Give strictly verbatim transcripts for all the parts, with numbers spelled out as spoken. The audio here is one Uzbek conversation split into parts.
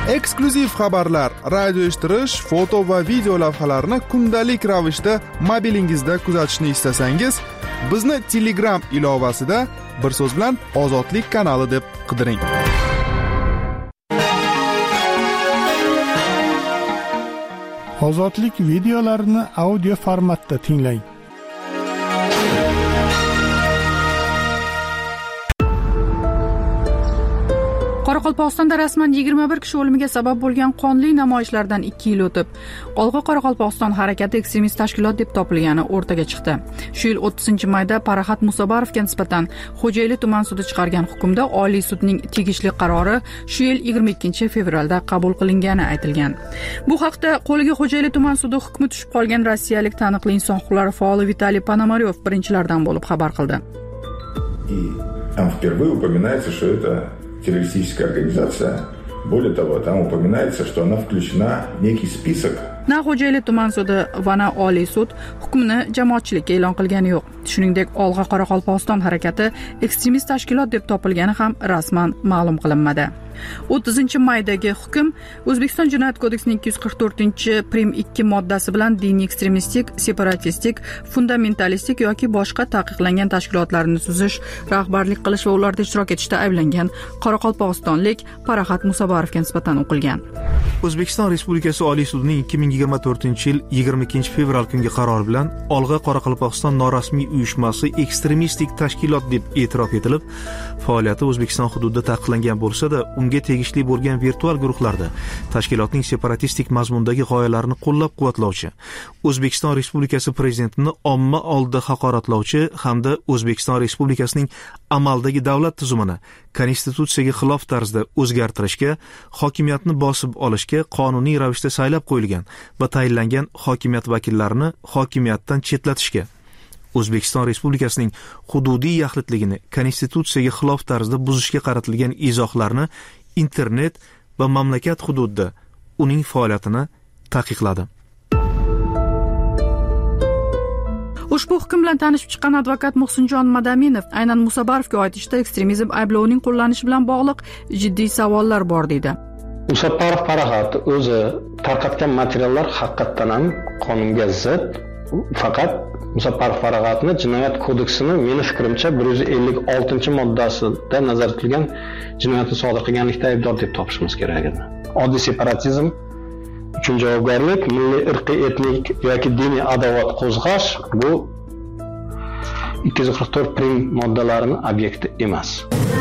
Eksklyuziv xabarlar, radio eshittirish, foto va video lavhalarni kundalik ravishda mobilingizda kuzatishni istasangiz, bizni Telegram ilovasida bir so'z bilan Ozodlik kanali deb qidiring. Ozodlik videolarini audio formatda tinglang. Qoraqalpog'istonda rasman yigirma bir kishi o'limiga sabab bo'lgan qonli namoyishlardan ikki yil o'tib, Olg'a Qoraqalpog'iston harakati ekstremist tashkilot deb topilgani o'rtaga chiqdi. Shu yil o'ttizinchi mayda Paraxat Musabarovga nisbatan Xo'jayli tuman sudi chiqargan hukmda Oliy sudning tegishli qarori shu yil yigirma ikkinchi fevralda qabul qilingani aytilgan. Bu haqda qo'liga Xo'jayli tuman sudi hukmi tushib qolgan rossiyalik taniqli inson huquqlari faoli Vitaliy Ponomaryov birinchilardan bo'lib xabar qildi. И там впервые упоминается, что это террористическая организация. Более того, там упоминается, что она включена в некий список. Na Xo'jayli tuman sudi va na Oliy sud hukmni jamoatchilikka e'lon qilgani yo'q. Shuningdek, Olg'a Qoraqalpog'iston harakati ekstremist tashkilot deb topilgani ham rasman ma'lum qilinmadi. o'ttizinchi maydagi hukm O'zbekiston Jinoyat kodeksining ikki yuz qirq to'rtinchi prim ikki moddasi bilan diniy ekstremistik, separatistik, fundamentalistik yoki boshqa taqiqlangan tashkilotlarni tuzish, rahbarlik qilish va ularda ishtirok etishda ayblangan qoraqalpog'istonlik Paraxat Musabarovga nisbatan o'qilgan. O'zbekiston Respublikasi Oliy sudining ikki ming yigirma to'rtinchi yil yigirma ikkinchi fevral kungi qarori bilan Olg'a Qoraqalpog'iston norasmiy uyushmasi ekstremistik tashkilot deb e'tirof etilib, faoliyati O'zbekiston hududida taqiqlangan bo'lsa-da, unga tegishli bo'lgan virtual guruhlarda tashkilotning separatistik mazmundagi g'oyalarini qo'llab-quvvatlovchi, O'zbekiston Respublikasi prezidentini omma oldida haqoratlovchi hamda O'zbekiston Respublikasining amaldagi davlat tuzumini konstitutsiyaga xilof tarzda o'zgartirishga, hokimiyatni bosib olishga qonuniy ravishda saylab qo'yilgan va tayinlangan hokimiyat vakillarini hokimiyatdan chetlatishga, O'zbekiston Respublikasining hududiy yaxlitligini konstitutsiyaga xilof tarzda buzishga qaratilgan izohlarni internet va mamlakat hududida uning faoliyatini taqiqladi. Ushbu hukm bilan tanishib chiqqan advokat Muhsinjon Madaminov aynan Musabarovga oid ishda ekstremizm ayblovining qo'llanishi bilan bog'liq jiddiy savollar bor deydi. Musabarov Paraxat o'zi tarqatgan materiallar haqiqatan ham qonunga zid, faqat Musabarov Paraxatni Jinoyat kodeksini meni fikrimcha bir yuz ellik oltinchi moddasida nazarda tutilgan jinoyatni sodir qilganlikda aybdor deb topishimiz kerak edi. Oddiy separatizm uchun javobgarlik, milliy, irqiy, etnik yoki diniy adovat qo'zg'ash bu ikki yuz qirq to'rt prim moddalarining obyekti emas.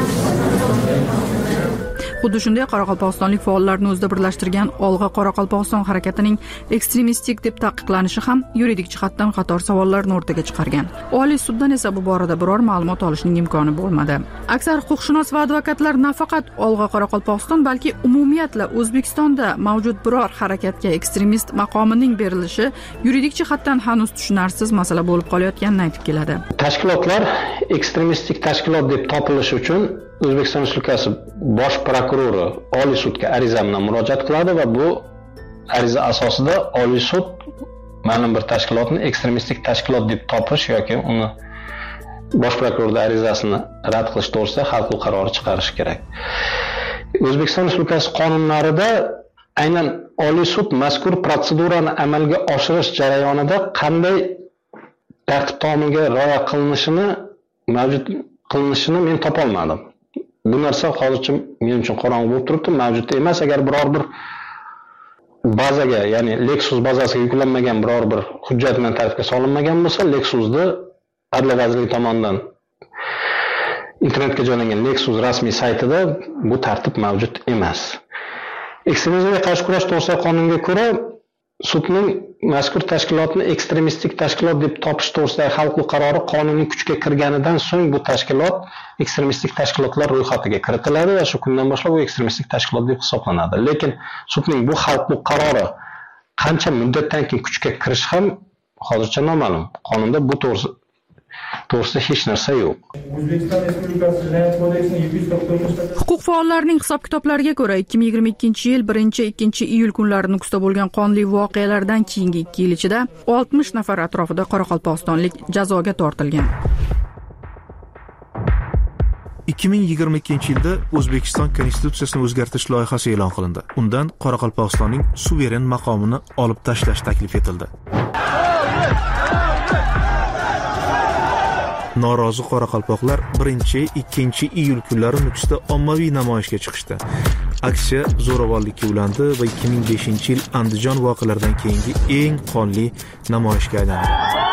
Xuddi shunday qoraqalpog'istonlik faollarni o'zida birlashtirgan Olg'a Qoraqalpog'iston harakatining ekstremistik deb taqiqlanishi ham yuridik jihatdan qator savollarni o'rtaga chiqargan. Oliy suddan esa bu borada biror ma'lumot olishning imkoni bo'lmadi. Aksar huquqshunos va advokatlar nafaqat Olg'a Qoraqalpog'iston, balki umumiyatla O'zbekistonda mavjud biror harakatga ekstremist maqomining berilishi yuridik jihatdan hanuz tushunarsiz masala bo'lib qolayotganini aytib keladi. Tashkilotlar ekstremistik tashkilot deb topilishi uchun O'zbekiston Respublikasi bosh prokurori Oliy sudga ariza bilan murojaat qiladi va bu ariza asosida Oliy sud ma'lum bir tashkilotni ekstremistik tashkilot deb topish yoki uni bosh prokurorning arizasini rad qilish to'g'risida hal qiluvchi qaror chiqarishi kerak. O'zbekiston Respublikasi qonunlarida aynan Oliy sud mazkur protsedurani amalga oshirish jarayonida qanday tartib-taomilga rioya qilinishini mavjud qilinishini men topa olmadim. Bu narsa hozircha men uchun qorong'u bo'lib turibdi, mavjud emas. Agar biror bir bazaga, ya'ni Lexus bazasiga yuklanmagan biror bir hujjat bilan tartibga solinmagan bo'lsa, Lexusni Adliya vazirligi tomonidan internetga joylangan Lexus rasmiy saytida bu tartib mavjud emas. Ekstremizmga qarshi kurash to'g'risidagi qonunga ko'ra sudning mazkur tashkilotni ekstremistik tashkilot deb topish to'g'risidagi hal qiluvchi qarori qonuniy kuchga kirganidan so'ng bu tashkilot ekstremistik tashkilotlar ro'yxatiga kiritiladi va shu kundan boshlab u ekstremistik tashkilot deb hisoblanadi. Lekin sudning bu hal qiluvchi qarori qancha muddatdan keyin kuchga kirishi ham hozircha noma'lum. Qonunda bu to'g'risida to'g'risida hech narsa yo'q. O'zbekiston Respublikasi Jinoyat kodeksining ikki yuz qirq to'rtinchi Huquq faollarining hisob-kitoblariga ko'ra ikki ming yigirma ikkinchi yil birinchi ikkinchi iyul kunlari Nukusda bo'lgan qonli voqealardan keyingi ikki yil ichida oltmish nafar atrofida qoraqalpog'istonlik jazoga tortilgan. ikki ming yigirma ikkinchi yilda O'zbekiston Konstitutsiyasini o'zgartirish loyihasi e'lon qilindi. Undan Qoraqalpog'istonning suveren maqomini olib tashlash taklif etildi. Norozi qoraqalpoqlar birinchi ikkinchi iyul kunlari Nukusda ommaviy namoyishga chiqishdi. Aksiya zo'ravonlikka ulandi va ikki ming beshinchi yil Andijon voqealaridan keyingi eng qonli namoyishga aylandi.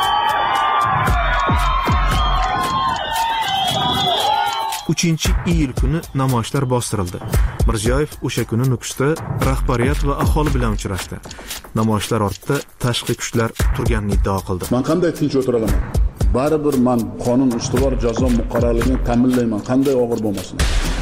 uchinchi iyul kuni namoyishlar bostirildi. Mirziyoyev o'sha kuni Nukusda rahbariyat va aholi bilan uchrashdi. Namoyishlar ortida tashqi kuchlar turganini iddao qildi. Men qanday tinch o'tira olaman? Baribir men qonun ustuvor jazo muqarrarligini ta'minlayman, qanday og'ir bo'lmasin.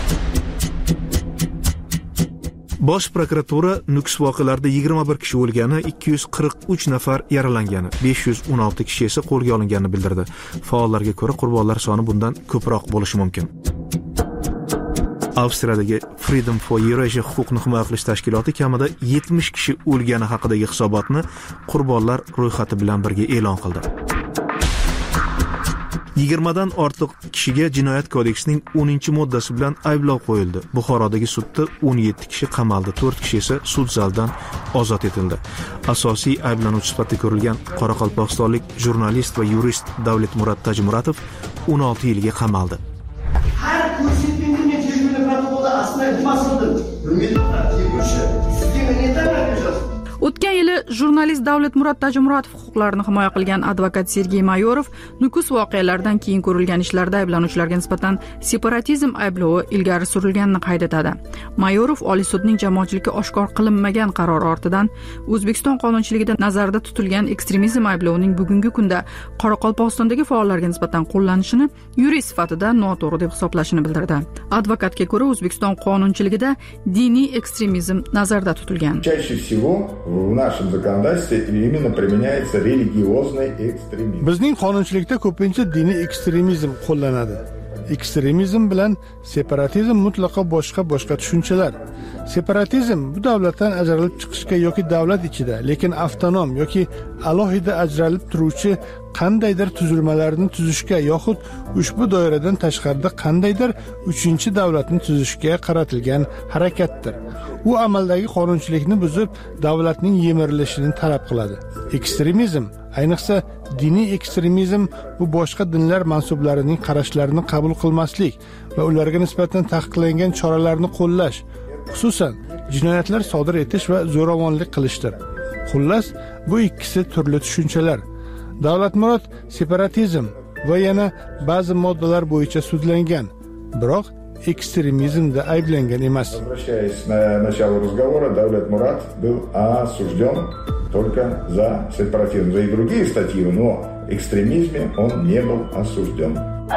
Bosh prokuratura Nukus voqealarida yigirma bir kishi o'lgani, ikki yuz qirq uch nafar yaralangani, besh yuz o'n olti kishi esa qo'lga olinganini bildirdi. Faollarga ko'ra qurbonlar soni bundan ko'proq bo'lishi mumkin. Avstriyadagi Freedom for Eurasia huquqni himoya qilish tashkiloti kamida yetmish kishi o'lgani haqidagi hisobotni qurbonlar ro'yxati bilan birga e'lon qildi. yigirmadan ortiq kishiga Jinoyat kodeksining o'ninchi moddasi bilan ayblov qo'yildi. Buxorodagi sudda o'n yetti kishi qamaldi, to'rt kishi esa sud zalidan ozod etildi. Asosiy ayblanuvchi sifatida ko'rilgan qoraqalpog'istonlik jurnalist va yurist Davlatmurod Tajimuratov o'n olti yilga qamaldi. Har ko'rsatilgan tergov protokolda aslida iltimos qildim. Sizga nega ta'minlashasiz? O'tgan yili jurnalist Davlatmurod Tajimuratov huquqlarini himoya qilgan advokat Sergey Mayorov Nukus voqealaridan keyin ko'rilgan ishlarda ayblanuvchilarga nisbatan separatizm ayblovi ilgari surilganini qayd etadi. Mayorov Oliy sudning jamoatchilikka oshkor qilinmagan qarori ortidan O'zbekiston qonunchiligida nazarda tutilgan ekstremizm ayblovining bugungi kunda Qoraqalpog'istondagi faollarga nisbatan qo'llanishini yurist sifatida noto'g'ri deb hisoblashini bildirdi. Advokatga ko'ra O'zbekiston qonunchiligida diniy ekstremizm nazarda tutilgan. В нашем законодательстве именно применяется религиозный экстремизм. Bizning qonunchilikda ko'pincha diniy ekstremizm qo'llanadi. Ekstremizm bilan separatizm mutlaqo boshqa boshqa tushunchalar. Separatizm bu davlatdan ajralib chiqishga yoki davlat ichida, lekin avtonom yoki alohida ajralib turuvchi qandaydir tuzilmalarni tuzishga yoxud ushbu doiradan tashqarida qandaydir uchinchi davlatni tuzishga qaratilgan harakatdir. U amaldagi qonunchilikni buzib, davlatning yemirilishini talab qiladi. Ekstremizm, ayniqsa diniy ekstremizm, bu boshqa dinlar mansublarining qarashlarini qabul qilmaslik va ularga nisbatan taqiqlangan choralarni qo'llash, xususan jinoyatlar sodir etish va zo'ravonlik qilishdir. Xullas, bu ikkisi turli tushunchalar. Davlatmurod separatizm va yana ba'zi moddalar bo'yicha sudlangan, biroq экстремизмда ayblangan emas. Возвращаясь на начало разговора, Давлетмурод был осужден только за сепаратизм. За и другие статьи, но в экстремизме он не был осужден.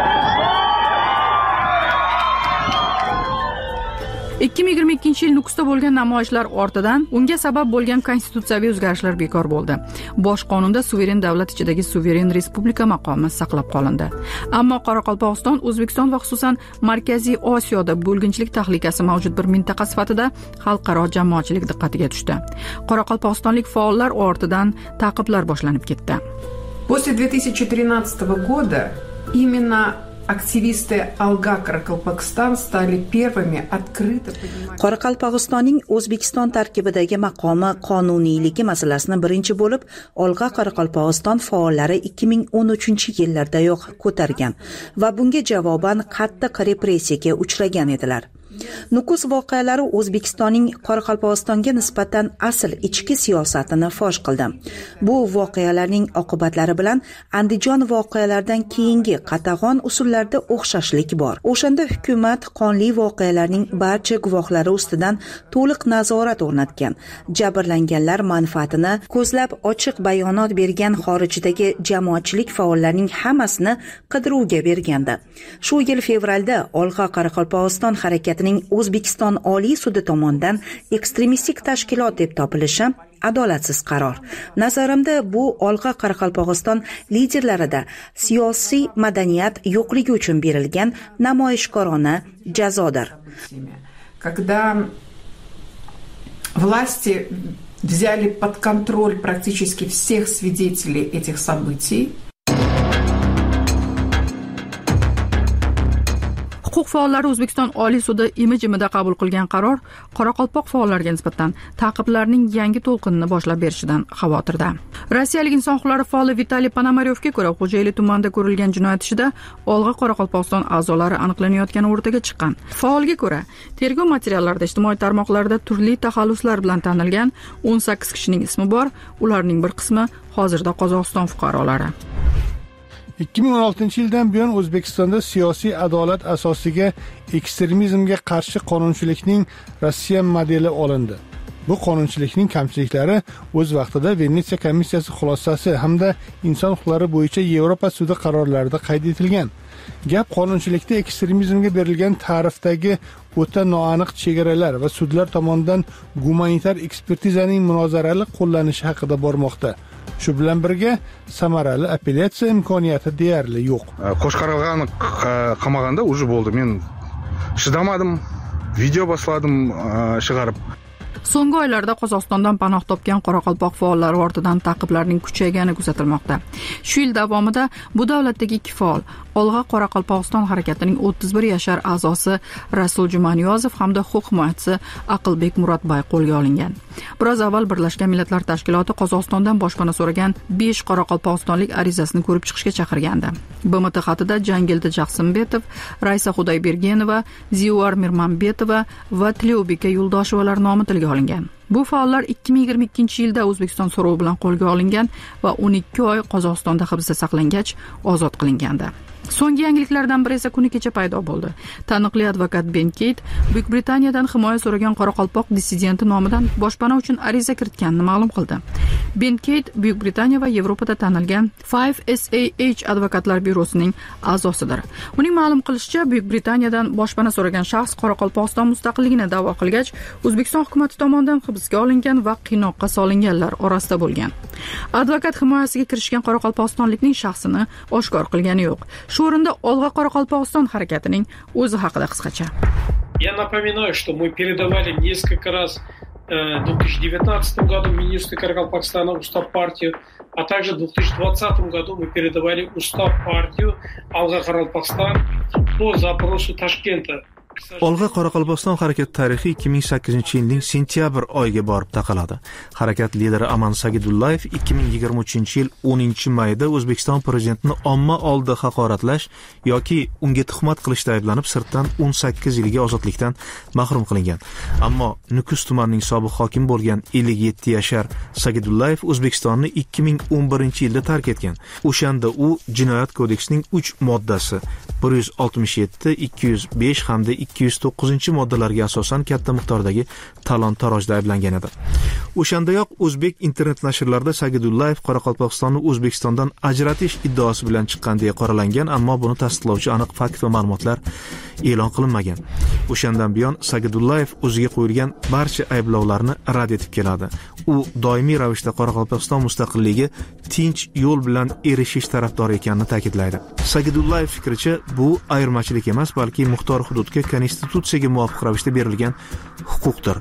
ikki ming yigirma ikkinchi yil Nukusda bo'lgan namoyishlar ortidan unga sabab bo'lgan konstitutsiyaviy o'zgarishlar bekor bo'ldi. Bosh qonunda suveren davlat ichidagi suveren respublika maqomi saqlab qolindi. Ammo Qoraqalpog'iston, O'zbekiston va xususan Markaziy Osiyoda bo'lginchilik tahlikasi mavjud bir mintaqa sifatida xalqaro jamoatchilik diqqatiga tushdi. Qoraqalpog'istonlik faollar ortidan ta'qiblar boshlanib ketdi. После две тысячи тринадцатого года именно Aktivisti Alga Qoraqalpog'iston stali первыми открыто поднимать. Qoraqalpog'istonning O'zbekiston tarkibidagi maqomi qonuniyligi masalasini birinchi bo'lib Olg'a Qoraqalpog'iston faollari ikki ming o'n uchinchi yillardayoq ko'targan va bunga javoban qattiq repressiyaga uchragan edilar. Nukus voqealari O'zbekistonning Qoraqalpog'istonga nisbatan asl ichki siyosatini fosh qildi. Bu voqealarning oqibatlari bilan Andijon voqealaridan keyingi qatag'on usullarda o'xshashlik bor. O'shanda hukumat qonli voqealarning barcha guvohlari ustidan to'liq nazorat o'rnatgan. Jabrlanganlar manfaatini ko'zlab ochiq bayonot bergan xorijdagi jamoatchilik faollarining hammasini qidiruvga bergandi. Shu yil fevralda Olg'a Qoraqalpog'iston harakati O'zbekiston Oliy sudi tomonidan ekstremistik tashkilot deb topilishi adolatsiz qaror. Nazarimda bu Olg'a Qoraqalpog'iston liderlarida siyosiy madaniyat yo'qligi uchun berilgan namoyishkorona jazodir. Когда власти взяли под контроль практически всех свидетелей этих событий, Huquq faollari O'zbekiston Oliy sudi imi-jimida qabul qilgan qaror qoraqalpoq faollarga nisbatan ta'qiblarning yangi to'lqinini boshlab berishidan xavotirda. Rossiyalik inson huquqlari faoli Vitaliy Ponomaryovga ko'ra, Xo'jayli tumanida ko'rilgan jinoyat ishida Olg'a Qoraqalpog'iston a'zolari aniqlanayotgani o'rtaga chiqqan. Faolga ko'ra, tergov materiallarida ijtimoiy tarmoqlarda turli taxalluslar bilan tanilgan o'n sakkiz kishining ismi bor. Ularning bir qismi hozirda Qozog'iston fuqarolari. ikki ming o'n oltinchi yildan buyon O'zbekistonda siyosiy adolat asosiga ekstremizmga qarshi qonunchilikning Rossiya modeli olindi. Bu qonunchilikning kamchiliklari o'z vaqtida Venetsiya komissiyasi xulosasi hamda inson huquqlari bo'yicha Yevropa sudi qarorlarida qayd etilgan. Gap qonunchilikda ekstremizmga berilgan ta'rifdagi o'ta noaniq chegaralar va sudlar tomonidan gumanitar ekspertizaning munozarali qo'llanishi haqida bormoqda. Shu bilan birga samarali apellyatsiya imkoniyati deyarli yo'q. Qo'shqaralg'ani qamaganda уже bo'ldi. Men chidamadim, video boshladim chiqarib. So'nggi oylarda Qozog'istondan panoh topgan qoraqalpoq faollari ortidan ta'qiblarning kuchaygani kuzatilmoqda. Shu yil davomida bu davlatdagi ikki faol, Olg'a Qoraqalpog'iston harakatining o'ttiz bir yashar a'zosi Rasul Jumaniyozov hamda huquq himoyachisi Aqlbek Muratbay qo'lga olingan. Biroz avval Birlashgan Millatlar Tashkiloti Qozog'istondan boshpana so'ragan besh qoraqalpog'istonlik arizasini ko'rib chiqishga chaqirgandi. B M T xatida Jangilda Jaqsimbetov, Raisa Xudoybergenova, Ziuar Mirmanbetova va Tleubeka Yuldoshevalar nomi tilga olingan. Bu faollar ikki ming yigirma ikkinchi yilda O'zbekiston so'rovi bilan qo'lga olingan va o'n ikki oy Qozog'istonda hibsda saqlangach ozod qilingandi. So'nggi yangiliklardan biri esa kuni kecha paydo bo'ldi. Taniqli advokat Ben Keyt Buyuk Britaniyadan himoya so'ragan qoraqalpoq dissidenti nomidan boshpana uchun ariza kiritganini ma'lum qildi. Ben Keyt Buyuk Britaniya va Yevropada tanilgan five S A H advokatlar byurosining a'zosidir. Uning ma'lum qilishicha, Buyuk Britaniyadan boshpana so'ragan shaxs Qoraqalpog'iston mustaqilligini da'vo qilgach, O'zbekiston hukumatı tomonidan hibsga olingan va qiynoqqa solinganlar orasida bo'lgan. Advokat himoyasiga kirishgan qoraqalpog'istonlikning shaxsini oshkor qilgani yo'q. Shu o'rinda Olg'a Qoraqalpog'iston harakatining o'zi haqida qisqacha. Я напоминаю, что мы передавали несколько раз в две тысячи девятнадцатом году министру Каракалпакстана устав партию, а также в две тысячи двадцатом году мы передавали устав партию Olg'a Qoraqalpog'iston по запросу Ташкента. Olg'a Qoraqalpog'iston harakati tarixi ikki ming sakkizinchi yilning sentyabr oyiga borib taqaladi. Harakat lideri Aman Sagidullayev ikki ming yigirma uchinchi yil o'ninchi mayda O'zbekiston prezidentini omma oldida haqoratlash yoki unga tuhmat qilishda ayblanib sirtdan o'n sakkiz yilga ozodlikdan mahrum qilingan. Ammo Nukus tumanining sobiq hokimi bo'lgan ellik yetti yashar Sagidullayev O'zbekistonni ikki ming o'n birinchi yilda tark etgan. O'shanda u Jinoyat kodeksining uch moddasi bir yuz oltmish yetti, ikki yuz besh hamda ikki yuz to'qqizinchi moddalarga asosan katta miqdordagi talon-tarojda ayblangan edi. O'shandayoq o'zbek internet nashrlarida Sagidullayev Qoraqalpog'istonni O'zbekistondan ajratish iddaosi bilan chiqqan deya qoralangan, ammo buni tasdiqlovchi aniq fakt va ma'lumotlar e'lon qilinmagan. O'shandan buyon Sagidullayev o'ziga qo'yilgan barcha ayblovlarni rad etib keladi. U doimiy ravishda Qoraqalpog'iston mustaqilligi tinch yo'l bilan erishish tarafdori ekanini ta'kidlaydi. Sagidullayev fikricha, bu ayirmachilik emas, balki muxtor hududga konstitutsiyaga muvofiq ravishda berilgan huquqdir.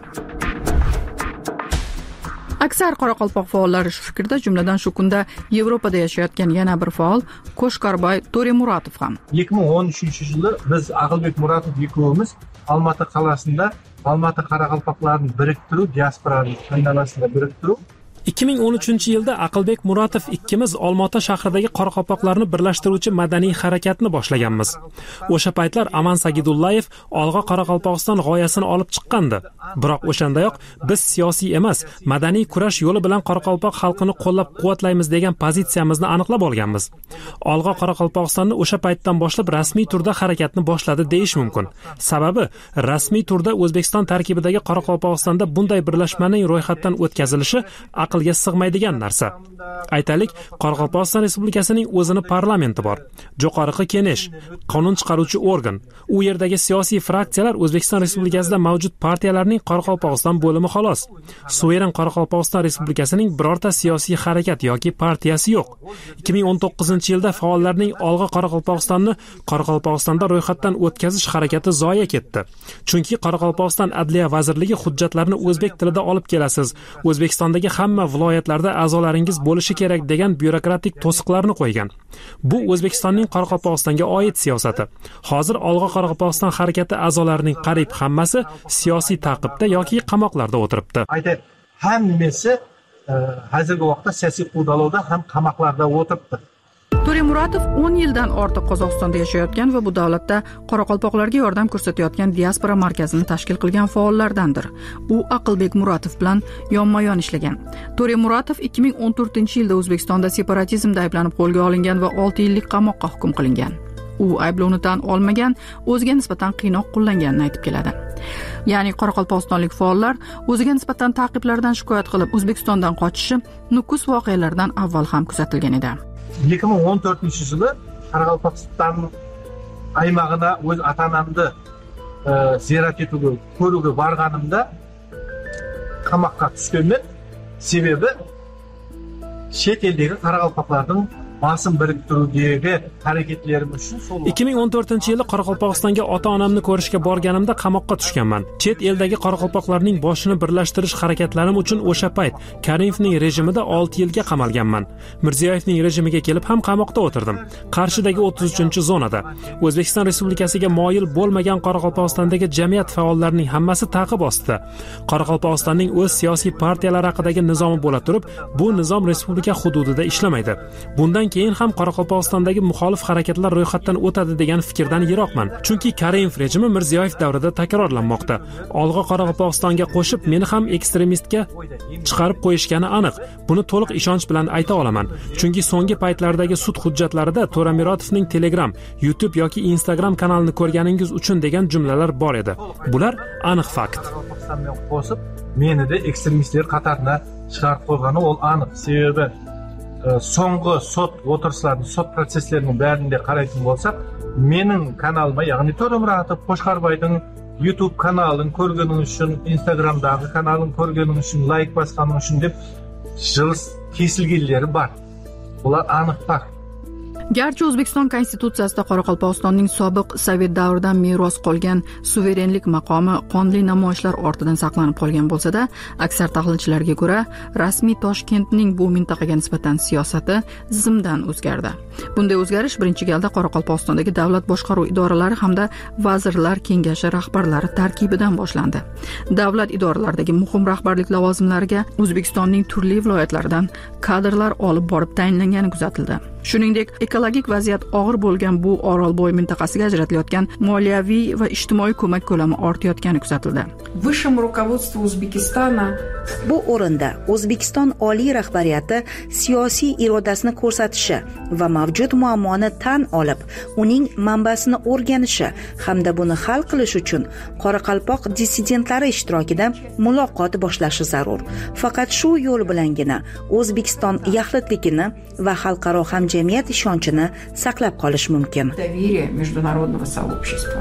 Aksar qoraqalpoq faollari shu fikrda, jumladan shu kunda Yevropada yashayotgan yana bir faol Qo'shqarboy To'remuratov ham. ikki ming o'n uchinchi yili biz Aqlbek Muratov ikkovimiz Olmata qalasida Olmata qoraqalpoqlarni biriktiruv, diasporani qandalasida biriktiruv ikki ming o'n uchinchi yilda Aqlbek Muratov ikkimiz Olmota shahridagi qoraqalpoqlarni birlashtiruvchi madaniy harakatni boshlaganmiz. O'sha paytlar Aman Sagidullayev Olg'a Qoraqalpog'iston g'oyasini olib chiqqandi. Biroq o'shandayoq biz siyosiy emas, madaniy kurash yo'li bilan qoraqalpoq xalqini qo'llab-quvvatlaymiz degan pozitsiyamizni aniqlab olganmiz. Olg'a Qoraqalpog'istonni o'sha paytdan boshlab rasmiy turda harakatni boshladi deyish mumkin. Sababi rasmiy turda O'zbekiston tarkibidagi Qoraqalpog'istonda bunday birlashmaning ro'yxatdan o'tkazilishi aqlga sig'maydigan narsa. Aytaylik, Qoraqalpog'iston Respublikasining o'zini parlamenti bor. Jo'qorqi Kengash, qonun chiqaruvchi organ. U yerdagi siyosiy fraksiyalar O'zbekiston Respublikasida mavjud partiyalarning Qoraqalpog'iston bo'limi xolos. Suveren Qoraqalpog'iston Respublikasining birorta siyosiy harakat yoki partiyasi yo'q. ikki ming o'n to'qqizinchi yilda faollarning Olg'a Qoraqalpog'istonni Qoraqalpog'istonda ro'yxatdan o'tkazish harakati zoya ketdi. Chunki Qoraqalpog'iston Adliya vazirligi hujjatlarni o'zbek tilida olib kelasiz, O'zbekistondagi hamma viloyatlarda a'zolaringiz bo'lishi kerak degan byurokratik to'siqlarni qo'ygan. Bu O'zbekistonning Qoraqalpog'istonga oid siyosati. Hozir Olg'a Qoraqalpog'iston harakati a'zolarining qariyb hammasi siyosiy ta'qibda yoki qamoqlarda o'tiribdi. Aytib, ham nimasi hozirgi vaqtda siyosiy qudalovda ham qamoqlarda o'tiribdi. To're Muratov o'n yildan ortiq Qozog'istonda yashayotgan va bu davlatda qoraqalpoqlarga yordam ko'rsatayotgan diaspora markazini tashkil qilgan faollardandir. U Aqlbek Muratov bilan yonma-yon ishlagan. To're Muratov ikki ming o'n to'rtinchi yilda O'zbekistonda separatizmda ayblanib qo'lga olingan va olti yillik qamoqqa hukm qilingan. U ayblovni tan olmagan, o'ziga nisbatan qiynoq qo'llanganini aytib keladi. Ya'ni qoraqalpog'istonlik faollar o'ziga nisbatan ta'qiblardan shikoyat qilib O'zbekistondan qochishi Nukus voqealaridan avval ham kuzatilgan edi. ikki ming o'n to'rtinchi yili Qoraqalpog'iston aymog'ina o'z ota-onamni ziyorat etuvga, ko'ruga borganimda qamoqqa tushganman. Sababi chet eldagi qoraqalpoqlarning bosim biriktiruvdagi harakatlarim uchun ikki ming o'n to'rtinchi yili Qoraqalpog'istonga ota-onamni ko'rishga borganimda qamoqqa tushganman. Chet eldagi qoraqalpoqlarning boshini birlashtirish harakatlarim uchun o'sha payt Karimovning rejimida olti yilga qamalganman. Mirziyoyevning rejimiga kelib ham qamoqda o'tirdim. Qarshidagi o'ttiz uchinchi zonada. O'zbekiston Respublikasiga moyil bo'lmagan Qoraqalpog'istondagi jamiyat faollarining hammasi ta'qib ostida. Qoraqalpog'istonning o'z siyosiy partiyalari haqidagi nizomi bo'la turib, bu nizom respublika hududida ishlamaydi. Bundan keyin ham Qoraqalpog'istondagi muxolif harakatlar ro'yxatdan o'tadi degan fikrdan yiroqman. Chunki Karimov rejimi Mirziyoyev davrida takrorlanmoqda. Olg'a Qoraqalpog'istonga qo'shib meni ham ekstremistga chiqarib qo'yishgani aniq. Buni to'liq ishonch bilan ayta olaman. Chunki so'nggi paytlardagi sud hujjatlarida To'ra Muratovning Telegram, YouTube yoki Instagram kanalini ko'rganingiz uchun degan jumlalar bor edi. Bular aniq fakt. Qo'sib, meni de ekstremistlar qatoriga chiqarib qo'ygani ol aniq. Sababi so'nggi sud o'tirishlarini, sud prosesslarining barida qaraydigan bo'lsak, mening kanalimga, ya'ni To'ra Muratov Qo'shqarbayning YouTube kanalini ko'rganing uchun, Instagramdagi kanalini ko'rganing uchun, like bosganing uchun deb jil kesilganlari bor. Bular aniq fakt. Garchi O'zbekiston konstitutsiyasida Qoraqalpog'istonning sobiq Sovet davridan meros qolgan suverenlik maqomi qonli namoyishlar ortidan saqlanib qolgan bo'lsa-da, aksar tahlilchilarga ko'ra, rasmiy Toshkentning bu mintaqaga nisbatan siyosati zimdan o'zgardi. Bunday o'zgarish birinchi galda Qoraqalpog'istondagi davlat boshqaruv idoralari hamda vazirlar kengashi rahbarlari tarkibidan boshlandi. Davlat idoralaridagi muhim rahbarlik lavozimlariga O'zbekistonning turli viloyatlaridan kadrlar olib borib tayinlangani kuzatildi. Shuningdek, ekologik vaziyat og'ir bo'lgan bu Orolbo'y mintaqasiga ajratilayotgan moliyaviy va ijtimoiy ko'mak ko'lami ortayotgani kuzatildi. Высшему руководству O'zbekistona bu o'rinda O'zbekiston oliy rahbariyati siyosiy irodasini ko'rsatishi va mavjud muammoni tan olib, uning manbasini o'rganishi hamda buni hal qilish uchun Qoraqalpoq dissidentlari ishtirokida muloqot boshlashi zarur. Faqat shu yo'l bilangina O'zbekiston yaxlitligini va xalqaro hamjamiyat ishonchini saqlab qolish mumkin. Доверие международного сообщества.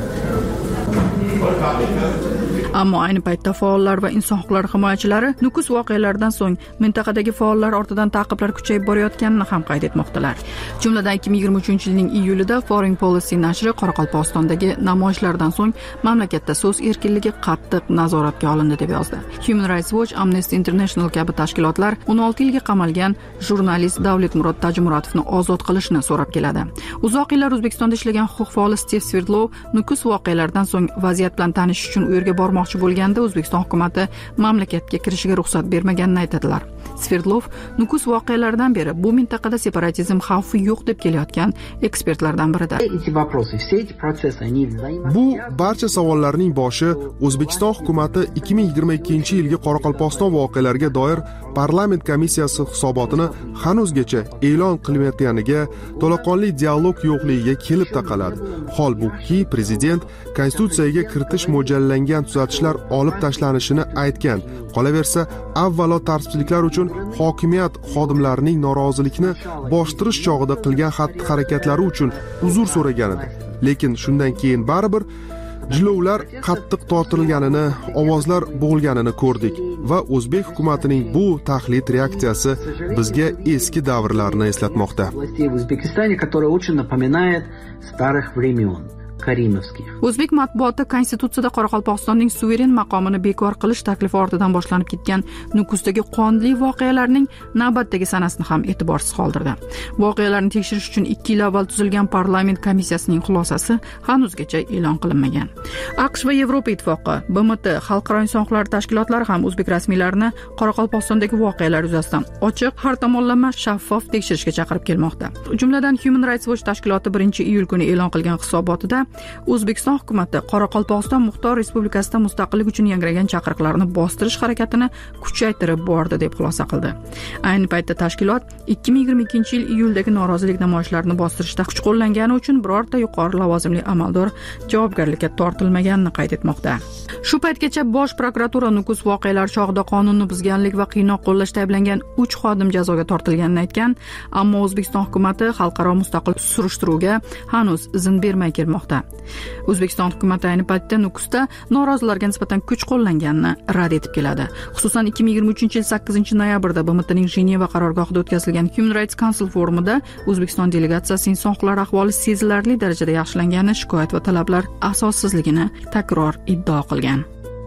Ammo ayni paytda faollar va inson huquqlari himoyachilari Nukus voqealaridan so'ng mintaqadagi faollar ortidan ta'qiblar kuchayib borayotganini ham qayd etmoqdalar. Jumladan ikki ming yigirma uchinchi yilning iyulida Foreign Policy nashri Qoraqalpog'istondagi namoyishlardan so'ng mamlakatda so'z erkinligi qattiq nazoratga olindi deb yozdi. Human Rights Watch, Amnesty International kabi tashkilotlar o'n olti yilga qamalgan jurnalist Davletmurod Tajimuratovni ozod qilishni so'rab keladi. Uzoq yillar O'zbekistonda ishlagan huquq faoli Steve Sverdlov Nukus voqealaridan so'ng vaziyat bilan tanishish uchun u yerga bormoqchi bo'lganda O'zbekiston hukumatı mamlakatga kirishiga ruxsat bermaganini aytadilar. Sverdlov Nukus voqealaridan beri bu mintaqada separatizm xavfi yo'q deb kelayotgan ekspertlardan biridir. Bu barcha savollarning boshi O'zbekiston hukumatı ikki ming yigirma ikkinchi yilgi Qoraqalpog'iston voqealariga doir parlament komissiyasi hisobotini hanuzgacha e'lon qilmayotganiga, to'laqonli dialog yo'qligiga kelib taqaladi. Holbuki prezident konstitutsiyaga kiritish mo'ljallangan tuzatishlar olib tashlanishini aytgan. Qolaversa, avvalo tartibsizliklar uchun hokimiyat xodimlarining norozilikni boshtirish chog'ida qilgan xatti-harakatlari uchun uzr so'ragan edi. Lekin shundan keyin baribir jilovlar qattiq tortilganini, ovozlar bo'g'ilganini ko'rdik va o'zbek hukumatining bu tahlid reaksiyasi bizga eski davrlarni eslatmoqda. O'zbek matbuoti Konstitutsiyada Qoraqalpog'istonning suveren maqomini bekor qilish taklifi ortidan boshlanib ketgan Nukusdagi qonli voqealarning navbatdagi sanasini ham e'tiborsiz qoldirdi. Voqealarni tekshirish uchun ikki yil avval tuzilgan parlament komissiyasining xulosasi hanuzgacha e'lon qilinmagan. AQSh va Yevropa Ittifoqi, B M T, Xalqaro inson huquqlari tashkilotlari ham o'zbek rasmiylarini Qoraqalpog'istondagi voqealar yuzasidan ochiq, har tomonlama shaffof tekshirishga chaqirib kelmoqda. Jumladan Human Rights Watch tashkiloti birinchi iyul kuni e'lon qilgan hisobotida O'zbekiston hukumati Qoraqalpog'iston Muxtor Respublikasida mustaqillik uchun yangragan chaqiriqlarni bostirish harakatini kuchaytirib bordi deb xulosa qildi. Ayni paytda tashkilot ikki ming yigirma ikkinchi yil iyuldagi norozilik namoyishlarini bostirishda kuch qo'llangani uchun birorta yuqori lavozimli amaldor javobgarlikka tortilmaganini qayd etmoqda. Shu paytgacha Bosh prokuratura Nukus voqealar chog'ida qonunni buzganlik va qiynoq qo'llashda ayblangan uch xodim jazoga tortilganini aytgan, ammo O'zbekiston hukumati xalqaro mustaqil surishtiruvga hanuz izn bermay kelmoqda. O'zbekiston hukumati ayni paytda Nukusda norozilarga nisbatan kuch qo'llanganini rad etib keladi. Xususan ikki ming yigirma uchinchi yil sakkizinchi noyabrda B M Tning Jeneva qarorgohida o'tkazilgan Human Rights Council forumida O'zbekiston delegatsiyasi inson huquqlari ahvoli sezilarli darajada yaxshilangani, shikoyat va talablar asossizligini takror iddao qilgan.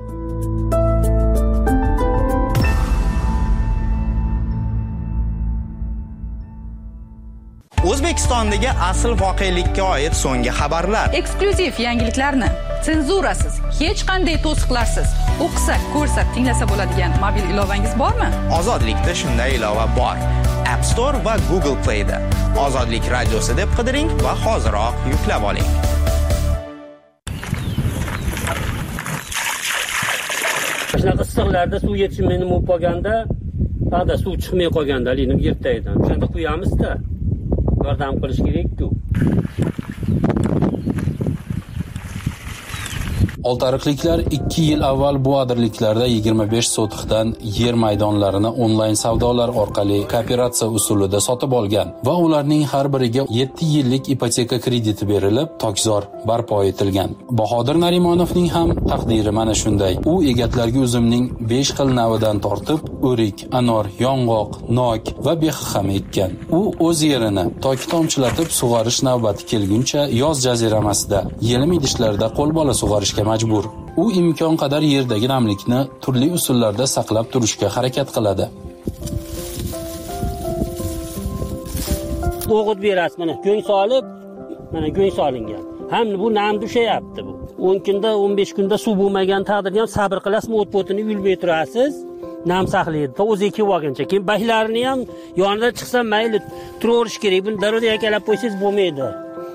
O'zbekistondagi asl voqelikka oid so'nggi xabarlar, eksklyuziv yangiliklarni senzurasiz, hech qanday to'siqlarsiz o'qisa, ko'rsa, tinglasa bo'ladigan mobil ilovangiz bormi? Ozodlikda shunday ilova bor. App Store va Google Play da Ozodlik radiosi deb qidiring va hoziroq yuklab oling. Shunaqa issiqlarda suv yetishmaydi bo'lib qolganda, hada suv chiqmay qolganda, lekin ertaydan shunda quyamiz-da. Yordam qilish kerak-ku. Oltiariqliklar ikki yil avval bu adirliklarda yigirma besh sotixdan yer maydonlarini onlayn savdolar orqali kooperatsiya usulida sotib olgan va ularning har biriga yetti yillik ipoteka krediti berilib, tokzor barpo etilgan. Bahodir Narimonovning ham taqdiri mana shunday. U egatlarga uzumning besh xil navidan tortib, o'rik, anor, yong'oq, nok va behi ham ekkan. U o'z yerini toki tomchilatib sug'orish navbati kelguncha yoz jaziramasida, yelim idishlarda qo'lbola sug'orishga majbur. U imkon qadar yerdagi namlikni turli usullarda saqlab turishga harakat qiladi. O'g'it berasiz, mana go'ng solib, mana go'ng solingan. Hamda bu nam dushayapti bu. o'n kunda, o'n besh kunda suv bo'lmagan taqdirda ham sabr qilasiz, o't-o'tini yulmay turasiz. Nam saqlaydi. O'zi kelib olgancha, keyin bahlarini ham yonida chiqsa mayli turaverish kerak. Buni darada yakalab qo'ysangiz bo'lmaydi.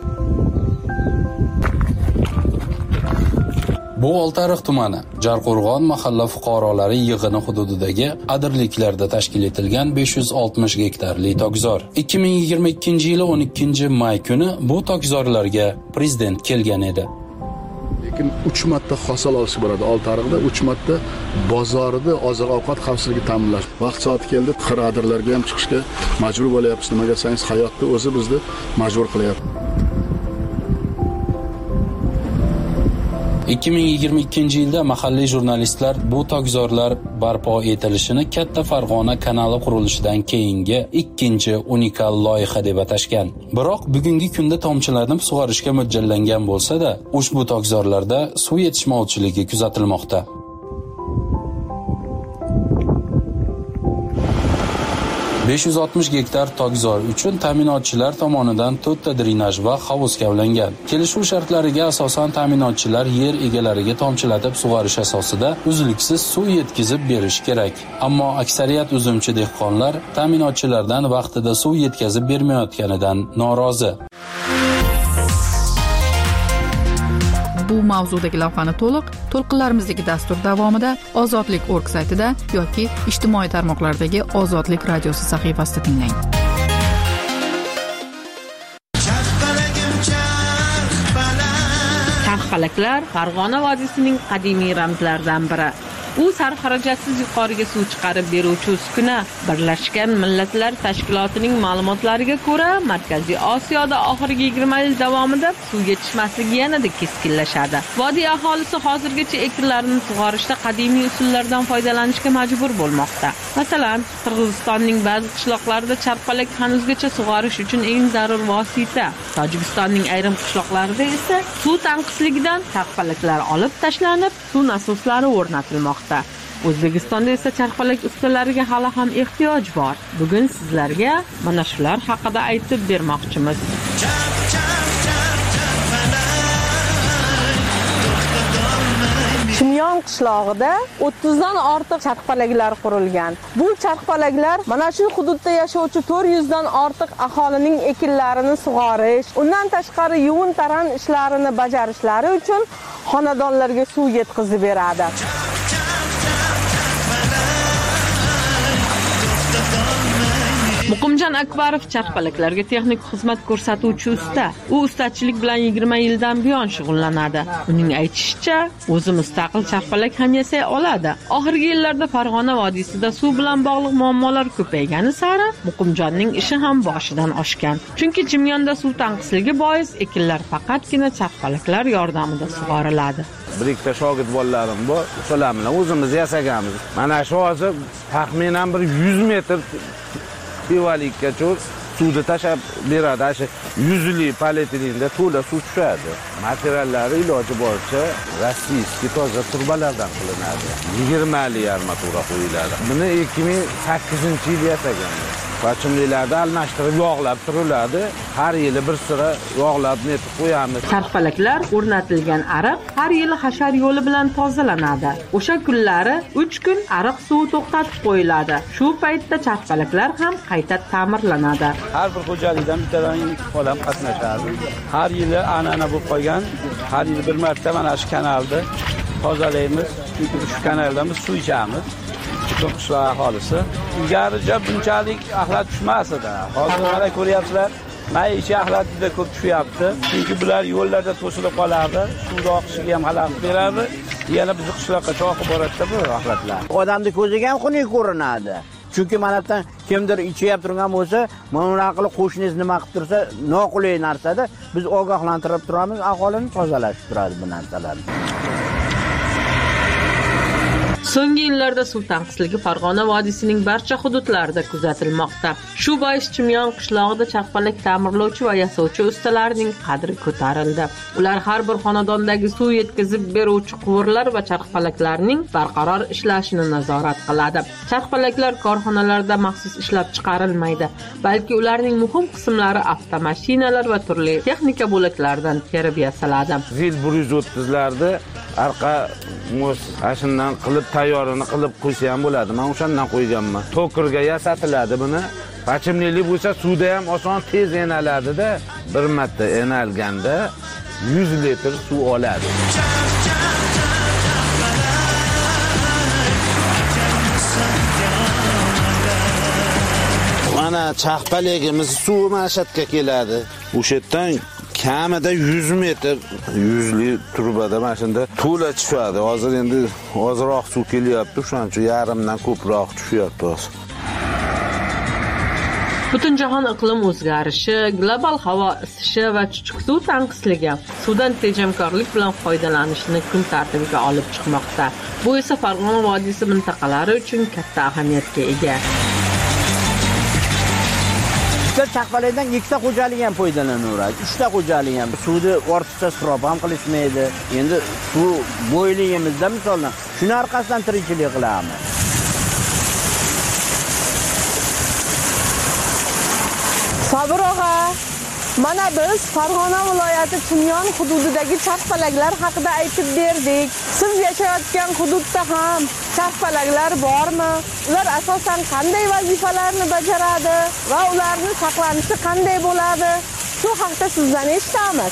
Bu Oltiariq tumani Jarqo'rg'on mahalla fuqarolari yig'ini hududidagi adirliklarda tashkil etilgan besh yuz oltmish gektarli tokzor. ikki ming yigirma ikkinchi yili o'n ikkinchi may kuni bu tokzorlarga prezident kelgan edi. Lekin uch marta hosil olish bo'ladi Oltiariqda, uch marta bozorida oziq-ovqat xavfsizligini ta'minlash. Vaqt soati keldi, qir adirlarga ham chiqishga majbur bo'lyapmiz. Nimaga desangiz, hayotda o'zi bizni majbur qilyapti. ikki ming yigirma ikkinchi yilda mahalliy jurnalistlar bu tokzorlar barpo etilishini Katta Farg'ona kanali qurilishidan keyingi ikkinchi unikal loyiha deb atashgan. Biroq bugungi kunda tomchilanib sug'orishga mo'ljallangan bo'lsa-da, ushbu tokzorlarda suv yetishmovchiligi kuzatilmoqda. besh yuz oltmish gektar tokzor uchun ta'minotchilar tomonidan to'rtta drenaj va hovuz kavlangan. Kelishuv shartlariga asosan ta'minotchilar yer egalariga tomchilatib sug'orish asosida uzluksiz suv yetkazib berish kerak. Ammo aksariyat uzumchi dehqonlar ta'minotchilardan vaqtida suv yetkazib bermayotganidan norozi. Bu mavzudagi lavhani to'liq to'lqinlarimizdagi dastur davomida Ozodlik org saytida yoki ijtimoiy tarmoqlardagi Ozodlik radiosi sahifasida tinglang. Tarxalaklar Farg'ona vodiysining qadimiy ramzlaridan biri. U sarxarajatsiz yuqoriga suv chiqarib beruvchi uskuna. Birlashgan Millatlar Tashkilotining ma'lumotlariga ko'ra, Markaziy Osiyoda oxirgi yigirma yil davomida suv yetishmasligi yanada keskinlashadi. Vodiy aholisi hozirgacha ekinlarini sug'orishda qadimiy usullardan foydalanishga majbur bo'lmoqda. Masalan, Qirg'izistonning ba'zi qishloqlarida charxpalak hanuzgacha sug'orish uchun eng zarur vosita. Tojikistonning ayrim qishloqlarida esa suv tanqisligidan charxpalaklar olib tashlanib, suv nasoslari o'rnatilmoqda. O'zbekistonda esa charxpalak ustalariga hali ham ehtiyoj bor. Bugun sizlarga mana shular haqida aytib bermoqchimiz. Chimyon qishlog'ida o'ttizdan ortiq charxpalaklar qurilgan. Bu charxpalaklar mana shu hududda yashovchi to'rt yuz dan ortiq aholining ekinlarini sug'orish, undan tashqari yuvin taran ishlarini bajarishlari uchun xonadonlarga suv yetkazib beradi. Muqimjon Akbarov charxpalaklarga texnik xizmat ko'rsatuvchi usta. U ustachilik bilan yigirma yildan buyon shug'ullanadi. Uning aytishicha, o'zi mustaqil charxpalak ham yasay oladi. Oxirgi yillarda Farg'ona vodiysida suv bilan bog'liq muammolar ko'paygani sari Muqimjonning ishi ham boshidan oshgan. Chunki Chimyonda suv tanqisligi bois ekinlar faqatgina charxpalaklar yordamida sug'oriladi. Bir ikkita shogird bolalarim bor, shular bilan o'zimiz yasaganmiz. Mana shu hozir taxminan bir yuz metr pivalikkacha suvni tashab beradi. Asha yuzli polietilenda to'la suv tushadi. Materiallari iloji boricha rossiyskiy toza turbalardan qilinadi. yigirmali armatura qo'yiladi. Buni ikki ming sakkizinchi yil yasaganmiz. Pachimlilarda almashtirib yog'lab turiladi. Har yili bir sira yog'lab netib qo'yamiz. Charxpalaklar o'rnatilgan ariq har yili hashar yo'li bilan tozalanadi. O'sha kunlari uch kun ariq suvi to'xtatib qo'yiladi. Shu paytda charxpalaklar ham qayta ta'mirlanadi. Har bir xo'jalikdan bittadan ikki xolam qatnashadi. Har yili an'ana bo'lib qolgan. Har yili bir marta mana shu kanalni tozalaymiz. Chunki shu kanaldan biz suv ichamiz. Butun qishloq aholisi. Ilgarija bunchalik axlat tushmas edi. Hozir mana ko'ryapsizlar, maishiy axlat juda ko'p tushyapti. Chunki bular yo'llarda to'silib qoladi, suvni oqishiga ham xalaqit beradi. Yana bizni qishloqqa cho'qib boradi bu axlatlar. Odamning ko'ziga ham xunuk ko'rinadi. Chunki mana tan kimdir ichib turgan bo'lsa, mana qilib qo'shningiz nima qilib tursa, noqulay narsada biz ogohlantirib turamiz, aholini tozalashib turadi bu narsalarni. So'nggi yillarda suv tanqisligi Farg'ona vodiysining barcha hududlarida kuzatilmoqda. Shu bois Chimyon qishlog'ida charxpalak ta'mirlovchi va yasovchi ustalarning qadri ko'tarildi. Ular har bir xonadondagi suv yetkazib beruvchi quvurlar va charxpalaklarning barqaror ishlashini nazorat qiladi. Charxpalaklar korxonalarda maxsus ishlab chiqarilmaydi, balki ularning muhim qismlari avtomashinalar va turli texnika bo'laklaridan terib yasaladi. Zil bir yuz o'ttizlarda arqa mos ashundan qilib tayyorini qilib qo'ysa ham bo'ladi. Men o'shandan qo'yganman. To'kirga yasatiladi buni. Pachimlilik bo'lsa suvda ham oson tez enaladi-da, bir marta enalganda yuz litr suv oladi. Mana charxpalagimiz suv mashatga keladi. O'sha yerdan kamida yuz metr yuzli turbada mana shunda to'la tushadi. Hozir endi ozroq suv kelyapti, shuning uchun yarimdan ko'proq tushyapti hozir. Butunjahon iqlim o'zgarishi, global havo isishi va chuchuk suv tanqisligi suvdan tejamkorlik bilan foydalanishni kun tartibiga olib chiqmoqda. Bu esa Farg'ona vodiysi mintaqalari uchun katta ahamiyatga ega. Charxpalakdan ikkita xo'jalik ham foydalanaveradi. uchta xo'jalik ham. Suvni ortiqcha isrof ham qilishmaydi. Endi suv bo'yligimizda misoldan shuni orqasidan tirikchilik qilamiz. Sabir og'a, mana biz Farg'ona viloyati Chimyon hududidagi charxpalaklar haqida aytib berdik. Siz yashayotgan hududda ham charxpalaklar bormi? Ular asosan qanday vazifalarni bajaradi va ularning saqlanishi qanday bo'ladi? Shu haqda sizdan eshitamiz.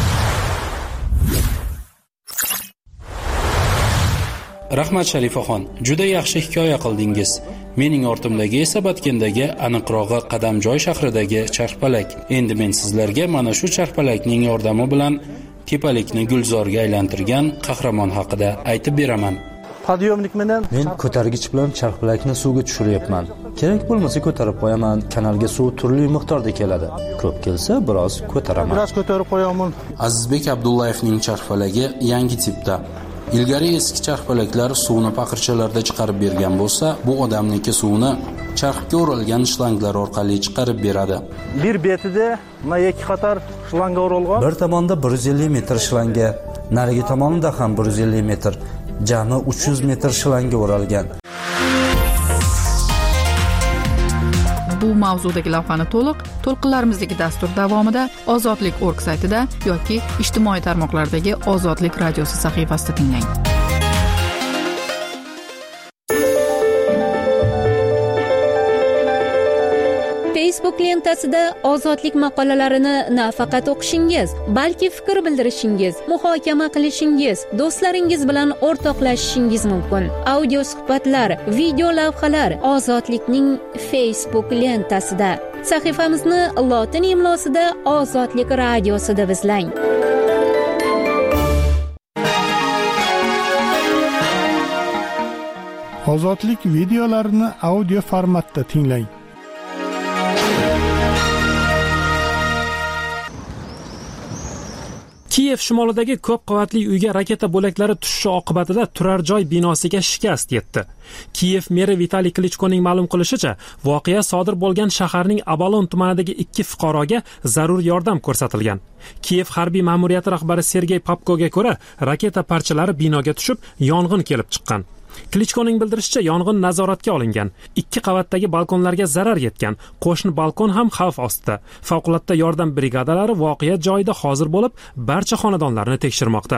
Rahmat Sharifaxon, juda yaxshi hikoya qildingiz. Mening ortimdagi esa Batkendagi, aniqrog'i Qadamjoy shahridagi charxpalak. Endi men sizlarga mana shu charxpalakning yordami bilan tepalikni gulzorga aylantirgan qahramon haqida aytib beraman. Podyomnik bilan men ko'targich bilan charxpalakni suvga tushiryapman. Kerak bo'lmasa ko'tarib qo'yaman. Kanalga suv turli miqdorda keladi. Ko'p kelsa biroz ko'taraman. Biroz ko'tarib qo'yaman. Azizbek Abdullayevning charxpalagi yangi tipda. Ilgari eski charxpalaklar suvni paqirchalarda chiqarib bergan bo'lsa, bu odamniki suvni charxga o'ralgan shlanglar orqali chiqarib beradi. Bir betida mana ikki qator shlanga o'ralgan. Bir tomonda bir yuz ellik metr shlanga, narigi tomonida ham bir yuz ellik metr, jami uch yuz metr shlanga o'ralgan. Bu mavzudagi lavhani to'liq to'lqinlarimizdagi dastur davomida Ozodlik org saytida yoki ijtimoiy tarmoqlardagi Ozodlik radiosi sahifasida tinglang. Facebook lentasida ozodlik maqolalarini nafaqat o'qishingiz, balki fikr bildirishingiz, muhokama qilishingiz, do'stlaringiz bilan o'rtoqlashishingiz mumkin. Audio suhbatlar, video lavhalar Ozodlikning Facebook lentasida. Sahifamizni lotin imlosida Ozodlik radiosi deb izlang. Ozodlik videolarini audio formatda tinglang. Kiyev shimolidagi ko'p qavatli uyga raketa bo'laklari tushishi oqibatida turar joy binosiga shikast yetdi. Kiyev meri Vitaliy Klichkoning ma'lum qilishicha, voqea sodir bo'lgan shaharning Abalon tumanidagi ikki fuqaroga zarur yordam ko'rsatilgan. Kiyev harbiy ma'muriyati rahbari Sergey Popkoga ko'ra, raketa parchalari binoga tushib, yong'in kelib chiqqan. Klichkoning bildirishicha, yong'in nazoratga olingan. Ikki qavatdagi balkonlarga zarar yetgan. Qo'shni balkon ham xavf ostida. Favqulodda yordam brigadalari voqea joyida hozir bo'lib, barcha xonadonlarni tekshirmoqda.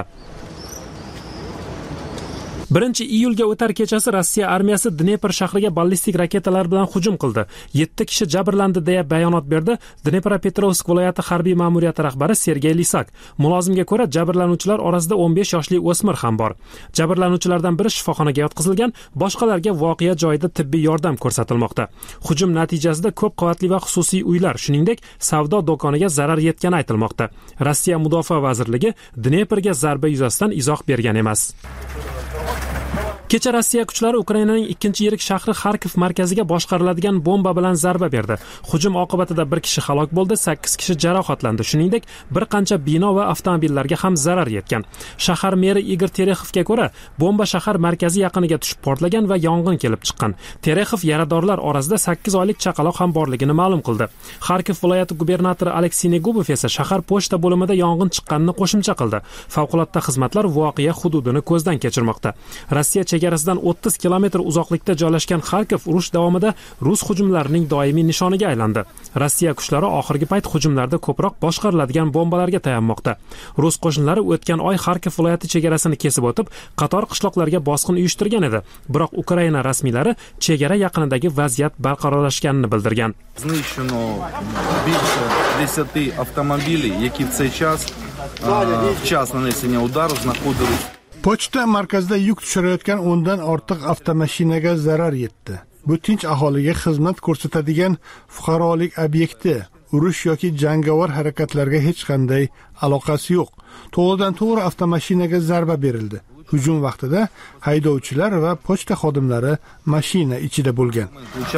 birinchi iyulga o'tar kechasi Rossiya armiyasi Dnepr shahriga ballistik raketalar bilan hujum qildi. yetti kishi jabrlandi deya bayonot berdi Dnepropetrovsk viloyati harbiy ma'muriyati rahbari Sergey Lisak. Mulozimga ko'ra, jabrlanuvchilar orasida o'n besh yoshli o'smir ham bor. Jabrlanuvchilardan biri shifoxonaga yotqizilgan, boshqalarga voqea joyida tibbiy yordam ko'rsatilmoqda. Hujum natijasida ko'p qavatli va xususiy uylar, shuningdek, savdo do'koniga zarar yetgani aytilmoqda. Rossiya mudofaa vazirligi Dneprga zarba yuzasidan izoh bergan emas. Kecha Rossiya kuchlari Ukrainaning ikkinchi yirik shahri Xarkov markaziga boshqariladigan bomba bilan zarba berdi. Hujum oqibatida bir kishi halok bo'ldi, sakkiz kishi jarohatlandi. Shuningdek, bir qancha bino va avtomobillarga ham zarar yetgan. Shahar meri Igor Terexovga ko'ra, bomba shahar markazi yaqiniga tushib portlagan va yong'in kelib chiqqan. Terexov yaradorlar orasida sakkiz oylik chaqaloq ham borligini ma'lum qildi. Xarkov viloyati gubernatori Aleksey Negubov esa shahar pochta bo'limida yong'in chiqqanini qo'shimcha qildi. Favqulodda xizmatlar voqea hududini ko'zdan kechirmoqda. Rossiya chegarasidan o'ttiz kilometr uzoqlikda joylashgan Xarkov urush davomida rus hujumlarining doimiy nishoniga aylandi. Rossiya kuchlari oxirgi payt hujumlarda ko'proq boshqariladigan bombalarga tayanmoqda. Rus qo'shinlari o'tgan oy Xarkov viloyati chegarasini kesib o'tib, qator qishloqlarga bosqin uyushtirgan edi. Biroq Ukraina rasmiylari chegara yaqinidagi vaziyat barqarorlashganini bildirgan. Знищено більше десяти автомобілів, які в цей час в час нанесення удару знаходились. Pochta markazida yuk tushirayotgan o'ndan ortiq avtomashinaga zarar yetdi. Bu tinch aholiga xizmat ko'rsatadigan fuqarolik obyekti, urush yoki jangovar harakatlarga hech qanday aloqasi yo'q. To'g'ridan to'g'ri avtomashinaga zarba berildi. Hujum vaqtida haydovchilar va pochta xodimlari mashina ichida bo'lgan.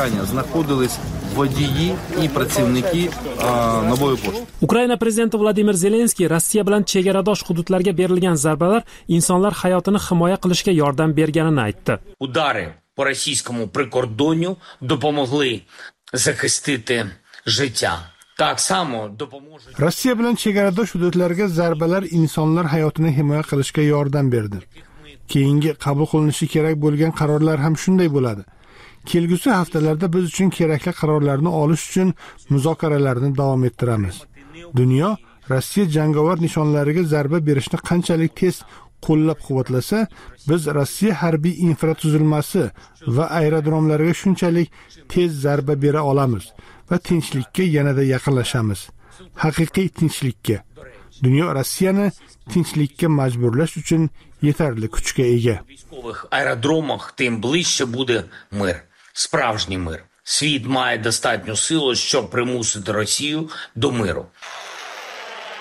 Ukraina prezidenti Vladimir Zelenskiy Rossiya bilan chegaradosh hududlarga berilgan zarbalar insonlar hayotini himoya qilishga yordam berganini aytdi. Удари по російському прикордонню допомогли захистити життя. Так само допоможуть. Rossiya bilan chegaradosh hududlarga zarbalar insonlar hayotini himoya qilishga yordam berdi. Keyingi qabul qilinishi kerak bo'lgan qarorlar ham shunday bo'ladi. Kelgusi haftalarda biz uchun kerakli qarorlarni olish uchun muzokaralarni davom ettiramiz. Dunyo Rossiya jangovar nishonlariga zarba berishni qanchalik tez qo'llab-quvvatlasa, biz Rossiya harbiy infratuzilmasi va aerodromlariga shunchalik tez zarba bera olamiz va tinchlikka yanada yaqinlashamiz. Haqiqiy tinchlikka. Dunyo Rossiyani tinchlikka majburlash uchun yetarli kuchga ega. Військових аеродромах тим ближче буде мир. Справжній мир. Світ має достатньо сили, щоб примусити Росію до миру.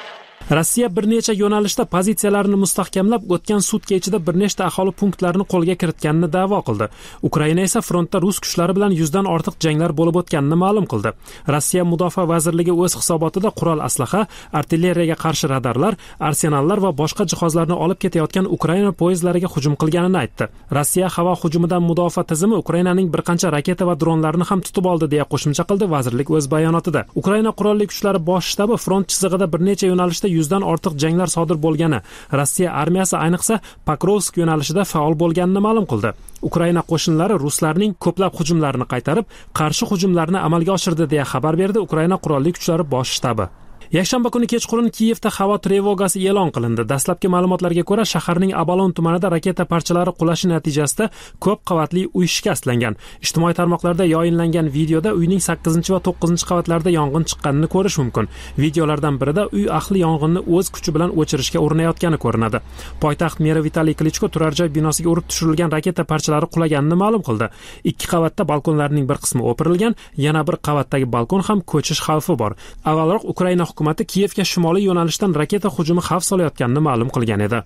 Rossiya bir necha yo'nalishda pozitsiyalarini mustahkamlab, o'tgan sutka ichida bir nechta aholi punktlarini qo'lga kiritganini da'vo qildi. Ukraina esa frontda rus kuchlari bilan yuzdan ortiq janglar bo'lib o'tganini ma'lum qildi. Rossiya Mudofaa vazirligi o'z hisobotida qurol aslaha, artilleriyaga qarshi radarlar, arsenallar va boshqa jihozlarni olib ketayotgan Ukraina poyezdlariga hujum qilganini aytdi. Rossiya havo hujumidan mudofaa tizimi Ukrainaning bir qancha raketa va dronlarni ham tutib oldi deya qo'shimcha qildi vazirlik o'z bayonotida. Ukraina qurolli kuchlari bosh shtabi front chizig'ida bir necha yo'nalishda yuzdan ortiq janglar sodir bo'lgani, Rossiya armiyasi ayniqsa Pokrovsk yo'nalishida faol bo'lganini ma'lum qildi. Ukraina qo'shinlari ruslarning ko'plab hujumlarini qaytarib, qarshi hujumlarni amalga oshirdi deya xabar berdi Ukraina qurolli kuchlari bosh shtabi. Yakshanba kuni kechqurun Kiyevda havo trevogasi e'lon qilindi. Dastlabki ma'lumotlarga ko'ra, shaharning Abalon tumanida raketa parchalari qulashi natijasida ko'p qavatli uy shikastlangan. Ijtimoiy tarmoqlarda yoyinlangan videoda uyning sakkizinchi va to'qqizinchi qavatlarida yong'in chiqqanini ko'rish mumkin. Videolardan birida uy ahli yong'inni o'z kuchi bilan o'chirishga urinayotgani ko'rinadi. Poytaxt meri Vitaliy Klichko turar joy binosiga urib tushirilgan raketa parchalari qulaganini ma'lum qildi. Ikki qavatda balkonlarning bir qismi o'pirilgan, yana bir qavatdagi balkon ham ko'chish xavfi bor. Avvalroq Ukraina hukumati Kiyevga shimoliy yo'nalishdan raketa hujumi xavf solayotganini ma'lum qilgan edi.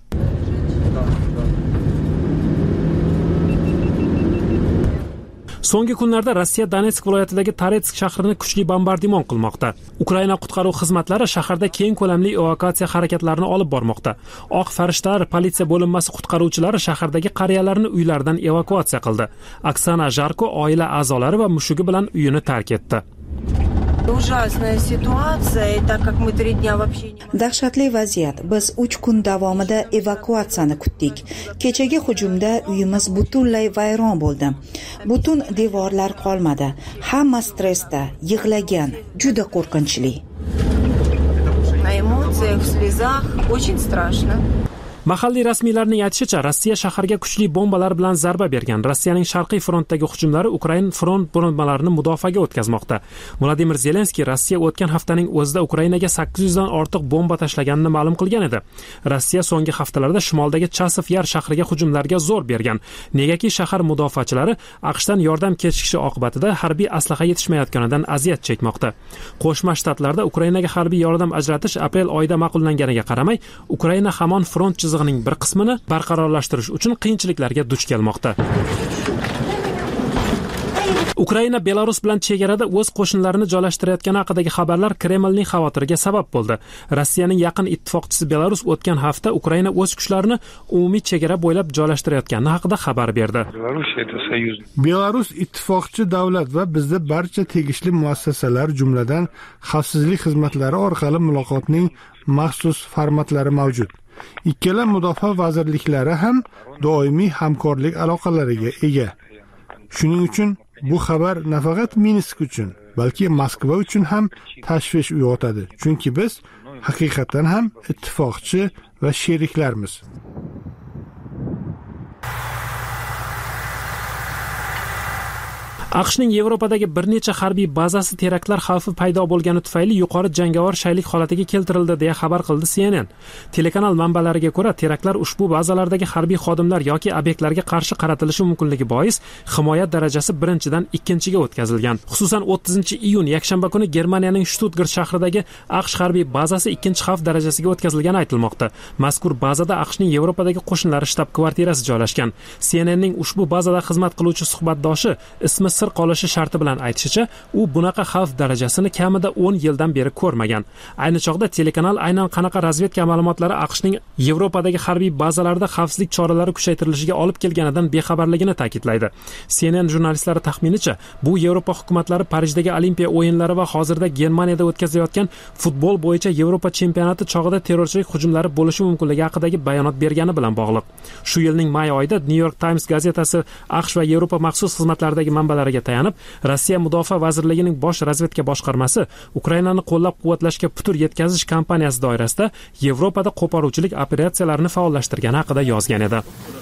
So'nggi kunlarda Rossiya Donetsk viloyatidagi Taretsk shahrini kuchli bombardimon qilmoqda. Ukraina qutqaruv xizmatlari shaharda keng ko'lamli evakuatsiya harakatlarini olib bormoqda. Oq farishtalar politsiya bo'linmasi qutqaruvchilari shahardagi qariyalarni uylaridan evakuatsiya qildi. Oksana Jarko oila a'zolari va mushugi bilan uyini tark etdi. Dahshatli vaziyat. Biz uch kun davomida evakuatsiyani kutdik. Kechagi hujumda uyimiz butunlay vayron bo'ldi. Butun devorlar qolmadi. Hamma stressda, yig'lagan, juda qo'rqinchli. Mahalliy rasmiylarning aytishicha, Rossiya shaharga kuchli bombalar bilan zarba bergan. Rossiyaning sharqiy frontdagi hujumlari Ukraina front bo'linmalarini mudofaaga o'tkazmoqda. Vladimir Zelenskiy Rossiya o'tgan haftaning o'zida Ukrainaga sakkiz yuz dan ortiq bomba tashlaganini ma'lum qilgan edi. Rossiya so'nggi haftalarda shimoldagi Chasov Yar shahriga hujumlarga zo'r bergan. Negaki shahar mudofaachilari AQShdan yordam kechikishi oqibatida harbiy aslaha yetishmayotganidan aziyat chekmoqda. Qo'shma Shtatlarda Ukrainaga harbiy yordam ajratish aprel oyida ma'qullanganiga qaramay, Ukraina hamon front ning bir qismini barqarorlashtirish uchun qiyinchiliklarga duch kelmoqda. Ukraina Belarus bilan chegarada o'z qo'shinlarini joylashtirayotgani haqidagi xabarlar Kremlning xavotiriga sabab bo'ldi. Rossiyaning yaqin ittifoqchisi Belarus o'tgan hafta Ukraina o'z kuchlarini umumiy chegara bo'ylab joylashtirayotgani haqida xabar berdi. Belarus ittifoqchi davlat va bizda barcha tegishli muassasalar, jumladan xavfsizlik xizmatlari orqali muloqotning maxsus formatlari mavjud. Ikkala mudofaa vazirliklari ham doimiy hamkorlik aloqalariga ega. Shuning uchun bu xabar nafaqat Minsk uchun, balki Moskva uchun ham tashvish uyg'otadi. Chunki biz haqiqatan ham ittifoqchi va sheriklarmiz. AQShning Yevropadagi bir necha harbiy bazasi teraktlar xavfi paydo bo'lgani tufayli yuqori jangovar shaylik holatiga keltirildi deya xabar qildi C N N. Telekanal manbalariga ko'ra, teraktlar ushbu bazalardagi harbiy xodimlar yoki obyektlarga qarshi qaratilishi mumkinligi bois himoya darajasi birinchidan ikkinchiga o'tkazilgan. Xususan o'ttizinchi iyun yakshanba kuni Germaniyaning Stuttgart shahridagi AQSh harbiy bazasi ikkinchi xavf darajasiga o'tkazilgani aytilmoqda. Mazkur bazada AQShning Yevropadagi qo'shinlari shtab-kvartirasi joylashgan. C N Nning ushbu bazada xizmat qiluvchi suhbatdoshi ismi sir qolishi sharti bilan aytishicha, u bunaqa xavf darajasini kamida o'n yildan beri ko'rmagan. Ayni chog'da telekanal aynan qanaqa razvedka ma'lumotlari AQShning Yevropadagi harbiy bazalarida xavfsizlik choralari kuchaytirilishiga olib kelganidan bexabarligini ta'kidlaydi. C N N jurnalistlari taxminicha, bu Yevropa hukumatlari Parijdagi Olimpiya o'yinlari va hozirda Germaniyada o'tkazilayotgan futbol bo'yicha Yevropa chempionati chog'ida terrorchilik hujumlari bo'lishi mumkinligi haqidagi bayonot bergani bilan bog'liq. Shu yilning may oyida New York Times gazetasi AQSh va Yevropa maxsus xizmatlaridagi manbalariga tayanib, Rossiya Mudofaa vazirligining bosh razvedka boshqarmasi Ukrainani qo'llab-quvvatlashga putur yetkazish kampaniyasi doirasida Yevropada qo'poruvchilik operatsiyalarini faollashtirgani haqida yozgan edi.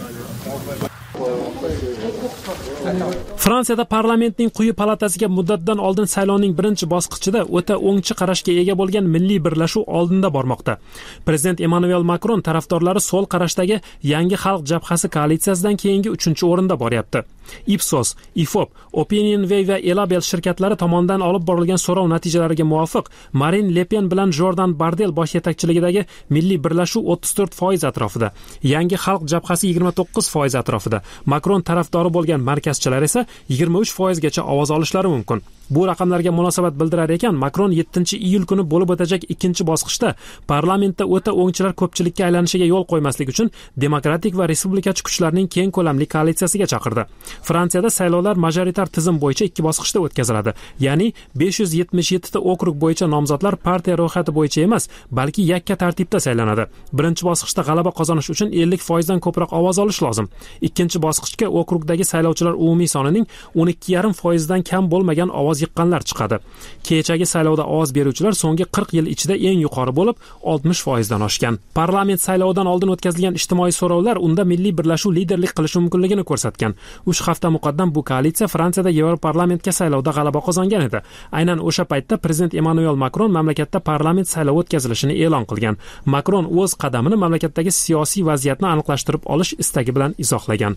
Fransiyada parlamentning quyi palatasiga muddatdan oldin saylovning birinchi bosqichida o'ta o'ngchi qarashga ega bo'lgan milliy birlashuv oldinda bormoqda. Prezident Emmanuel Macron tarafdorlari so'l qarashdagi Yangi xalq jabhasi koalitsiyasidan keyingi uchinchi o'rinda boryapti. Ipsos, Ifop, Opinionway va Elabel shirkatlari tomonidan olib borilgan so'rov natijalariga muvofiq Marin Le Pen bilan Jordan Bardel bosh yetakchiligidagi milliy birlashuv o'ttiz to'rt foiz atrofida, yangi xalq jabhasi yigirma to'qqiz foiz atrofida, Makron tarafdori bo'lgan markazchilar esa yigirma uch foizgacha ovoz olishlari mumkin. Bu raqamlarga munosabat bildirar ekan, Makron yettinchi iyul kuni bo'lib o'tajak ikkinchi bosqichda parlamentda o'ta o'ngchilar ko'pchilikka aylanishiga yo'l qo'ymaslik uchun demokratik va respublikachi kuchlarning keng ko'lamli koalitsiyasiga chaqirdi. Fransiyada saylovlar majoritar tizim bo'yicha ikki bosqichda o'tkaziladi. Ya'ni besh yuz yetmish yetti ta okrug bo'yicha nomzodlar partiya ro'yxati bo'yicha emas, balki yakka tartibda saylanadi. Birinchi bosqichda g'alaba qozonish uchun ellik foizdan ko'proq ovoz olish lozim. Ikkinchi bosqichga okrugdagi saylovchilar umumiy sonining o'n ikki yarim foizdan kam bo'lmagan ovoz yiqqanlar chiqadi. Kechagi saylovda ovoz beruvchilar so'nggi qirq yil ichida eng yuqori bo'lib oltmish foizdan oshgan. Parlament saylovidan oldin o'tkazilgan ijtimoiy so'rovlar unda milliy birlashuv liderlik qilishi mumkinligini ko'rsatgan. uch hafta muqaddam bu koalitsiya Fransiyada Yevroparlamentga saylovda g'alaba qozongan edi. Aynan o'sha paytda prezident Emmanuel Makron mamlakatda parlament saylovi o'tkazilishini e'lon qilgan. Makron o'z qadamini mamlakatdagi siyosiy vaziyatni aniqlashtirib olish istagi bilan izohlagan.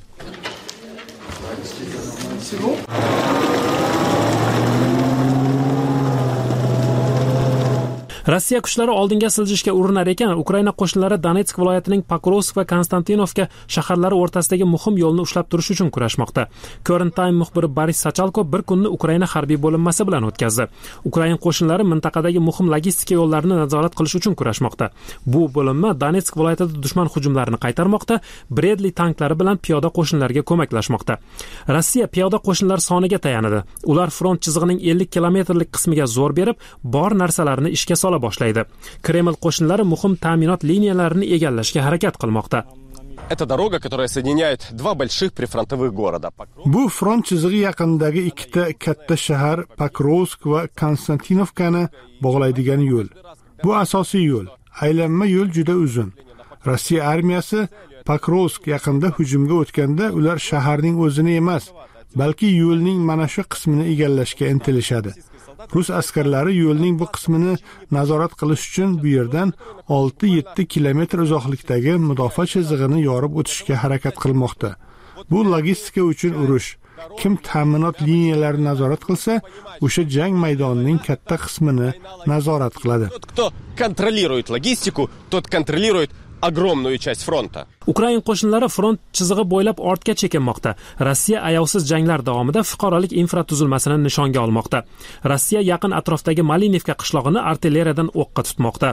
Rossiya kuchlari oldinga siljishga urinar ekan, Ukraina qo'shinlari Donetsk viloyatining Pokrovsk va Konstantinovka shaharlari o'rtasidagi muhim yo'lni ushlab turish uchun kurashmoqda. Current Time muxbiri Boris Sachalko bir kunni Ukraina harbiy bo'linmasi bilan o'tkazdi. Ukraina qo'shinlari mintaqadagi muhim logistika yo'llarini nazorat qilish uchun kurashmoqda. Bu bo'linma Donetsk viloyatida dushman hujumlarini qaytarmoqda, Bredli tanklari bilan piyoda qo'shinlarga ko'maklashmoqda. Rossiya piyoda qo'shinlar soniga tayanadi. Ular front chizig'ining ellik kilometrlik qismiga zo'r berib, bor narsalarni ishga soladi boshlaydi. Kreml qo'shinlari muhim ta'minot liniyalarini egallashga harakat qilmoqda. Это дорога, которая соединяет два больших прифронтовых города. Bu front chizig'i yaqinidagi ikkita katta shahar Pokrovsk va Konstantinovkani bog'laydigan yo'l. Bu asosiy yo'l. Aylanma yo'l juda uzun. Rossiya armiyasi Pokrovsk yaqinida hujumga o'tganda ular shaharning o'zini emas, balki yo'lning mana shu qismini egallashga intilishadi. Rus askarlari yo'lning bu qismini nazorat qilish uchun bu yerdan olti yetti kilometr uzoqlikdagi mudofaa chizig'ini yorib o'tishga harakat qilmoqda. Bu logistika uchun urush. Kim ta'minot liniyalarini nazorat qilsa, o'sha jang maydonining katta qismini nazorat qiladi. Кто контролирует логистику, тот контролирует огромную часть фронта. Ukraina qo'shinlari front chizig'i bo'ylab ortga chekinmoqda. Rossiya ayovsiz janglar davomida fuqarolik infratuzilmasini nishonga olmoqda. Rossiya yaqin atrofdagi Malinivka qishlog'ini artilleriyadan o'qqa tutmoqda.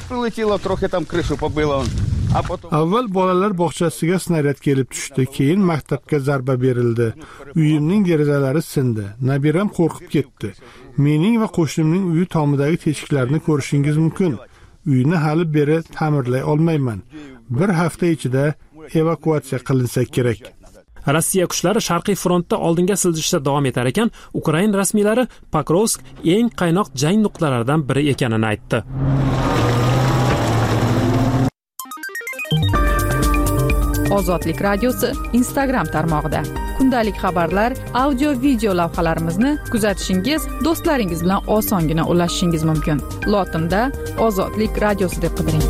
Avval bolalar bog'chasiga snaryad kelib tushdi, keyin maktabga zarba berildi. Uyimning derazalari sindi. Nabiram qo'rqib ketdi. Mening va qo'shnimning uyi tomidagi teshiklarni ko'rishingiz mumkin. Uyni hali beri ta'mirlay olmayman. Bir hafta ichida evakuatsiya qilinsa kerak. Rossiya kuchlari sharqiy frontda oldinga siljishda davom etar ekan, Ukraina rasmiylari Pokrovsk eng qaynoq jang nuqtalaridan biri ekanini aytdi. Ozodlik radiosi Instagram tarmog'ida kundalik xabarlar, audio video lavhalarimizni kuzatishingiz, do'stlaringiz bilan osongina ulashishingiz mumkin. Lotinda Ozodlik radiosi deb qidiring.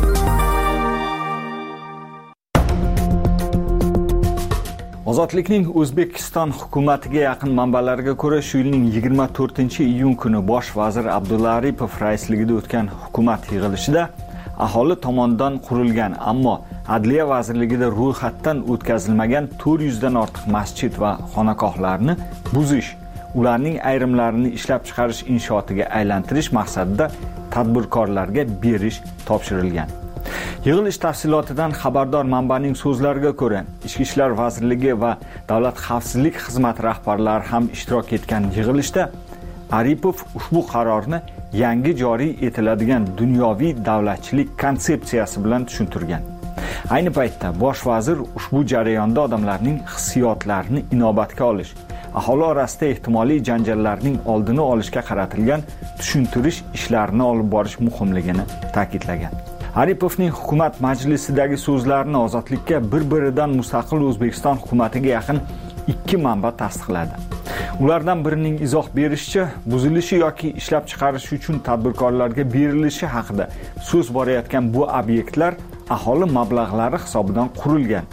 Ozodlikning O'zbekiston hukumatiga yaqin manbalarga ko'ra, shu yilning yigirma to'rtinchi iyun kuni bosh vazir Abdulla Aripov raisligida o'tgan hukumat yig'ilishida aholi tomonidan qurilgan, ammo Adliya vazirligida ro'yxatdan o'tkazilmagan to'rt yuz dan ortiq masjid va xonaqohlarni buzish, ularning ayrimlarini ishlab chiqarish inshootiga aylantirish maqsadida tadbirkorlarga berish topshirilgan. Yig'ilish tafsilotidan xabardor manbaning so'zlariga ko'ra, Ichki ishlar vazirligi va Davlat xavfsizlik xizmati rahbarlari ham ishtirok etgan yig'ilishda Aripov ushbu qarorni yangi joriy etiladigan dunyoviy davlatchilik konsepsiyasi bilan tushuntirgan. Ayni paytda bosh vazir ushbu jarayonda odamlarning hissiyotlarini inobatga olish, aholi orasida ehtimoliy janjallarning oldini olishga qaratilgan tushuntirish ishlarini olib borish muhimligini ta'kidlagan. Aripovning hukumat majlisidagi so'zlarini Ozodlikka bir-biridan mustaqil O'zbekiston hukumatiga yaqin ikki manba tasdiqladi. Ulardan birining izoh berishicha, buzilishi yoki ishlab chiqarish uchun tadbirkorlarga berilishi haqida so'z borayotgan bu obyektlar aholi mablag'lari hisobidan qurilgan.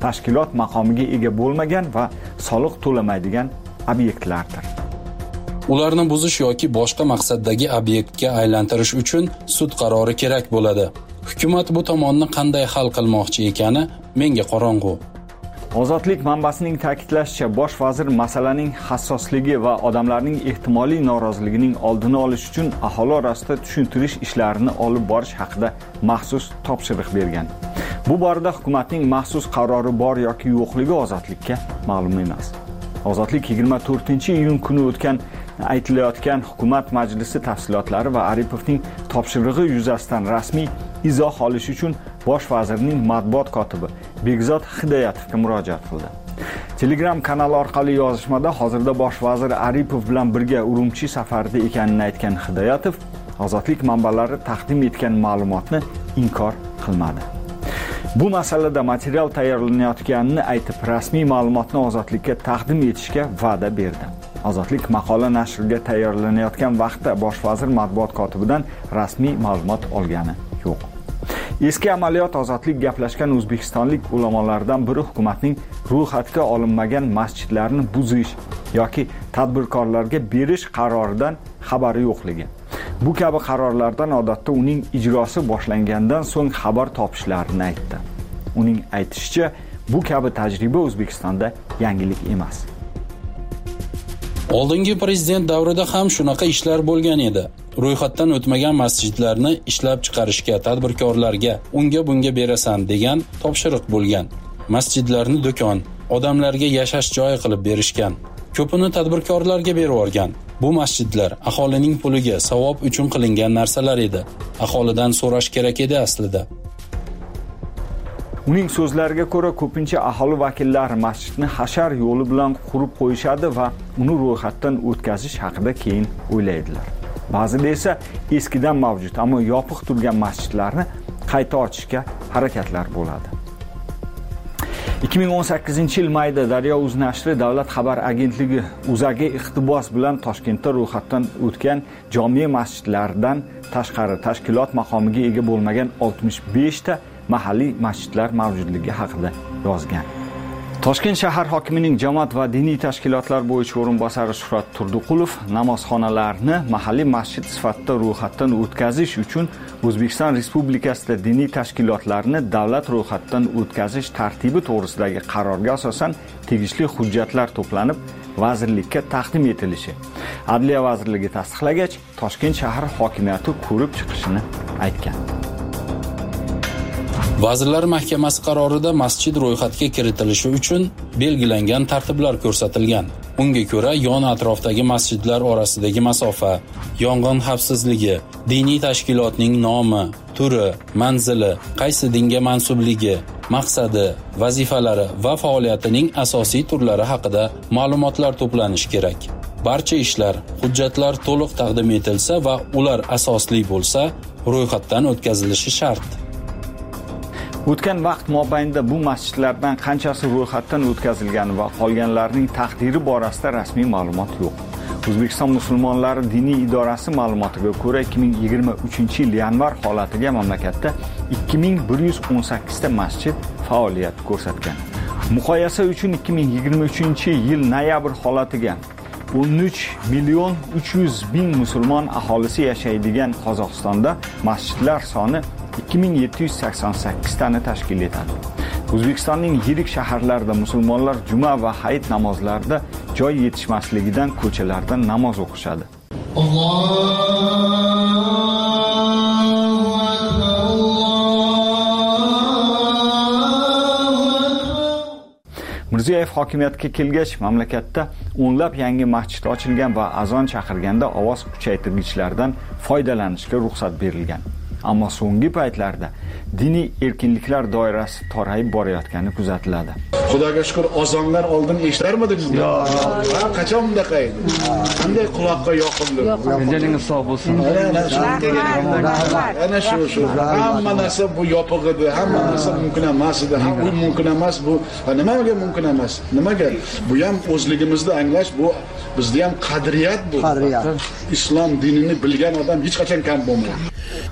tashkilot maqomiga ega bo'lmagan va soliq to'lamaydigan obyektlardir. Ularni buzish yoki boshqa maqsaddagi obyektga aylantirish uchun sud qarori kerak bo'ladi. Hukumat bu tomonni qanday hal qilmoqchi ekani menga qorong'u. Ozodlik manbasining ta'kidlashicha, bosh vazir masalaning hassosligi va odamlarning ehtimoliy noroziligining oldini olish uchun aholi orasida tushuntirish ishlarini olib borish haqida maxsus topshiriq bergan. Bu borada hukumatning maxsus qarori bor yoki yo'qligi ozodlikka ma'lum emas. Ozodlik yigirma to'rtinchi iyun kuni o'tgan aytilayotgan hukumat majlisi tafsilotlari va Aripovning topshirig'i yuzasidan rasmiy izoh olish uchun bosh vazirning matbuot kotibi Begzod Hidoyatovga murojaat qildi. Telegram kanali orqali yozishmada hozirda bosh vazir Aripov bilan birga Urumchi safarida ekanini aytgan Hidoyatov, ozodlik manbalari taqdim etgan ma'lumotni inkor qilmadi. Bu masalada material tayyorlanayotganini aytib, rasmiy ma'lumotni ozodlikka taqdim etishga va'da berdi. Ozodlik maqola nashriga tayyorlanayotgan vaqtda bosh vazir matbuot kotibidan rasmiy ma'lumot olgani yo'q. Eski amaliyot ozodlik gaplashgan o'zbekistonlik ulamolardan biri hukumatning ro'yxatga olinmagan masjidlarni buzish yoki tadbirkorlarga berish qaroridan xabari yo'qligi. Bu kabi qarorlardan odatda uning ijrosi boshlangandan so'ng xabar topishlarini aytdi. Uning aytishicha, bu kabi tajriba O'zbekistonda yangilik emas. Oldingi prezident davrida ham shunaqa ishlar bo'lgan edi. Ro'yxatdan o'tmagan masjidlarni ishlab chiqarishga tadbirkorlarga unga bunga berasan degan topshiriq bo'lgan. Masjidlarni do'kon, odamlarga yashash joyi qilib berishgan. Ko'pini tadbirkorlarga berib yuborgan. Bu masjidlar aholining puliga savob uchun qilingan narsalar edi. Aholidan so'rash kerak edi aslida. Uning so'zlariga ko'ra, ko'pincha aholi vakillari masjidni hashar yo'li bilan qurib qo'yishadi va uni ro'yxatdan o'tkazish haqida keyin o'ylaydilar. Ba'zida esa eskidan mavjud, ammo yopiq turgan masjidlarni qayta ochishga harakatlar bo'ladi. ikki ming o'n sakkizinchi yil mayda Daryo.uz nashri Davlat xabar agentligi Uzaga iqtibos bilan Toshkentda ro'yxatdan o'tgan jome masjidlardan tashqari tashkilot maqomiga ega bo'lmagan oltmish besh ta mahalliy masjidlar mavjudligi haqida yozgan. Toshkent shahar hokimining jamoat va diniy tashkilotlar bo'yicha o'rinbosari Shuhrat Turdiqulov namozxonalarni mahalliy masjid sifatida ro'yxatdan o'tkazish uchun O'zbekiston Respublikasida diniy tashkilotlarni davlat ro'yxatdan o'tkazish tartibi to'g'risidagi qarorga asosan tegishli hujjatlar to'planib vazirlikka taqdim etilishi, Adliya vazirligi tasdiqlagach, Toshkent shahar hokimiyati ko'rib chiqishini aytgan. Vazirlar Mahkamasi qarorida masjid ro'yxatga kiritilishi uchun belgilangan tartiblar ko'rsatilgan. Unga ko'ra, yon atrofdagi masjidlar orasidagi masofa, yong'in xavfsizligi, diniy tashkilotning nomi, turi, manzili, qaysi dinga mansubligi, maqsadi, vazifalari va faoliyatining asosiy turlari haqida ma'lumotlar to'planishi kerak. Barcha ishlar, hujjatlar to'liq taqdim etilsa va ular asosli bo'lsa, ro'yxatdan o'tkazilishi shart. O'tgan vaqt mobaynida bu masjidlardan qanchasi ro'yxatdan o'tkazilgani va qolganlarning taqdiri borasida rasmiy ma'lumot yo'q. O'zbekiston musulmonlari diniy idorasi ma'lumotiga ko'ra, ikki ming yigirma uchinchi yil yanvar holatiga mamlakatda ikki ming bir yuz o'n sakkiz ta masjid faoliyat ko'rsatgan. Muqoyasa uchun ikki ming yigirma uchinchi yil noyabr holatiga o'n uch million uch yuz ming musulmon aholisi yashaydigan Qozog'istonda masjidlar soni ikki ming yetti yuz sakson sakkiz tani tashkil etadi. O'zbekistonning yirik shaharlarida musulmonlar juma va hayit namozlarida joy yetishmasligidan ko'chalarda namoz o'qishadi. Mirziyoyev hokimiyatga kelgach, mamlakatda o'nlab yangi masjid ochilgan va azon chaqirganda ovoz kuchaytirgichlardan foydalanishga ruxsat berilgan. Ammo so'nggi paytlarda diniy erkinliklar doirasi torayib borayotgani kuzatiladi. Xudoga shukr, azonlar oldin eshitarmidingiz? Yo'q. Qachon bunaqa edi? Qanday quloqqa yoqimli? O'zingiz sog' bo'lsin. Ana shu shu. Hamma narsa bu yopiq edi, hamma narsa mumkin emas edi. Ham bu mumkin emas, bu nimaga mumkin emas? Nimaga? Bu ham o'zligimizni anglash, bu bizda ham qadriyat bu. Qadriyat. Islom dinini bilgan odam hech qachon kam bo'lmaydi. Oldinroq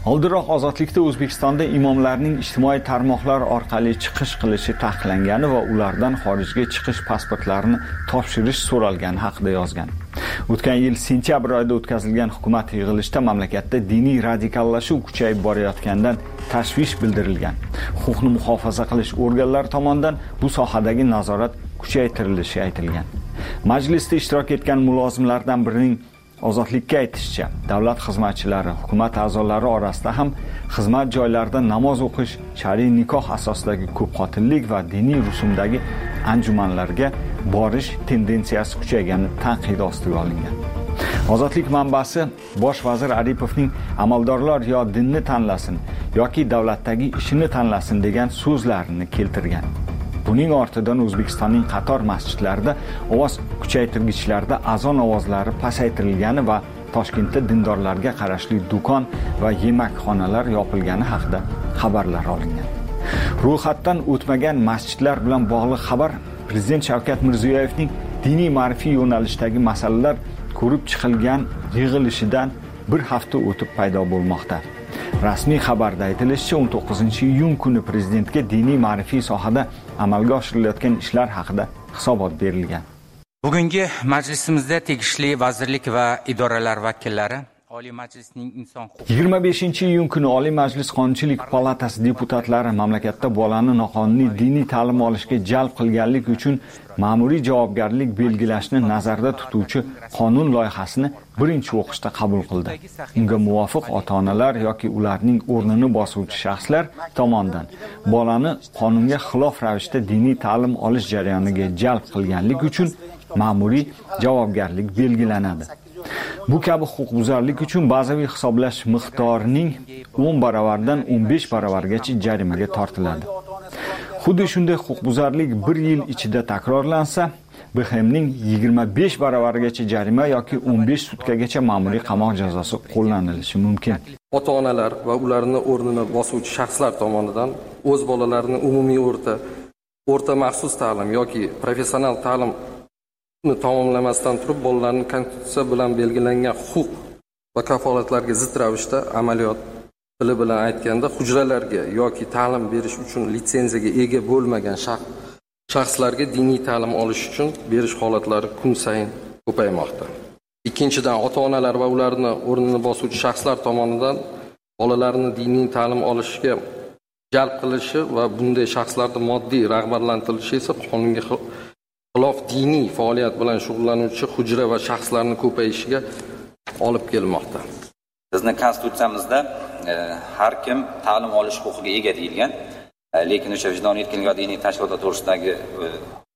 Avvalroq ozodlikda O'zbekistonda imomlarning ijtimoiy tarmoqlar orqali chiqish qilishi taqiqlangani va ulardan xorijga chiqish pasportlarini topshirish so'ralgani haqida yozgan. O'tgan yil sentyabr oyida o'tkazilgan hukumat yig'ilishida mamlakatda diniy radikallashuv kuchayib borayotganidan tashvish bildirilgan. Huquqni muhofaza qilish organlari tomonidan bu sohadagi nazorat kuchaytirilishi aytilgan. Majlisda ishtirok etgan mulozimlardan birining ozodlikka aytishicha, davlat xizmatchilari, hukumat a'zolari orasida ham xizmat joylarida namoz o'qish, shar'iy nikoh asosidagi ko'pxotinlik va diniy rusumdagi anjumanlarga borish tendensiyasi kuchaygani tanqid ostiga olingan. Ozodlik manbasi Bosh vazir Aripovning amaldorlar yo dinni tanlasin yoki davlatdagi ishini tanlasin degan so'zlarini keltirgan. Buning ortidan O'zbekistonning qator masjidlarida ovoz kuchaytirgichlarda azon ovozlari pasaytirilgani va Toshkentda dindorlarga qarashli do'kon va yemakxonalar yopilgani haqida xabarlar olingan. Ro'yxatdan o'tmagan masjidlar bilan bog'liq xabar Prezident Shavkat Mirziyoyevning diniy ma'rifiy yo'nalishdagi masalalar ko'rib chiqilgan yig'ilishidan bir hafta o'tib paydo bo'lmoqda. Rasmiy xabarda aytilishicha, o'n to'qqizinchi iyun kuni prezidentga diniy ma'rifiy sohada amalga oshirilayotgan ishlar haqida hisobot berilgan. Bugungi majlisimizda tegishli vazirlik va idoralar vakillari Oliy Majlisning inson huquqi yigirma beshinchi iyun kuni Oliy Majlis Qonunchilik palatasi deputatlari mamlakatda bolani noqonuniy diniy ta'lim olishga jalb qilganlik uchun ma'muriy javobgarlik belgilashni nazarda tutuvchi qonun loyihasini birinchi o'qishda qabul qildi. Unga muvofiq ota-onalar yoki ularning o'rnini bosuvchi shaxslar tomonidan bolani qonunga xilof ravishda diniy ta'lim olish jarayoniga jalb qilganlik uchun ma'muriy javobgarlik belgilanadi. Bu kabi huquqbuzarlik uchun bazaviy hisoblash miqdorining o'n baravardan o'n besh baravargacha jarimaga tortiladi. Xuddi shunday huquqbuzarlik bir yil ichida takrorlansa, B X Mning yigirma besh baravargacha jarima yoki o'n besh sutkagacha ma'muriy qamoq jazosi qo'llanilishi mumkin. Ota-onalar va ularni o'rnini bosuvchi shaxslar tomonidan o'z bolalarini umumiy o'rta, o'rta maxsus ta'lim yoki professional ta'lim uni tamomlamasdan turib bolalarning konstitutsiya bilan belgilangan huquq va kafolatlarga zid ravishda amaliyot tili bilan aytganda hujralarga yoki ta'lim berish uchun litsenziyaga ega bo'lmagan shaxslarga diniy ta'lim olish uchun berish holatlari kun sayin ko'paymoqda. Ikkinchidan, ota-onalar va ularni o'rnini bosuvchi shaxslar tomonidan bolalarini diniy ta'lim olishga jalb qilishi va bunday shaxslarning moddiy rag'batlantirilishi esa qonunga xilof diniy faoliyat bilan shug'ullanuvchi hujra va shaxslarning ko'payishiga olib kelmoqda. Bizning konstitutsiyamizda e, har kim ta'lim olish huquqiga ega deyilgan, e, lekin o'sha vijdon erkinligi va diniy tashkilotlar to'g'risidagi e,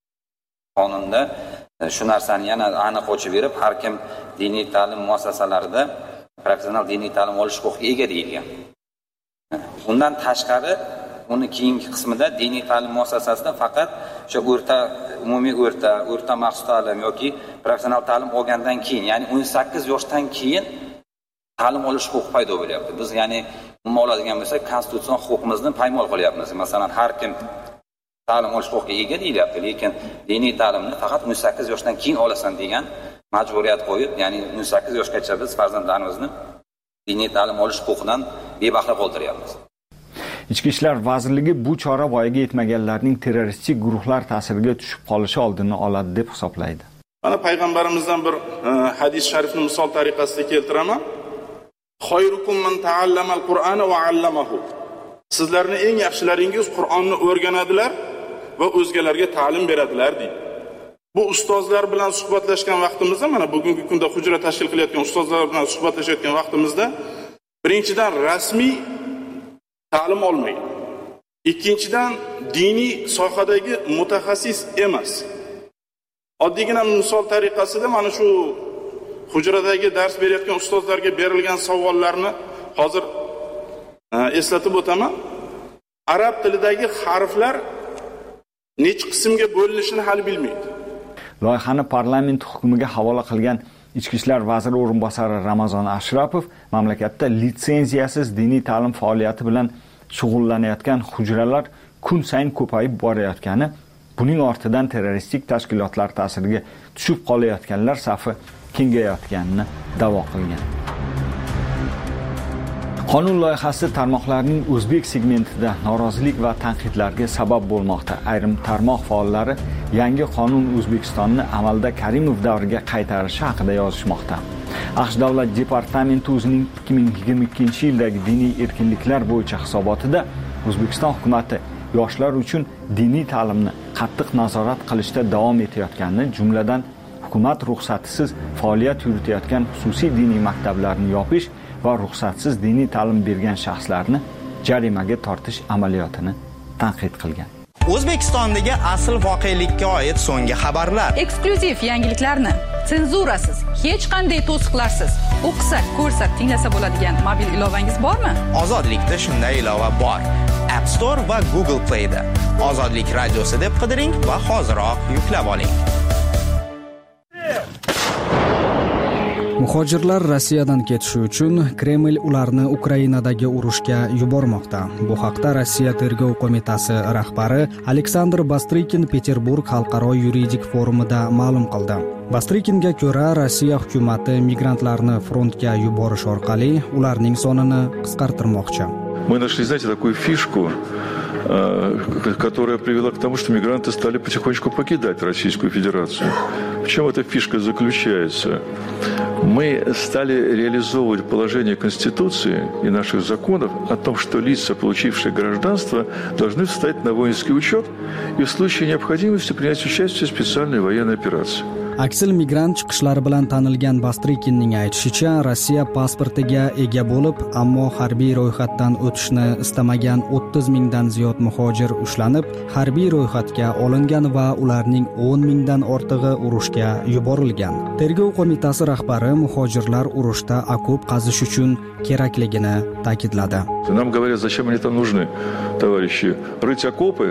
qonunda e, shu narsani yana aniq ochib berib, har kim diniy ta'lim muassasalarida professional diniy ta'lim olish huquqiga ega deyilgan. Bundan tashqari uni keyingi qismida diniy ta'lim muassasasida faqat o'sha o'rta umumiy o'rta, o'rta maxsus ta'lim yoki professional ta'lim olgandan keyin, ya'ni o'n sakkiz yoshdan keyin ta'lim olish huquqi paydo bo'lyapti. Biz ya'ni umuman oladigan bo'lsak, konstitutsion huquqimizni paymol qilyapmiz. Masalan, har kim ta'lim olish huquqiga ega deyilyapti, lekin diniy ta'limni faqat o'n sakkiz yoshdan keyin olasan degan majburiyat qo'yib, ya'ni o'n sakkiz yoshgacha biz farzandlarimizni diniy ta'lim olish huquqidan bebahra qoldiryapmiz. Ichki ishlar vazirligi bu chora voyaga yetmaganlarning terroristik guruhlar ta'siriga tushib qolishi oldini oladi deb hisoblaydi. Mana payg'ambarimizdan bir e, hadis sharifni misol tariqasida keltiraman. Khayrukum man ta'allama al-Qur'ana va 'allamahu. Sizlarning eng yaxshilaringiz Qur'onni o'rganadilar va o'zgalarga ta'lim beradilar deydi. Bu ustozlar bilan suhbatlashgan vaqtimizda, mana bugungi kunda hujra tashkil qilayotgan ustozlar bilan suhbatlashayotgan vaqtimizda birinchidan rasmiy ta'lim olmaydi. Ikkinchidan diniy sohadagi mutaxassis emas. Oddiygina misol tariqasida mana shu hujradagi dars berayotgan ustozlarga berilgan savollarni hozir e, eslatib o'taman. Arab tilidagi harflar necha qismga bo'linishini hali bilmaydi. Loyihani parlament hukumiga havola qilgan Ichki ishlar vaziri o'rinbosari Ramazon Ashrapov mamlakatda litsenziyasiz diniy ta'lim faoliyati bilan shug'ullanayotgan hujralar kun sayin ko'payib borayotgani, buning ortidan terroristik tashkilotlar ta'siriga tushib qolayotganlar safi kengayayotganini da'vo qilgan. Qonun loyihasi tarmoqlarning o'zbek segmentida norozilik va tanqidlarga sabab bo'lmoqda. Ayrim tarmoq faollari yangi qonun O'zbekistonni amalda Karimov davriga qaytarishi haqida yozishmoqda. AQSh davlat departamenti o'zining ikki ming yigirma ikkinchi yildagi diniy erkinliklar bo'yicha hisobotida O'zbekiston hukumatı yoshlar uchun diniy ta'limni qattiq nazorat qilishda davom etayotganini, jumladan hukumat ruxsatisiz faoliyat yuritayotgan xususiy diniy maktablarni yopish va ruxsatsiz diniy ta'lim bergan shaxslarni jarimaga tortish amaliyotini tanqid qilgan. O'zbekistondagi asl voqelikka oid so'nggi xabarlar. Eksklyuziv yangiliklarni senzurasiz, hech qanday to'siqlarsiz o'qisa, ko'rsa, tinglasa bo'ladigan mobil ilovangiz bormi? Ozodlikda shunday ilova bor. App Store va Google Play da. Ozodlik radiosi deb qidiring va hoziroq yuklab oling. Muhojirlar Rossiyadan ketishi uchun Kreml ularni Ukrainadagi urushga yubormoqda. Bu haqda Rossiya tergov qo'mitasi rahbari Aleksandr Bastrikin Peterburg xalqaro yuridik forumida ma'lum qildi. Bastrikinga ko'ra, Rossiya hukumati migrantlarni frontga yuborish orqali ularning sonini qisqartirmoqchi. Мы нашли, знаете, такую фишку, которая привела к тому, что мигранты стали потихонечку покидать Российскую Федерацию. В чем эта фишка заключается? Мы стали реализовывать положение Конституции и наших законов о том, что лица, получившие гражданство, должны встать на воинский учет и в случае необходимости принять участие в специальной военной операции. Aksil migrant chiqishlari bilan tanilgan Bastrikinning aytishicha, Rossiya pasportiga ega bo'lib, ammo harbiy ro'yxatdan o'tishni istamagan o'ttiz mingdan ziyod muhojir ushlanib, harbiy ro'yxatga olingan va ularning o'n mingdan ortig'i urushga yuborilgan. Tergov qo'mitasi rahbari muhojirlar urushda okop qazish uchun kerakligini ta'kidladi. Нам говорят, зачем они там нужны, товарищи? Рыть окопы,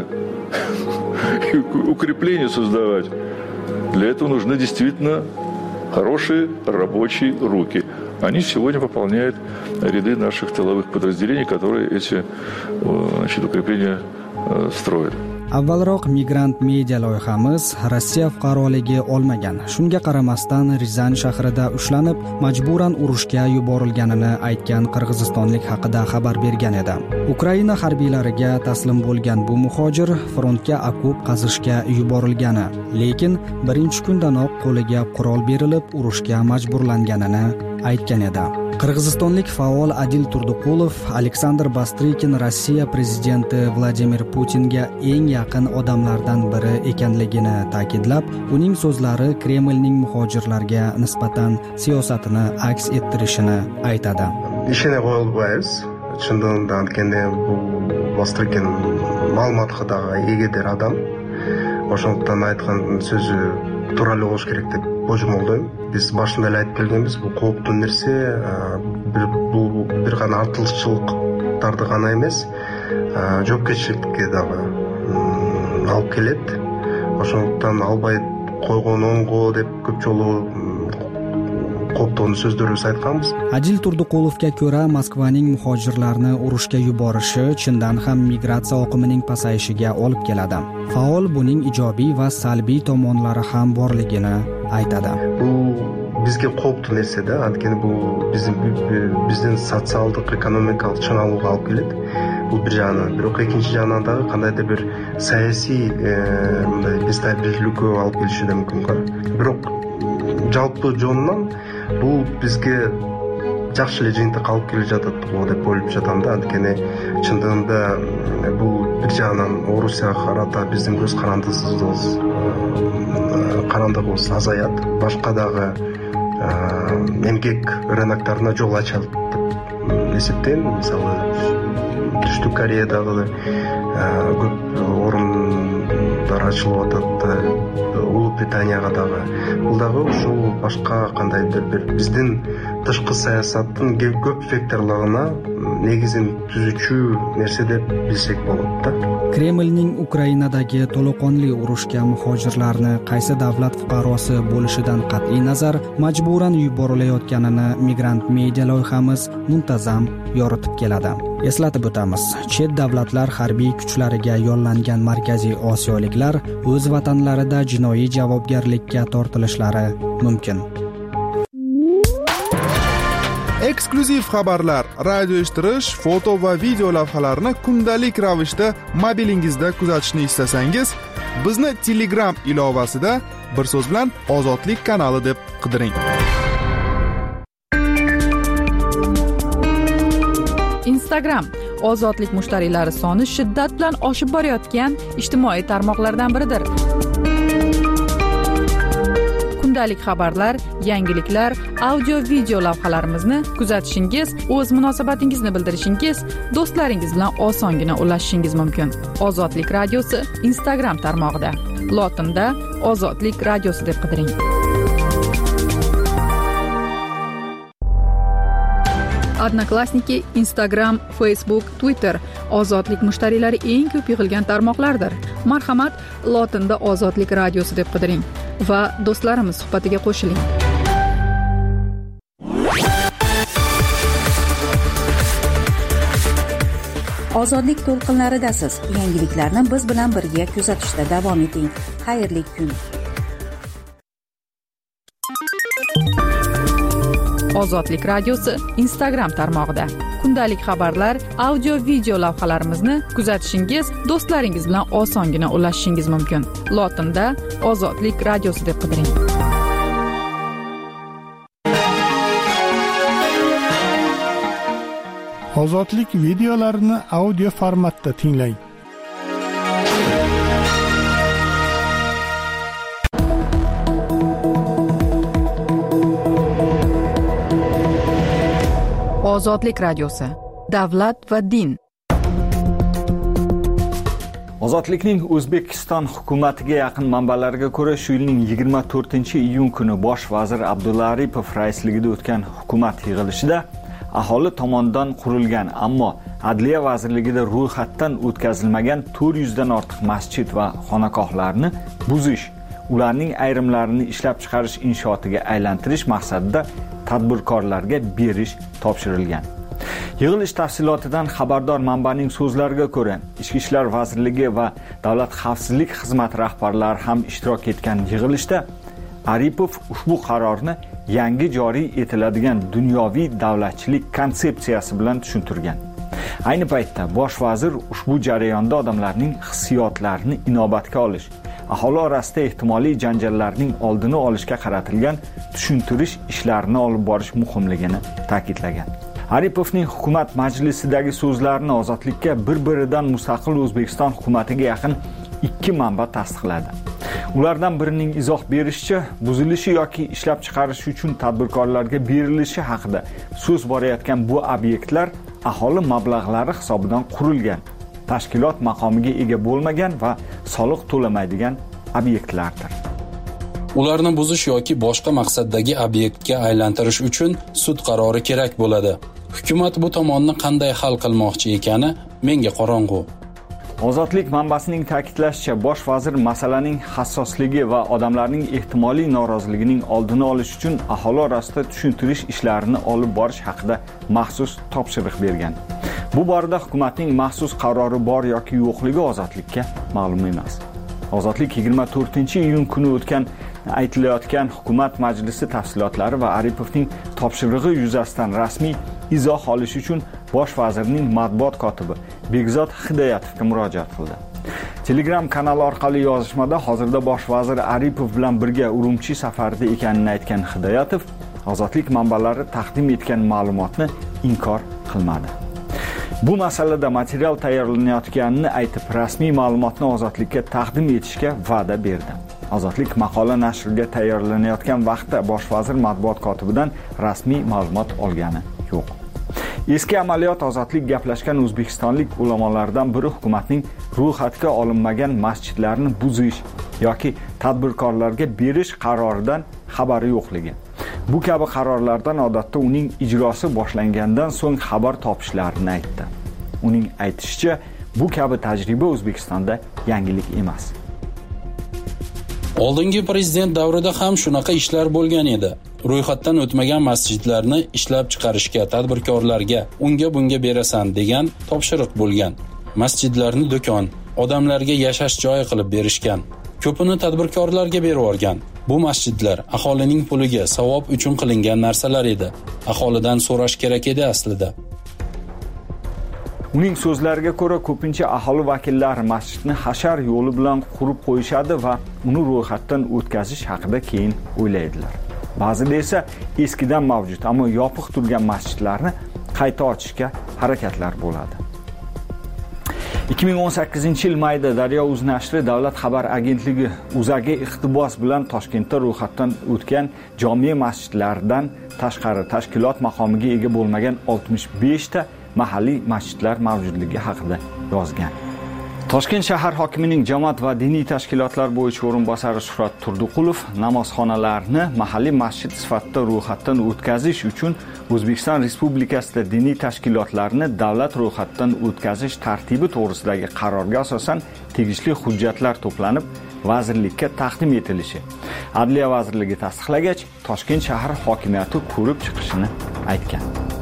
укрепления создавать. Для этого нужны действительно хорошие рабочие руки. Они сегодня пополняют ряды наших тыловых подразделений, которые эти, значит, укрепления строят. Avvalroq migrant media loyihamiz Rossiya fuqaroligi olmagan. Shunga qaramasdan Rizan shahrida ushlanib, majburan urushga yuborilganini aytgan qirg'izistonlik haqida xabar bergan edi. Ukraina harbiylariga taslim bo'lgan bu muhojir frontga okop qazishga yuborilgani, lekin birinchi kundanoq qo'liga qurol berilib, urushga majburlanganini aytgan edi. Qirg'izistonlik faol Adil Turduqulov Aleksandr Bastrikin Rossiya prezidenti Vladimir Putinga eng yaqin odamlardan biri ekanligini ta'kidlab, uning so'zlari Kremlning muhojirlarga nisbatan siyosatini aks ettirishini aytadi. Ishini qo'yib qo'yamiz. Shundan aytganda bu Bastrikin ma'lumotga egadir odam. O'shondan aytgan so'zi to'g'ri bo'lishi kerak deb bo'jmoldayм. Biz başında aytib kelganmiz, bu qo'rqinchli narsa, bu bir g'ana артылшылыктарды g'ana emas, жоопкерчиликке дагы алып келет. Ошондуктан албай койгон оңго деп көп жолу qo'rqituvchi so'zlarni aytganmiz. Adil Turduqulovga ko'ra, Moskvaning muhojirlarni urushga yuborishi chindan ham migratsiya oqimining pasayishiga olib keladi. Faol buning ijobiy va salbiy tomonlari ham borligini aytadi. Bu bizga qo'rqituvchi narsa-da, ya'ni bu bizning bizning sotsialdық, ekonomikалық чыңалууга алып келет. Bu bir жагынан, бирок экинчи жагынан дагы кандайдыр бир саясий мындай нестабилдүүлүккө алып келиши да мүмкүн. Бирок жалпы жонунан бул бизге жакшы эле жыйынтык алып келе жатат го деп ойлоп жатам да. Анткени чындыгында бул бир жагынан Орусияга карата биздин көз карандысыбыз карандыгыбыз азаят, башка дагы эмгек рыноктарына жол ачат деп эсептейм. Мисалы Түштүк Кореядагы көп орундар ачылып атат, Улуу Британияга дагы. Бул дагы ушул башка кандайдыр бир биздин тышкы саясаттын көп факторлоруна негизин түзүүчү нерсе деп билсек болот да. Kremlning Ukrainadagi to'laqonli urushga muhojirlarni qaysi davlat fuqarosi bo'lishidan qat'iy nazar majburan yuborilayotganini migrant media loyihamiz muntazam yoritib keladi. Eslatib o'tamiz, chet davlatlar harbiy kuchlariga yo'llangan Markaziy Osiyoliklar o'z vatanlarida jinoiy javobgarlikka tortilishlari mumkin. eksklyuziv xabarlar, radio eshittirish, foto va video lavhalarni kundalik ravishda mobilingizda kuzatishni istasangiz, bizni Telegram ilovasida bir so'z bilan Ozodlik kanali deb qidiring. Instagram ozodlik mushtariylari soni shiddat bilan oshib borayotgan ijtimoiy tarmoqlardan biridir. Kundalik xabarlar, yangiliklar, audio video lavhalarimizni kuzatishingiz, o'z munosabatingizni bildirishingiz, do'stlaringiz bilan osongina ulashishingiz mumkin. Ozodlik radiosi Instagram tarmog'ida. Lotinda Ozodlik radiosi deb qidiring. Odnoklassniki, Instagram, Facebook, Twitter ozodlik mushtariylari eng ko'p yig'ilgan tarmoqlardir. Marhamat, lotinda Ozodlik radiosi deb qidiring va do'stlarimiz suhbatiga qo'shiling. Ozodlik to'lqinlaridasiz. Yangiliklarni biz bilan birga kuzatishda davom eting. Xayrli kun. Ozodlik radiosi Instagram tarmog'ida. Kundalik xabarlar, audio video lavhalarimizni kuzatishingiz, do'stlaringiz bilan osongina ulashishingiz mumkin. Lotinda Ozodlik radiosi deb qidiring. Ozodlik videolarini audio formatda tinglang. Ozodlik radiosi. Davlat va din. Ozodlikning O'zbekiston hukumatiga yaqin manbalarga ko'ra, shu yilning yigirma to'rtinchi iyun kuni bosh vazir Abdulla Aripov raisligida o'tgan hukumat yig'ilishida aholi tomonidan qurilgan, ammo Adliya vazirligida ro'yxatdan o'tkazilmagan to'rt yuz dan ortiq masjid va xonaqohlarni buzish, ularning ayrimlarini ishlab chiqarish inshootiga aylantirish maqsadida tadbirkorlarga berish topshirilgan. Yig'ilish tafsilotidan xabardor manbaning so'zlariga ko'ra, Ichki ishlar vazirligi va Davlat xavfsizlik xizmati rahbarlari ham ishtirok etgan yig'ilishda Aripov ushbu qarorni yangi joriy etiladigan dunyoviy davlatchilik konsepsiyasi bilan tushuntirgan. Ayni paytda bosh vazir ushbu jarayonda odamlarning hissiyotlarini inobatga olish, aholi orasida ehtimoliy janjallarning oldini olishga qaratilgan tushuntirish ishlarini olib borish muhimligini ta'kidlagan. Aripovning hukumat majlisidagi so'zlarini Ozodlikka bir-biridan mustaqil O'zbekiston hukumatiga yaqin ikki manba tasdiqladi. Ulardan birining izoh berishicha, buzilishi yoki ishlab chiqarish uchun tadbirkorlarga berilishi haqida so'z borayotgan bu obyektlar aholi mablag'lari hisobidan qurilgan, tashkilot maqomiga ega bo'lmagan va soliq to'lamaydigan obyektlardir. Ularni buzish yoki boshqa maqsaddagi obyektga aylantirish uchun sud qarori kerak bo'ladi. Hukumat bu tomonni qanday hal qilmoqchi ekani menga qorong'u. Ozodlik manbasining ta'kidlashicha, bosh vazir masalaning hassosligi va odamlarning ehtimoliy noroziligining oldini olish uchun aholi orasida tushuntirish ishlarini olib borish haqida maxsus topshiriq bergan. Bu borada hukumatning maxsus qarori bor yoki yo'qligi Ozodlikka ma'lum emas. Ozodlik yigirma to'rtinchi iyun kuni o'tgan aytilayotgan hukumat majlisi tafsilotlari va Aripovning topshirig'i yuzasidan rasmiy izoh olish uchun bosh vazirning matbuot kotibi Begzod Hidoyatovga murojaat qildi. Telegram kanali orqali yozishmada hozirda bosh vazir Aripov bilan birga Urumchi safarida ekanini aytgan Hidoyatov, Ozodlik manbalari taqdim etgan ma'lumotni inkor qilmadi. Bu masalada material tayyorlanayotganini aytib, rasmiy ma'lumotni Ozodlikka taqdim etishga va'da berdi. Ozodlik maqola nashriga tayyorlanayotgan vaqtda bosh vazir matbuot kotibidan rasmiy ma'lumot olgani yo'q. Eski amaliyot Ozodlik gaplashgan o'zbekistonlik ulamolardan biri hukumatning ro'yxatga olinmagan masjidlarni buzish yoki tadbirkorlarga berish qaroridan xabari yo'qligi. Bu kabi qarorlardan odatda uning ijrosi boshlangandan so'ng xabar topishlarini aytdi. Uning aytishicha, bu kabi tajriba O'zbekistonda yangilik emas. Oldingi prezident davrida ham shunaqa ishlar bo'lgan edi. Ro'yxatdan o'tmagan masjidlarni ishlab chiqarishga tadbirkorlarga unga bunga berasan degan topshiriq bo'lgan. Masjidlarni do'kon, odamlarga yashash joyi qilib berishgan. ko'pini tadbirkorlarga berib yuborgan. Bu masjidlar aholining puliga savob uchun qilingan narsalar edi. Aholidan so'rash kerak edi aslida. Uning so'zlariga ko'ra, ko'pincha aholi vakillari masjidni hashar yo'li bilan qurib qo'yishadi va uni ro'yxatdan o'tkazish haqida keyin o'ylaydilar. Ba'zida esa eskidan mavjud, ammo yopiq turgan masjidlarni qayta ochishga harakatlar bo'ladi. ikki ming o'n sakkizinchi yil mayida Daryo.uz nashri Davlat xabar agentligi o'zaga iqtibos bilan Toshkentda ro'yxatdan o'tgan jome masjidlardan tashqari tashkilot maqomiga ega bo'lmagan oltmish besh ta mahalliy masjidlar mavjudligi haqida yozgan. Toshkent shahar hokimining jamoat va diniy tashkilotlar bo'yicha o'rinbosari Shuhrat Turduqulov namozxonalarni mahalliy masjid sifatida ro'yxatdan o'tkazish uchun O'zbekiston Respublikasida diniy tashkilotlarni davlat ro'yxatdan o'tkazish tartibi to'g'risidagi qarorga asosan tegishli hujjatlar to'planib vazirlikka taqdim etilishi. Adliya vazirligi tasdiqlagach, Toshkent shahar hokimiyati ko'rib chiqishini aytgan.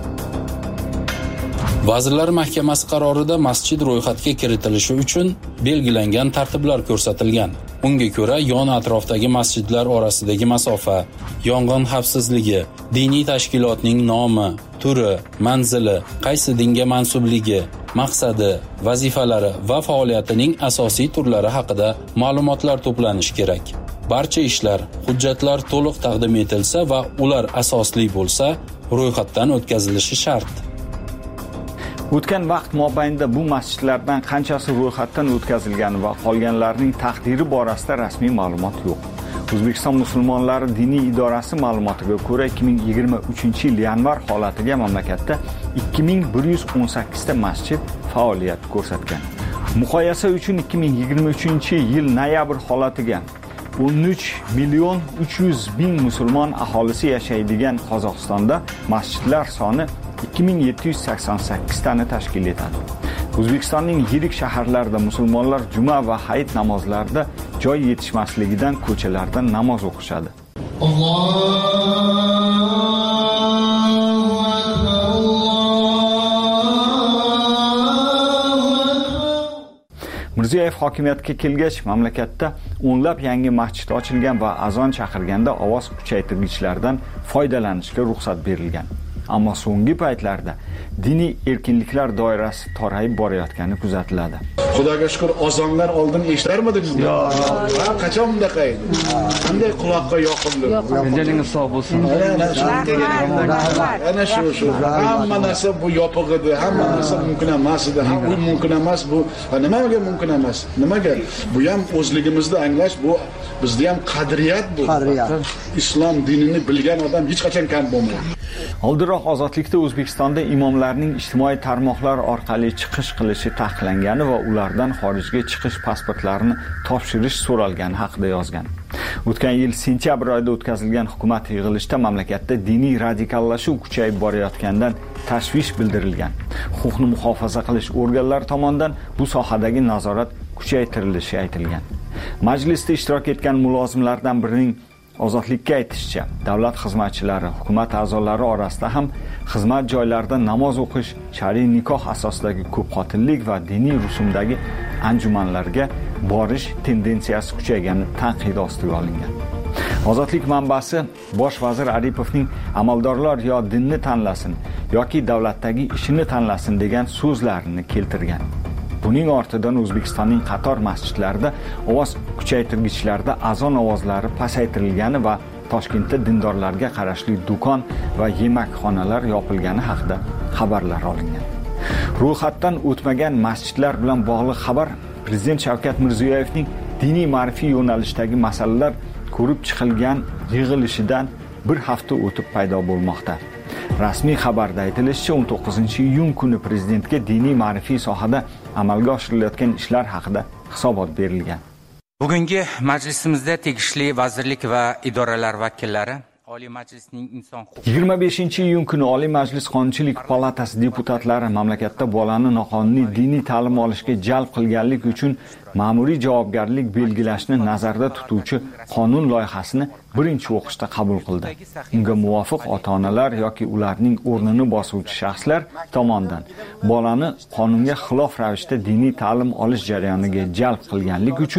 Vazirlar Mahkamasi qarorida masjid ro'yxatga kiritilishi uchun belgilangan tartiblar ko'rsatilgan. Unga ko'ra, yon atrofdagi masjidlar orasidagi masofa, yong'in xavfsizligi, diniy tashkilotning nomi, turi, manzili, qaysi dinga mansubligi, maqsadi, vazifalari va faoliyatining asosiy turlari haqida ma'lumotlar to'planishi kerak. Barcha ishlar, hujjatlar to'liq taqdim etilsa va ular asosli bo'lsa, ro'yxatdan o'tkazilishi shart. O'tgan vaqt mobaynida bu masjidlardan qanchasi ro'yxatdan o'tkazilgani va qolganlarning taqdiri borasida rasmiy ma'lumot yo'q. O'zbekiston musulmonlari diniy idorasi ma'lumotiga ko'ra, ikki ming yigirma uchinchi yil yanvar holatiga mamlakatda ikki ming bir yuz o'n sakkiz ta masjid faoliyat ko'rsatgan. Muqoyasa uchun ikki ming yigirma uchinchi yil noyabr holatiga o'n uch million uch yuz ming musulmon aholisi yashaydigan Qozog'istonda masjidlar soni ikki ming yetti yuz sakson sakkiz tani tashkil etadi. O'zbekistonning yirik shaharlarida musulmonlar juma va hayit namozlarida joy yetishmasligidan ko'chalarda namoz o'qishadi. Mirziyoyev hokimiyatga kelgach, mamlakatda o'nlab yangi masjid ochilgan va azon chaqirganda ovoz kuchaytirgichlardan foydalanishga ruxsat berilgan. Ammo so'nggi paytlarda diniy erkinliklar doirasi torayib borayotgani kuzatiladi. Xudoga shukr, azonlar oldin eshitarmidingiz? Yo'q. Ha, qachon bunaqa edi? Qanday quloqqa yoqimli. Menjalingiz sog' bo'lsin. Ana shu shu. Hamma narsa bu yopiq edi, hamma narsa mumkin emas edi. Ha, bu mumkin emas, bu nimaga mumkin emas? Nimaga? Bu ham o'zligimizni anglash, bu bizda ham qadriyat bu. Islom dinini bilgan odam hech qachon kam bo'lmaydi. Oldinroq ozodlikda O'zbekistonda imomlarning ijtimoiy tarmoqlar orqali chiqish qilishi taqiqlangani va ulardan xorijga chiqish pasportlarini topshirish so'ralgani haqida yozgan. O'tgan yil sentyabr oyida o'tkazilgan hukumat yig'ilishida mamlakatda diniy radikallashuv kuchayib borayotganidan tashvish bildirilgan. Huquqni muhofaza qilish organlari tomonidan bu sohadagi nazorat kuchaytirilishi aytilgan. Majlisda ishtirok etgan mulozimlardan birining ozodlikka aytishicha, davlat xizmatchilari, hukumat a'zolari orasida ham xizmat joylarida namoz o'qish, shar'iy nikoh asosidagi ko'pxotinlik va diniy rusumdagi anjumanlarga borish tendensiyasi kuchaygani tanqid ostiga olingan. Ozodlik manbasi Bosh vazir Aripovning amaldorlar yo dinni tanlasin yoki davlatdagi ishini tanlasin degan so'zlarini keltirgan. Buning ortidan O'zbekistonning qator masjidlarida ovoz kuchaytirgichlarda azon ovozlari pasaytirilgani va Toshkentda dindorlarga qarashli do'kon va yemakxonalar yopilgani haqida xabarlar olingan. Ro'yxatdan o'tmagan masjidlar bilan bog'liq xabar Prezident Shavkat Mirziyoyevning diniy ma'rifiy yo'nalishdagi masalalar ko'rib chiqilgan yig'ilishidan bir hafta o'tib paydo bo'lmoqda. Rasmiy xabarda aytilishicha, o'n to'qqizinchi iyun kuni prezidentga diniy ma'rifiy sohada amalga oshirilayotgan ishlar haqida hisobot berilgan. Bugungi majlisimizda tegishli vazirlik va idoralar vakillari Oliy Majlisning inson huquqlari yigirma beshinchi iyun kuni Oliy Majlis Qonunchilik palatasi deputatlari mamlakatda bolani noqonuniy diniy ta'lim olishga jalb qilganlik uchun ma'muriy javobgarlik belgilashni nazarda tutuvchi qonun loyihasini birinchi o'qishda qabul qildi. Unga muvofiq ota-onalar yoki ularning o'rnini bosuvchi shaxslar tomonidan bolani qonunga xilof ravishda diniy ta'lim olish jarayoniga jalb qilganlik uchun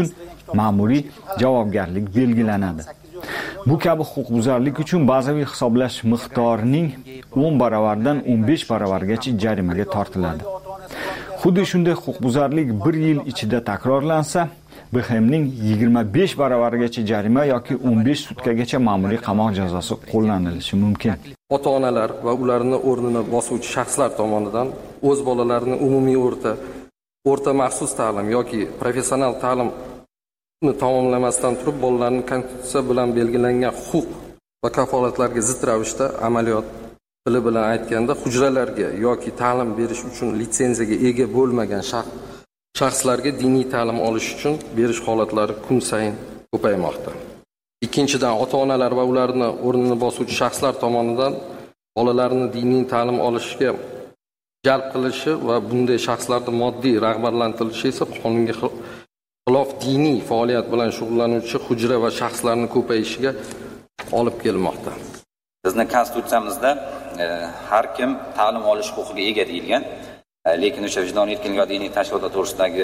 ma'muriy javobgarlik belgilanadi. Bu kabi huquqbuzarlik uchun bazaviy hisoblash miqdorining o'n baravaridan o'n besh baravargacha jarimaga tortiladi. Xuddi shunday huquqbuzarlik bir yil ichida takrorlansa, B X Mning yigirma besh baravarigacha jarima yoki o'n besh sutkagacha ma'muriy qamoq jazosi qo'llanilishi mumkin. Ota-onalar va ularning o'rnini bosuvchi shaxslar tomonidan o'z bolalarini umumiy o'rta, o'rta maxsus ta'lim yoki professional ta'limni tamomlamasdan turib bolalarni konstitutsiya bilan belgilangan huquq va kafolatlarga zid ravishda amaliyot tili bilan aytganda hujralarga yoki ta'lim berish uchun litsenziyaga ega bo'lmagan shaxs shaxslarga diniy ta'lim olish uchun berish holatlari kun sayin ko'paymoqda. Ikkinchidan, ota-onalar va ularni o'rnini bosuvchi shaxslar tomonidan bolalarni diniy ta'lim olishga jalb qilishi va bunday shaxslarning moddiy rag'batlantirilishi esa qonunga xilof diniy faoliyat bilan shug'ullanuvchi hujra va shaxslarning ko'payishiga olib kelmoqda. Bizning konstitutsiyamizda e, har kim ta'lim olish huquqiga ega deyilgan. Lekin o'sha vijdoniy erkinlik va diniy tashkilotlar to'g'risidagi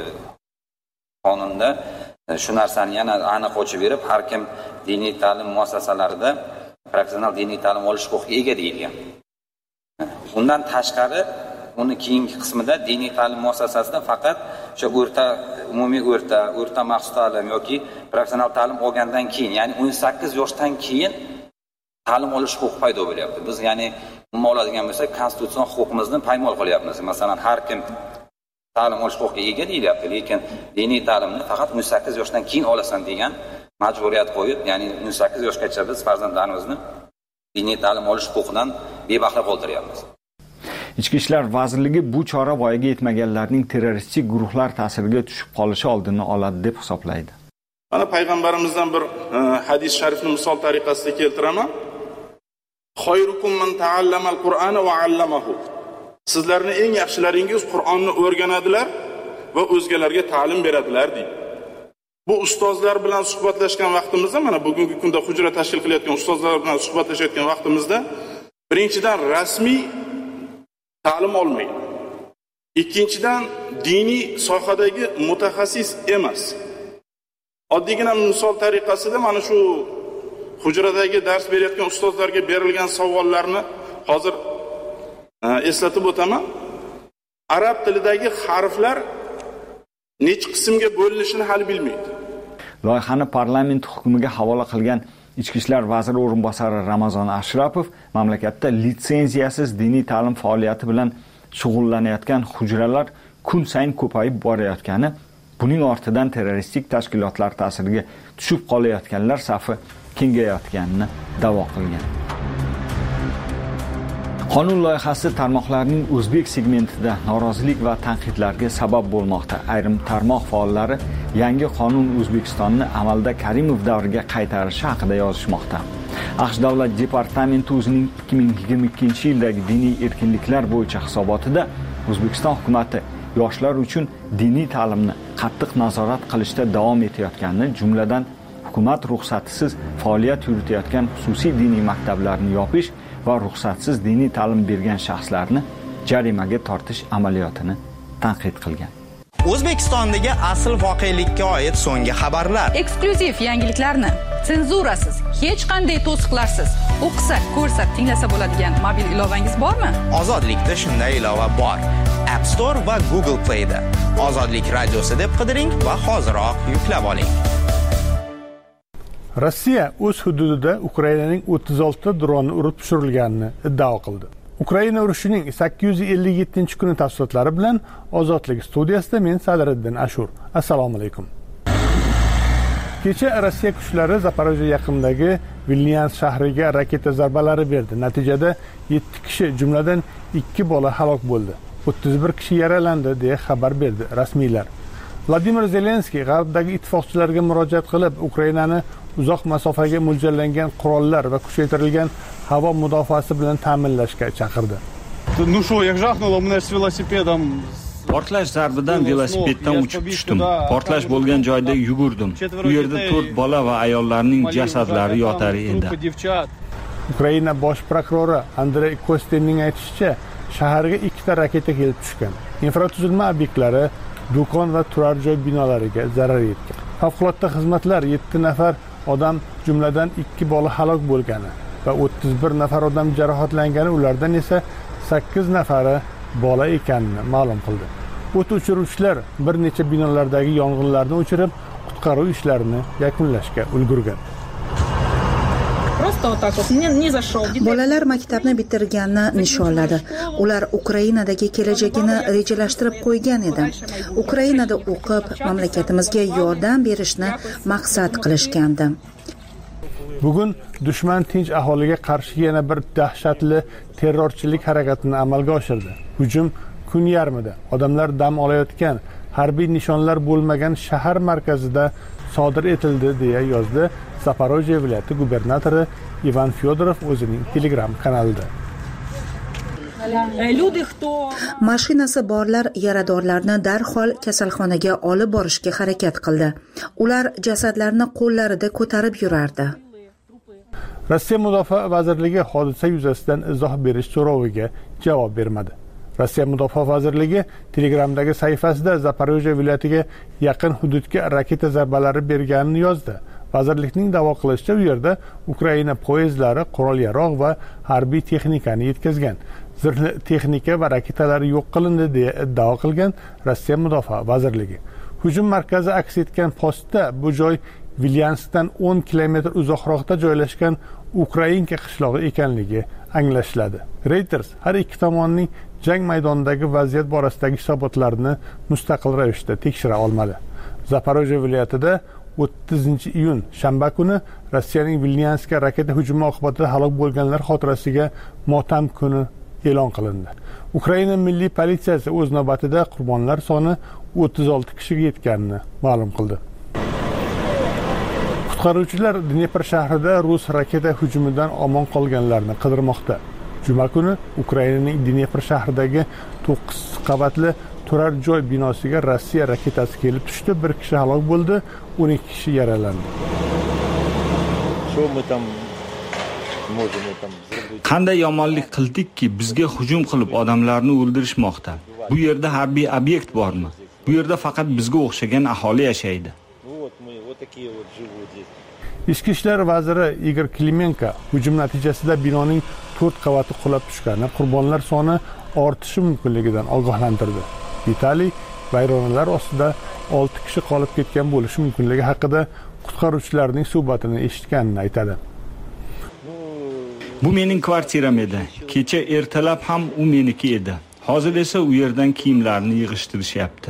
qonunda shu narsani yana aniq ochib berib, har kim diniy ta'lim muassasalarida professional diniy ta'lim olish huquqiga ega deyilgan. Undan tashqari, uni keyingi qismida diniy ta'lim muassasasida faqat o'sha o'rta umumiy o'rta, o'rta maxsus ta'lim yoki professional ta'lim olgandan keyin, ya'ni o'n sakkiz yoshdan keyin ta'lim olish huquqi paydo bo'lyapti. Biz ya'ni umuman oladigan bo'lsak, konstitutsion huquqimizni paymol qilyapmiz. Masalan, har kim ta'lim olish huquqiga ega deyilyapti, lekin diniy ta'limni faqat o'n sakkiz yoshdan keyin olasan degan majburiyat qo'yib, ya'ni o'n sakkiz yoshgacha biz farzandlarimizni diniy ta'lim olish huquqidan bebahra qoldiryapmiz. Ichki ishlar vazirligi bu chora voyaga yetmaganlarning terroristik guruhlar ta'siriga tushib qolishi oldini oladi deb hisoblaydi. Mana payg'ambarimizdan bir e, hadis sharifni misol tariqasida keltiraman. Khayrukum man ta'allama al-Qur'ana va 'allamahu. Sizlarning eng yaxshilaringiz Qur'onni o'rganadilar va o'zgalarga ta'lim beradilar deydi. Bu ustozlar bilan suhbatlashgan vaqtimizda, mana bugungi kunda hujra tashkil qilayotgan ustozlar bilan suhbatlashayotgan vaqtimizda birinchidan rasmiy ta'lim olmaydi. Ikkinchidan diniy sohadagi mutaxassis emas. Oddiygina misol tariqasida mana shu hujradagi dars berayotgan ustozlarga berilgan savollarni hozir e, eslatib o'taman. Arab tilidagi harflar necha qismga bo'linishini hali bilmaydi. Loyihani parlament hukmiga havola qilgan Ichki ishlar vaziri o'rinbosari Ramazon Ashrapov mamlakatda litsenziyasiz diniy ta'lim faoliyati bilan shug'ullanayotgan hujralar kun sayin ko'payib borayotgani, buning ortidan terroristik tashkilotlar ta'siriga tushib qolayotganlar safi kengayotganini da'vo qilgan. Qonun loyihasi tarmoqlarning o'zbek segmentida norozilik va tanqidlarga sabab bo'lmoqda. Ayrim tarmoq faollari yangi qonun O'zbekistonni amalda Karimov davriga qaytarishi haqida yozishmoqda. AQSh davlat departamenti o'zining ikki ming yigirma ikkinchi yildagi diniy erkinliklar bo'yicha hisobotida O'zbekiston hukumatı yoshlar uchun diniy ta'limni qattiq nazorat qilishda davom etayotganini, jumladan hukumat ruxsatisiz faoliyat yuritayotgan xususiy diniy maktablarni yopish va ruxsatsiz diniy ta'lim bergan shaxslarni jarimaga tortish amaliyotini tanqid qilgan. O'zbekistondagi asl voqelikka oid so'nggi xabarlar, eksklyuziv yangiliklarni senzurasiz, hech qanday to'siqlarsiz o'qisa, ko'rsa, tinglasa bo'ladigan mobil ilovangiz bormi? Ozodlikda shunday ilova bor. App Store va Google Play da Ozodlik radiosi deb qidiring va hoziroq yuklab oling. Rossiya o'z hududida Ukrainaning o'ttiz olti dronni urib tushirilganini iddao qildi. Ukraina urushining sakkiz yuz ellik yettinchi kuni tafsilotlari bilan Ozodlik studiyasida men Sadriddin Ashur. Assalomu alaykum. Kecha Rossiya kuchlari Zaporojye yaqinidagi Vilnius shahriga raketa zarbalari berdi. Natijada yetti kishi, jumladan ikki bola halok bo'ldi. o'ttiz bir kishi yaralandi deya xabar berdi rasmiylar. Vladimir Zelenskiy g'arbdagi ittifoqchilarga murojaat qilib, Ukrainani uzoq masofaga mo'ljallangan qurollar va kuchaytirilgan havo mudofaasi bilan ta'minlashga chaqirdi. Ну что, як жахнуло мене с велосипедом. Portlash zarbidan velosipeddan uchib tushdim. Portlash bo'lgan joyda yugurdim. U yerda to'rt bola va ayollarning jasadlari yotar edi. Ukraina bosh prokurori Andrey Kostinning aytishicha, shaharga ikkita raketa kelib tushgan. Infratuzilma obyektlari, do'kon va turar joy binolariga zarar yetgan. Favqulodda xizmatlar yetti nafar odam, jumladan ikki bola halok bo'lgani va o'ttiz bir nafar odam jarohatlangani, ulardan esa sakkiz nafari bola ekanini ma'lum qildi. O't o'chiruvchilar bir necha binolardagi yong'inlarni o'chirib, qutqaruv ishlarini yakunlashga ulgurgan. Bolalar maktabni bitirganini nishonladi. Ular Ukrainadagi kelajagini rejalashtirib qo'ygan edi. Ukrainada o'qib, mamlakatimizga yordam berishni maqsad qilishgandi. Bugun dushman tinch aholiga qarshi yana bir dahshatli terrorchilik harakatini amalga oshirdi. Hujum kun yarmida odamlar dam olayotgan, harbiy nishonlar bo'lmagan shahar markazida sodir etildi, deya yozdi Zaporojye viloyati gubernatori Ivan Fyodorov o'zining Telegram kanalida. Mashinasi borlar yaradorlarni darhol kasalxonaga olib borishga harakat qildi. Ular jasadlarni qo'llarida ko'tarib yurardi. Rossiya Mudofaa vazirligi hodisa yuzasidan izoh berish so'roviga javob bermadi. Rossiya Mudofaa vazirligi Telegramdagi sahifasida Zaporojye viloyatiga yaqin hududga raketa zarbalari berganini yozdi. Vazirlikning da'vo qilishicha, u yerda Ukraina poyezdlari qurol-yarog' va harbiy texnikani yetkazgan. Zirhli texnika va raketalar yo'q qilindi deya iddao qilgan Rossiya Mudofaa vazirligi. Hujum markazi aks etgan postda bu joy Vilyanskdan o'n kilometr uzoqroqda joylashgan Ukrainka qishlog'i ekanligi anglashiladi. Reuters har ikki tomonning jang maydonidagi vaziyat borasidagi hisobotlarni mustaqil ravishda tekshira olmadi. Zaporojye viloyatida o'ttizinchi iyun shanba kuni Rossiyaning Vilyanskga raketa hujumi oqibatida halok bo'lganlar xotirasiga motam kuni e'lon qilindi. Ukraina milliy politsiyasi o'z navbatida qurbonlar soni o'ttiz olti kishiga yetganini ma'lum qildi. Qutqaruvchilar Dnepr shahrida rus raketa hujumidan omon qolganlarni qidirmoqda. Juma kuni Ukrainaning Dnepr shahridagi to'qqiz qavatli turar joy binosiga Rossiya raketasi kelib tushdi. Bir kishi halok bo'ldi, o'n ikki kishi yaralandi. Qanday yomonlik qildikki, bizga hujum qilib odamlarni o'ldirishmoqda. Bu yerda harbiy obyekt bormi? Bu yerda faqat bizga o'xshagan aholi yashaydi. Ichki ishlar vaziri Igor Klimenko hujum natijasida binoning to'rt qavati qulab tushgani, qurbonlar soni ortishi mumkinligidan ogohlantirdi. Vitaliy vayronalar ostida olti kishi qolib ketgan bo'lishi mumkinligi haqida qutqaruvchilarning suhbatini eshitganini aytadi. Bu mening kvartiram edi. Kecha ertalab ham u meniki edi. Hozir esa u yerdan kiyimlarni yig'ishtirishyapti.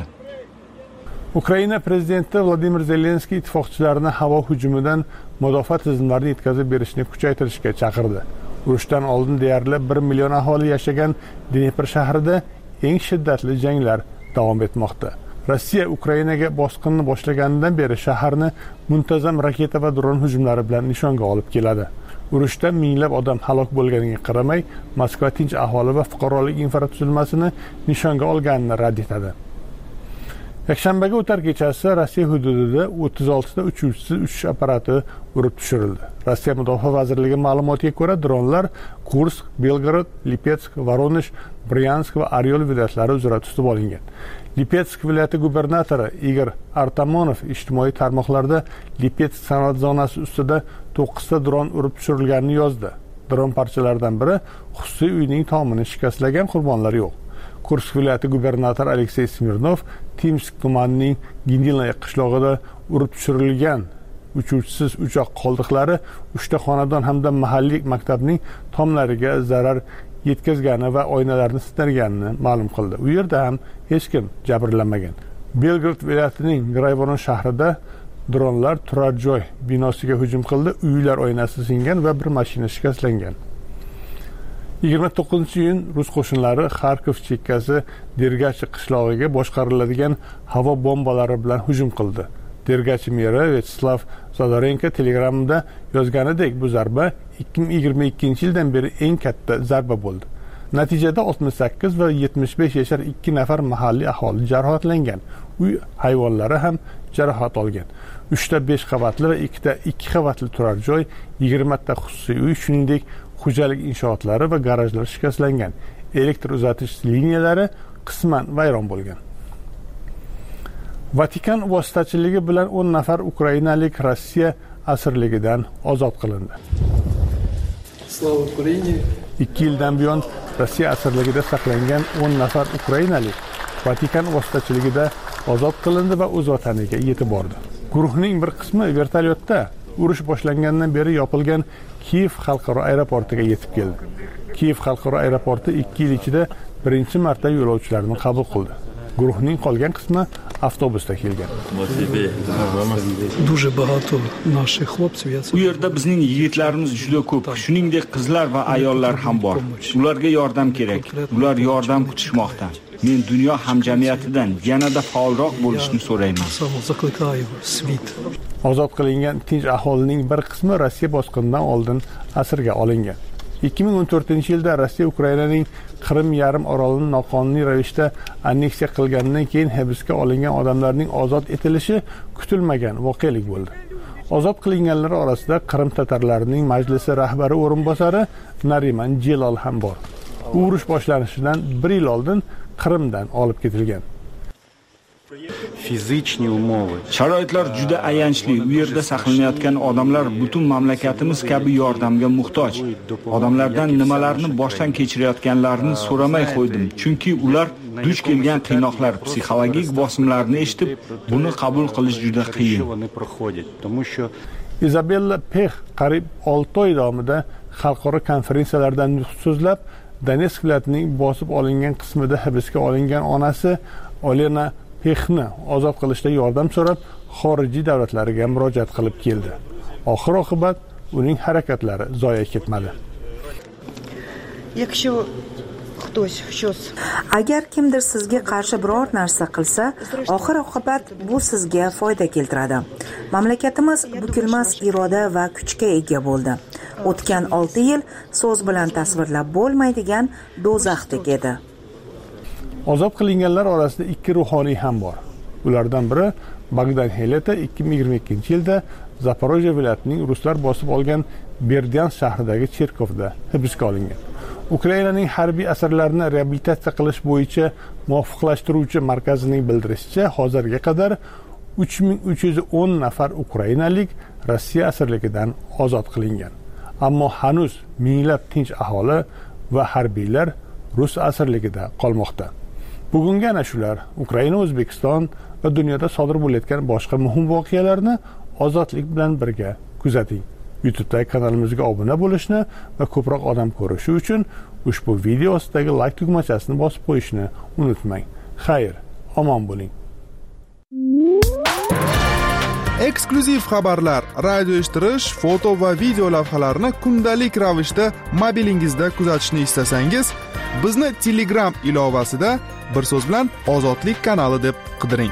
Ukraina prezidenti Vladimir Zelenskiy ittifoqchilarini havo hujumidan mudofaa tizimlarini yetkazib berishni kuchaytirishga chaqirdi. Urushdan oldin deyarli bir million aholi yashagan Dnepr shahrida eng shiddatli janglar davom etmoqda. Rossiya Ukrainaga bosqinni boshlaganidan beri shaharni muntazam raketa va dron hujumlari bilan nishonga olib keladi. Urushda minglab odam halok bo'lganiga qaramay, Moskva tinch aholi va fuqarolik infratuzilmasini nishonga olganini rad etadi. Yakshanbaga o'tar kechasi Rossiya hududida o'ttiz oltita uchuvchisiz uchish apparati urib tushirildi. Rossiya Mudofaa vazirligi ma'lumotiga ko'ra, dronlar Kursk, Belgorod, Lipetsk, Voronezh, Bryansk va Oryol viloyatlari uzra tutib olingan. Lipetsk viloyati gubernatori Igor Artamonov ijtimoiy tarmoqlarda Lipetsk sanoat zonasi ustida to'qqizta dron urib tushirilganini yozdi. Dron parchalaridan biri xususiy uyning tomini shikastlagan, qurbonlar yo'q. Kursk viloyati gubernatori Aleksey Smirnov Timsk tumanining Ginilaya qishlog'ida urib tushirilgan uchuvchisiz uchoq qoldiqlari uchta xonadon hamda mahalliy maktabning tomlariga zarar yetkazgani va oynalarni sindirganini ma'lum qildi. U yerda ham hech kim jabrlanmagan. Belgorod viloyatining Grayvoron shahrida dronlar turar joy binosiga hujum qildi. Uylar oynasi singan va bir mashina shikastlangan. yigirma to'qqizinchi iyun rus qo'shinlari Kharkov chekkasi Dergachi qishlog'iga boshqariladigan havo bombalari bilan hujum qildi. Dergachi meri Vyacheslav Zadorenko Telegramda yozganidek, bu zarba ikki ming yigirma ikkinchi yildan beri eng katta zarba bo'ldi. Natijada oltmish sakkiz va yetmish besh yashar ikki nafar mahalliy aholi jarohatlangan. Uy hayvonlari ham jarohat olgan. uchta besh qavatli va ikkita ikki qavatli turar joy, yigirma ta xususiy uy, shuningdek xo'jalik inshootlari va garajlar shikastlangan. Elektr uzatish liniyalari qisman vayron bo'lgan. Vatikan vositachiligi bilan o'n nafar ukrainalik Rossiya asirligidan ozod qilindi. ikki yildan buyon Rossiya asirligida saqlangan o'n nafar ukrainalik Vatikan vositachiligida ozod qilindi va o'z vataniga yetib bordi. Guruhning bir qismi vertolyotda urush boshlangandan beri yopilgan Kiyev xalqaro aeroportiga yetib keldi. Kiyev xalqaro aeroporti ikki yil ichida birinchi marta yo'lovchilarni qabul qildi. Guruhning qolgan qismi avtobusda kelgan. U yerda bizning yigitlarimiz juda ko'p, shuningdek qizlar va ayollar ham bor. Ularga yordam kerak. Ular yordam kutishmoqda. Men dunyo hamjamiyatidan yanada faolroq bo'lishni so'rayman. Ozod qilingan tinch aholining bir qismi Rossiya bosqinidan oldin asirga olingan. ikki ming o'n to'rtinchi yilda Rossiya Ukrainaning Qrim yarim orolini noqonuniy ravishda anneksiya qilganidan keyin hibsga olingan odamlarning ozod etilishi kutilmagan voqelik bo'ldi. Ozod qilinganlar orasida Qrim tatarlarining majlisi rahbari o'rinbosari Nariman Jelol ham bor. U urush boshlanishidan bir yil oldin Qrimdan olib ketilgan. Sharoitlar juda ayanchli. U yerda saqlanayotgan odamlar butun mamlakatimiz kabi yordamga muhtoj. Odamlardan nimalarni boshdan kechirayotganlarini so'ramay qo'ydim, chunki ular duch kelgan qiynoqlar, psixologik bosimlarni eshitib, buni qabul qilish juda qiyin. Izabella Pex qariyb olti oy davomida xalqaro konferensiyalarda nutq so'zlab, Donetsk viloyatining bosib olingan qismida hibsga olingan onasi Olena Pexni ozod qilishda yordam so'rab, xorijiy davlatlarga murojaat qilib keldi. Oxir-oqibat uning harakatlari zoya ketmadi. Agar kimdir sizga qarshi biror narsa qilsa, oxir-oqibat bu sizga foyda keltiradi. Mamlakatimiz bukilmas iroda va kuchga ega bo'ldi. O'tgan olti yil so'z bilan tasvirlab bo'lmaydigan do'zaxdek edi. Ozod qilinganlar orasida ikki ruhoniy ham bor. Ulardan biri Bogdan Heleta ikki ming yigirma ikkinchi yilda Zaporojye viloyatining ruslar bosib olgan Berdyansk shahridagi cherkovda hibsga olingan. Ukrainaning harbiy asirlarni reabilitatsiya qilish bo'yicha muvofiqlashtiruvchi markazining bildirishicha, hozirga qadar uch ming uch yuz o'n nafar ukrainalik Rossiya asirligidan ozod qilingan. Ammo hanuz minglab tinch aholi va harbiylar rus asirligida qolmoqda. Bugungi ana shular Ukraina, O'zbekiston va dunyoda sodir bo'layotgan boshqa muhim voqealarni ozodlik bilan birga kuzating. YouTube'dagi kanalimizga obuna bo'lishni va ko'proq odam ko'rishi uchun ushbu video ostidagi like tugmachasini bosib qo'yishni unutmang. Xayr, omon bo'ling. Eksklyuziv xabarlar, radio eshittirish, foto va video lavhalarni kundalik ravishda mobilingizda kuzatishni istasangiz, bizni Telegram ilovasida bir so'z bilan Ozodlik kanali deb qidiring.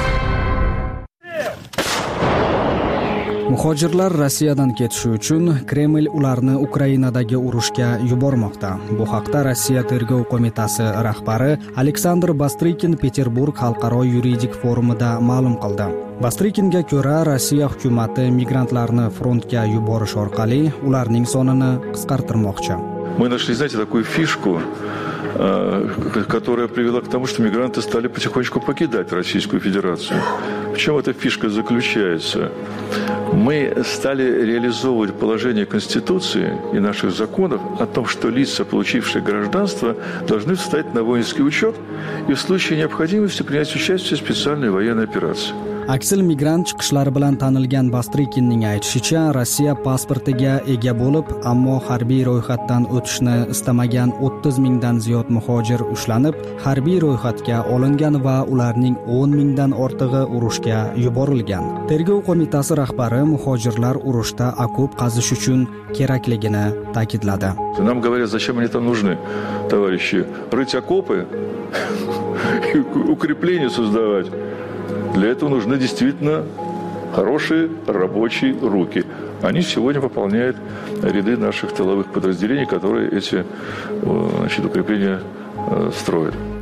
Muhojirlar Rossiyadan ketishi uchun Kreml ularni Ukrainadagi urushga yubormoqda. Bu haqda Rossiya tergov qo'mitasi rahbari Aleksandr Bastrikin Peterburg xalqaro yuridik forumida ma'lum qildi. Bastrikinga ko'ra, Rossiya hukumati migrantlarni frontga yuborish orqali ularning sonini qisqartirmoqchi. Мы нашли, знаете, такую фишку, которая привела к тому, что мигранты стали потихонечку покидать Российскую Федерацию. В чем эта фишка заключается? Мы стали реализовывать положение Конституции и наших законов о том, что лица, получившие гражданство, должны встать на воинский учет и в случае необходимости принять участие в специальной военной операции. Aksil migrant chiqishlari bilan tanilgan Bastrikinning aytishicha, Rossiya pasportiga ega bo'lib, ammo harbiy ro'yxatdan o'tishni istamagan o'ttiz mingdan ziyod muhojir ushlanib, harbiy ro'yxatga olingan va ularning o'n mingdan ortig'i urushga yuborilgan. Tergov qo'mitasi rahbari muhojirlar urushda okop qazish uchun kerakligini ta'kidladi. Нам говорят, зачем они там нужны, товарищи? Рыть окопы и укрепления создавать. Для этого нужны действительно хорошие рабочие руки. Они сегодня пополняют ряды наших тыловых подразделений, которые эти, значит, укрепления строят.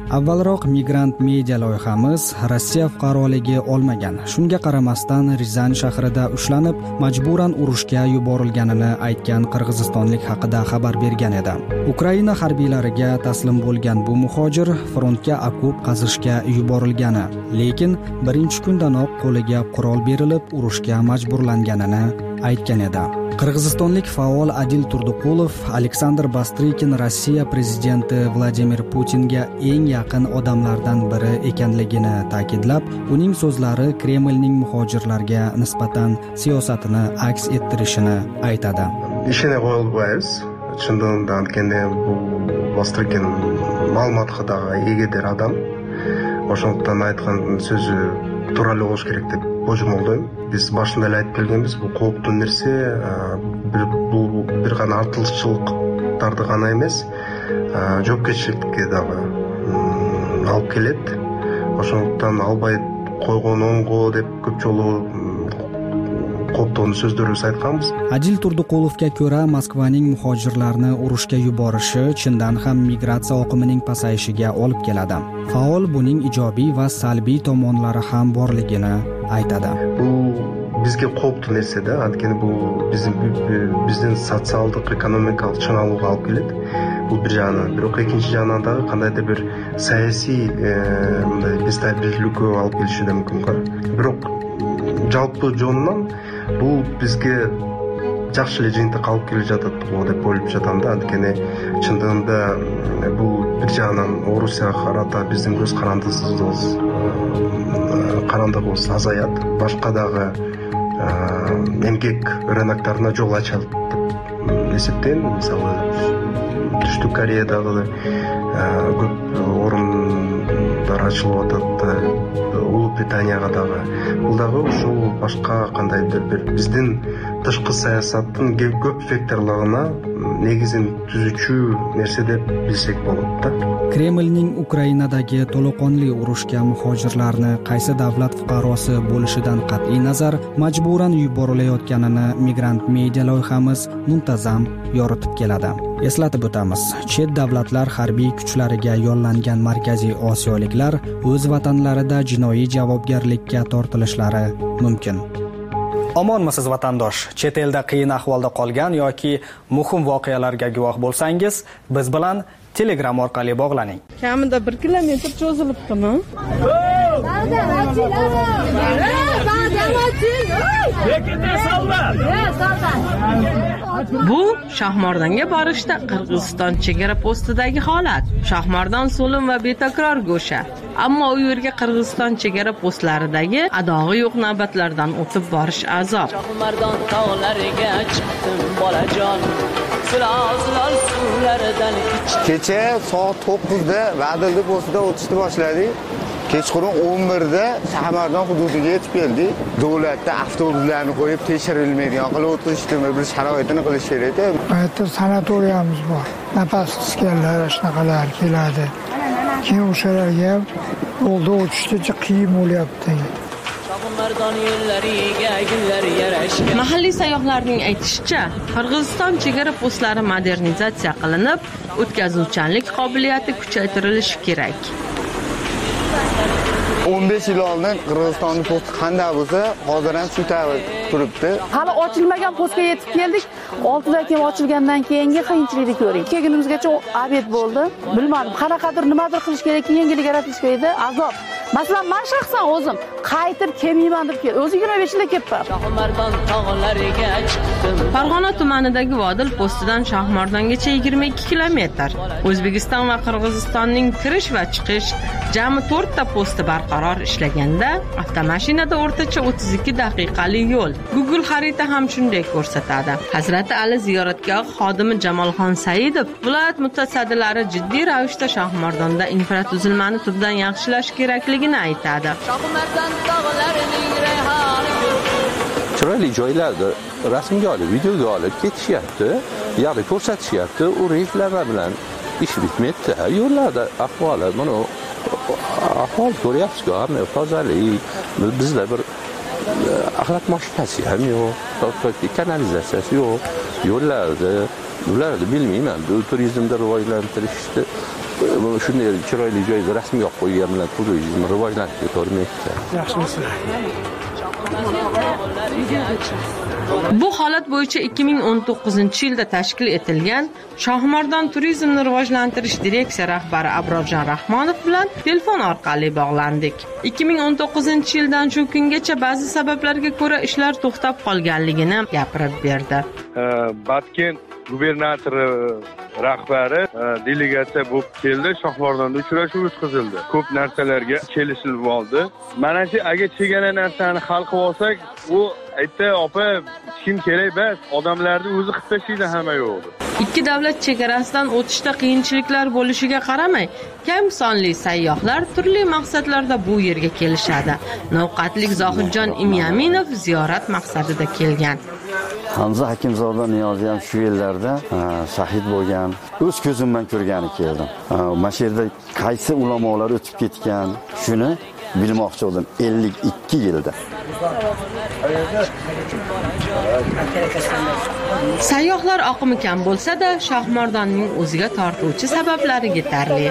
Avvalroq migrant media loyihamiz Rossiya fuqaroligi olmagan, shunga qaramasdan Rizan shahrida ushlanib, majburan urushga yuborilganini aytgan qirg'izistonlik haqida xabar bergan edi. Ukraina harbiylariga taslim bo'lgan bu muhojir frontga okop qazishga yuborilgani, lekin birinchi kundanoq qo'liga qurol berilib, urushga majburlanganini aytgan edi. Qirg'izistonlik faol Adil Turduqulov Aleksandr Bastrikin Rossiya prezidenti Vladimir Putinga eng yaqin odamlardan biri ekanligini ta'kidlab, uning so'zlari Kremlning muhojirlarga nisbatan siyosatini aks ettirishini aytadi. Ishini qo'yilmaymiz. Shundan aytganda bu Bastrikin ma'lumot haqidagi egidir adam. O'shondan aytgan so'zi to'g'ri bo'lish kerak deb bo'jmoldayım. Biz başında aytib kelganmiz, bu qo'pli narsa, bir bu bir g'ana artılışçılıqtарды g'ana emas, javobgarchilikka da olib keladi. O'shondan albay qo'ygan o'ng'o deb ko'p jolu qo'pli so'zlarni aytganmiz. Adil Turduqulovga ko'ra, Moskvaning muhojirlarni urushga yuborishi chindan ham migratsiya oqimining pasayishiga olib keladi. Faol buning ijobiy va salbiy tomonlari ham borligini aytadi. Bu bizga qo'pli narsa-da, aytganda bu bizim bizning sotsiallik, ekonomikalik chanaluga olib keladi. Bu bir jani, biroq ikkinchi janada qandaydir bir siyosiy instabillikka olib kelishi mumkin. Biroq jalpi jondan bu bizga yaxshilik jinti qolib kelib жатadi deb o'ylab жатамda. Aytganda chindan-da bu bir jandan Rossiya qarata bizning o'z qarandisiz qarandig'imiz azayadi. Boshqadagi emgak rynoklarına yo'l ochadi deb hisoblayman. Masalan, Junubiy Koreyadagi ko'p o'rinlar ochilyapti. Ulu Britaniyadagi buldagi shu boshqa qandaydir bir bizning tashqi siyosatning ko'p faktorlarini negizin tuzuvchi narsa deb bilsak bo'ladi. Kremlning Ukrainadagi to'laqonli urushga muhojirlarni qaysi davlat fuqarosi bo'lishidan qat'iy nazar majburan yuborilayotganini migrant media loyihamiz muntazam yoritib keladi. Eslatib o'tamiz, chet davlatlar harbiy kuchlariga yo'llangan markaziy osiyoliklar o'z vatanlarida jinoiy javobgarlikka tortilishlari mumkin. Omonmisiz vatandosh? Chet elda qiyin ahvolda qolgan yoki muhim voqealarga guvoh bo'lsangiz, biz bilan Telegram orqali bog'laning. Kamida bir kilometr cho'zilibdimi? Bu Shahmordonga borishda Qirg'iziston chegara postidagi holat. Shahmordon so'lim va betakror go'sha. Ammo u yerga Qirg'iziston chegara postlaridagi adog'i yo'q navbatlardan o'tib borish azob. Shahmordon tog'lariga chiqdim bolajon. Kecha soat to'qqizda Va'dilli postida o'tishni boshladik. Kechqurun o'n birda Shahmordon hududiga yetib keldik. Davlatda avtobuslarni qo'yib tekshirilmaydigan qilib o'tishdimi, bir sharoitini qilish kerak. Bu yerda sanatoriyamiz bor. Nafas qisganlar, shunaqalar keladi. Keyin o'shalarga yo'lda o'tishda qiyin bo'lyapti. Mahalliy sayyohlarning aytishicha, Qirg'iziston chegara postlari modernizatsiya qilinib, o'tkazuvchanlik qobiliyati kuchaytirilishi kerak. o'n besh yil oldin Qirg'izistonning posti qanday bo'lsa, hozir ham shu turibdi. Hali ochilmagan postga yetib keldik. oltidan keyin ochilgandan keyingi qiyinchilikni ko'ring. Kelgunimizgacha obed bo'ldi. Bilmadim, qanaqadir nimadir qilish kerak, yangilik yaratish kerak edi, azob. Masalan, men shaxsan o'zim qaytib kelmayman deb keldim. O'zi yigirma besh yilda ketdim. Farg'ona tumanidagi Vodil postidan Shahmordongacha yigirma ikki kilometr. O'zbekiston va Qirg'izistonning kirish va chiqish jami to'rt ta posti barqaror ishlaganda, avtomashinada o'rtacha o'ttiz ikki daqiqalik yo'l. Google xarita ham shunday ko'rsatadi. Hazrati Ali ziyoratgohi xodimi Jamolxon Saidov viloyat mutasaddilari jiddiy ravishda Shahmordonda infratuzilmani tubdan yaxshilash kerakligini aytadi. Chiroyli joylarda rasmga olib, videoga olib ketishyapti, ya'ni ko'rsatishyapti, u reklama bilan ish bitmaydi. Yo'llarda ahvoli, mana ahvol ko'ryapsiz-ku, hamma tozalik, bizda bir axlat mashinasi ham yo'q, kanalizatsiyasi yo'q, yo'llarda, ularni bilmayman, bu turizmda rivojlantirishni shunday chiroyli joyga rasmga qo'ygan bilan turizmni rivojlantirib ketavermaydi. Yaxshisi. Bu holat bo'yicha ikki ming o'n to'qqizinchi yilda tashkil etilgan Shohimardon turizmni rivojlantirish direksiya rahbari Abrorjon Rahmonov bilan telefon orqali bog'landik. ikki ming o'n to'qqizinchi yildan shu kungacha ba'zi sabablarga ko'ra ishlar to'xtab qolganligini gapirib berdi. Batkent gubernatori rahbari delegatsiya bo'lib keldi, Shohimardonda uchrashuv o'tkazildi. Ko'p narsalarga kelishilib oldi. Mana shu agar chegana narsani hal qilib olsak, u aytdi, opa, kim kerak emas, odamlarni o'zi qilib tashlaydi hamma yo'qdi. Ikki davlat chegarasidan o'tishda qiyinchiliklar bo'lishiga qaramay, kam sonli sayyohlar turli maqsadlarda bu yerga kelishadi. Navqatlik Zohidjon Imyaminov ziyorat maqsadida kelgan. Hamza Hakimzoda Niyozi ham shu yillarda shahid bo'lgan. O'z ko'zim bilan ko'rgani keldim. Mana shu yerda qaysi ulamolar o'tib ketgan, shuni bilmoqchi edim ellik ikki yilda. Sayyohlar oqimi kam bo'lsa-da, Shohimardonning o'ziga tortuvchi sabablari yetarli.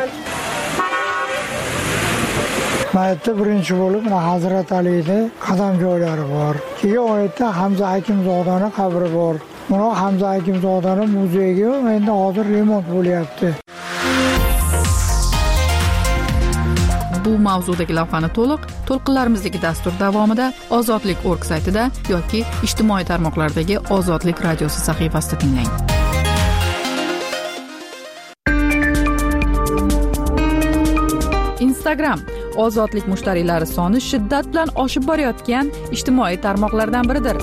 Mayatda birinchi bo'lib Hazrat Alida qadam joylari bor. Keyin oyatda Hamza Hakimzodaning qabri bor. Mana Hamza Hakimzodaning muzeyiga endi hozir remont bo'lyapti. Bu mavzudagi lavhani to'liq to'lqinlarimizdagi dastur davomida ozodlik org saytida yoki ijtimoiy tarmoqlardagi Ozodlik radiosi sahifasida tinglang. Instagram ozodlik mushtariylari soni shiddat bilan oshib borayotgan ijtimoiy tarmoqlardan biridir.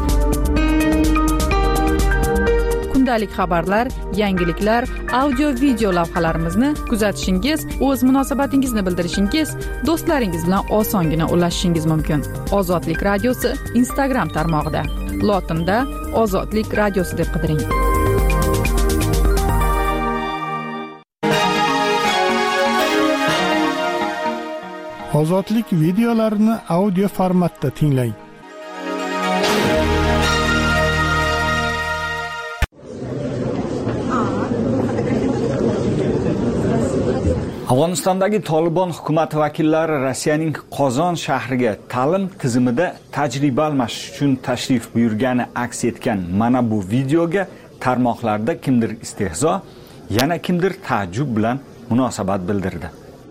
Kundalik xabarlar, yangiliklar, audio-video lavhalarimizni kuzatishingiz, o'z munosabatingizni bildirishingiz, do'stlaringiz bilan osongina ulashishingiz mumkin. Ozodlik radiosi Instagram tarmog'ida. Lotinda Ozodlik radiosi deb qidiring. Ozodlik videolarini audio formatda tinglang. Afg'onistondagi Tolibon hukumati vakillari Rossiyaning Qozon shahriga ta'lim tizimida tajriba almashish uchun tashrif buyurgani aks etgan mana bu videoga tarmoqlarda kimdir istehzo, yana kimdir taajjub bilan munosabat bildirdi.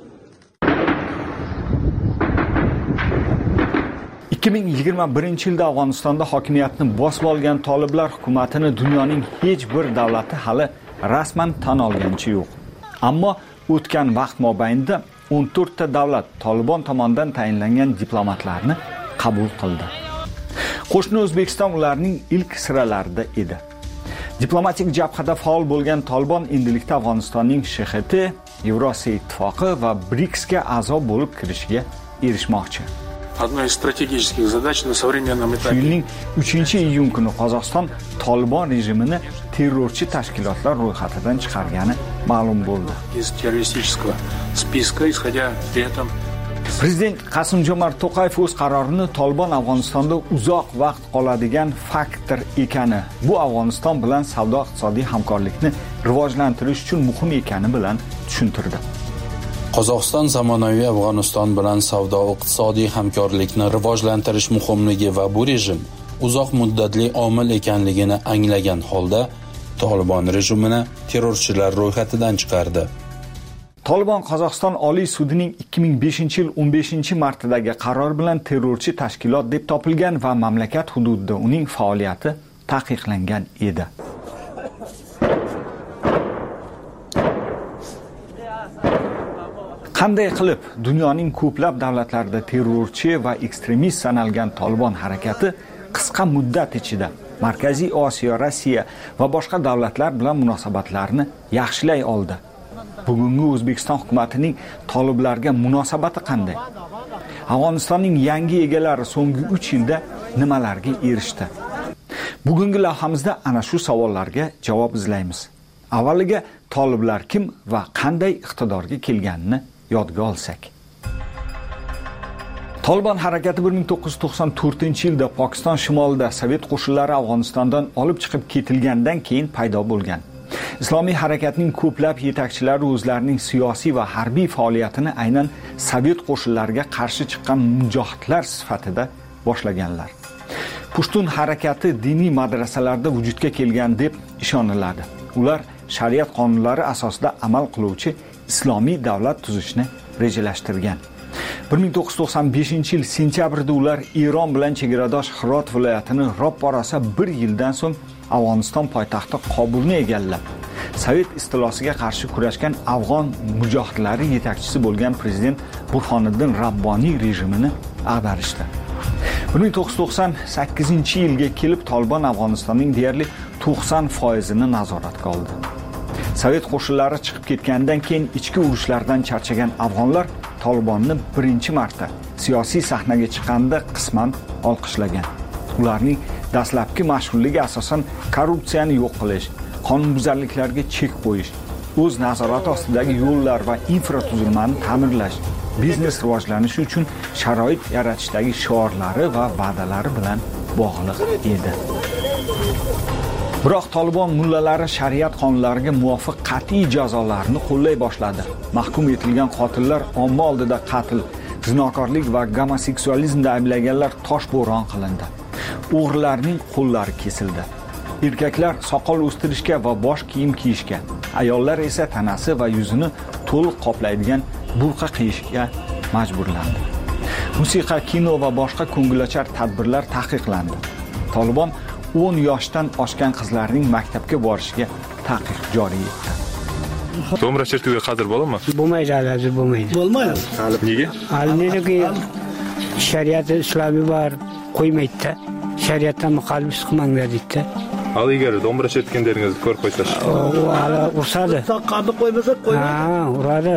ikki ming yigirma birinchi yilda Afg'onistonda hokimiyatni bosib olgan toliblar hukumatini dunyoning hech bir davlati hali rasman tan olganicha yo'q. Ammo o'tgan vaqt mobaynida o'n to'rtta davlat Tolibon tomonidan tayinlangan diplomatlarni qabul qildi. Qo'shni O'zbekiston ularning ilk siralarida edi. Diplomatik jabhada faol bo'lgan Tolibon endilikda Afg'onistonning Sh X T, Yevrosiyo ittifoqi va BRICSga a'zo bo'lib kirishiga erishmoqchi. Одной из стратегических задач на современном этапе. Yilning uchinchi iyun kuni Qozog'iston Tolibon rejimini terrorchi tashkilotlar ro'yxatidan chiqargani ma'lum bo'ldi. Из террористического списка, исходя при этом Prezident Qasim-Jomart To'qayev o'z qarorini Tolibon Afg'onistonda uzoq vaqt qoladigan faktor ekani, bu Afg'oniston bilan savdo-iqtisodiy hamkorlikni rivojlantirish uchun muhim ekani bilan tushuntirdi. Qozog'iston zamonaviy Afg'oniston bilan savdo-iqtisodiy hamkorlikni rivojlantirish muhimligi va bu rejim uzoq muddatli omil ekanligini anglagan holda Tolibon rejimini terrorchilar ro'yxatidan chiqardi. Tolibon Qozog'iston Oliy sudining ikki ming beshinchi yil o'n beshinchi martidagi qaror bilan terrorchi tashkilot deb topilgan va mamlakat hududida uning faoliyati taqiqlangan edi. Qanday qilib dunyoning ko'plab davlatlarida terrorchi va ekstremist sanalgan Tolibon harakati qisqa muddat ichida Markaziy Osiyo, Rossiya va boshqa davlatlar bilan munosabatlarni yaxshilay oldi. Bugungi O'zbekiston hukumatining toliblarga munosabati qanday? Afg'onistonning yangi egalari so'nggi uch yilda nimalarga erishdi? Bugungi lavhamizda ana shu savollarga javob izlaymiz. Avvaliga toliblar kim va qanday iqtidorga kelganini yodga olsak. Tolibon harakati bir ming to'qqiz yuz to'qson to'rtinchi yilda Pokiston shimolida Sovet qo'shinlari Afg'onistondan olib chiqib ketilgandan keyin paydo bo'lgan. Islomiy harakatning ko'plab yetakchilari o'zlarining siyosiy va harbiy faoliyatini aynan Sovet qo'shinlariga qarshi chiqqan mujohidlar sifatida boshlaganlar. Pushtun harakati diniy madrasalarda vujudga kelgan deb ishoniladi. Ular shariat qonunlari asosida amal qiluvchi islomiy davlat tuzishni rejalashtirgan. bir ming to'qqiz yuz to'qson beshinchi yil sentyabrda ular Eron bilan chegaradosh Hirot viloyatini ro'ppa rosa bir yildan so'ng Afg'oniston poytaxti Qobulni egallab, Sovet istilosiga qarshi kurashgan afg'on mujohidlari yetakchisi bo'lgan prezident Burhoniddin Rabboniy rejimini ag'darishdi. bir ming to'qqiz yuz to'qson sakkizinchi yilga kelib Tolibon Afg'onistonning deyarli to'qson foizini nazoratga oldi. Sovet qo'shinlari chiqib ketgandan keyin ichki urushlardan charchagan afg'onlar Tolibonni birinchi marta siyosiy sahnaga chiqqanda qisman olqishlagan. Ularning dastlabki mashg'ulligi asosan korrupsiyani yo'q qilish, qonunbuzarliklarga chek qo'yish, o'z nazorati ostidagi yo'llar va infratuzilmani ta'mirlash, biznes rivojlanishi uchun sharoit yaratishdagi shiorlari va va'dalari bilan bog'liq edi. Biroq Tolibon mullalari shariat qonunlariga muvofiq qat'iy jazolarni qo'llay boshladi. Mahkum etilgan qotillar omma oldida qatl, zinokorlik va gomoseksualizmda ayblanganlar toshbo'ron qilindi. O'g'rilarning qo'llari kesildi. Erkaklar soqol o'stirishga va bosh kiyim kiyishga, ayollar esa tanasi va yuzini to'liq qoplaydigan burqa qiyishga majburlandi. Musiqa, kino va boshqa ko'ngilochar tadbirlar taqiqlandi. Tolibon o'n yoshdan oshgan qizlarning maktabga borishiga taqiq joriy etdi. Do'mbira chertuga qadr bo'ladimi? Bo'lmaydi, hozir bo'lmaydi. Bo'lmaydi. Nega? Alniki shariat islomiy bor, qo'ymaydi-da. Shariatdan muxolif chiqmanglar deydi. Hali agar do'mbira chertganlaringizni ko'rib qo'ysash. U hali ursadi. Qadr qo'ymasak qo'ymaydi. Ha, uradi.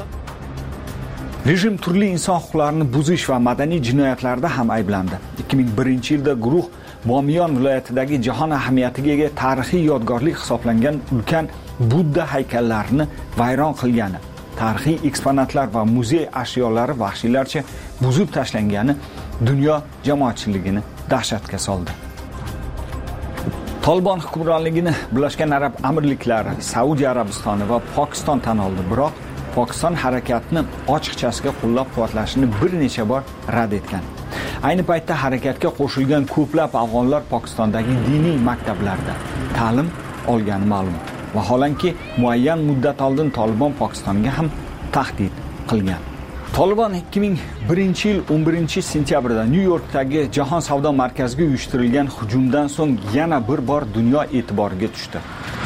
Rejim turli inson huquqlarini buzish va madaniy jinoyatlarda ham ayblandi. ikki ming birinchi yilda guruh Bomiyon viloyatidagi jahon ahamiyatiga ega tarixiy yodgorlik hisoblangan ulkan Budda haykallarini vayron qilgani, tarixiy eksponatlar va muzey ashyolari vahshiylarcha buzib tashlangani dunyo jamoatchiligini dahshatga soldi. Tolibon hukmronligini Birlashgan Arab Amirliklari, Saudiya Arabistoni va Pokiston tan oldi, biroq Pokiston harakatni ochiqchasiga qo'llab-quvvatlashini bir necha bor rad etgan. Ayni paytda harakatga qo'shilgan ko'plab afg'onlar Pokistondagi diniy maktablarda ta'lim olgani ma'lum. Vaholanki muayyan muddat oldin Tolibon Pokistonga ham tahdid qilgan. Tolibon ikki ming birinchi yil o'n birinchi sentyabrda Nyu-Yorkdagi Jahon savdo markaziga uyushtirilgan hujumdan so'ng yana bir bor dunyo e'tiboriga tushdi.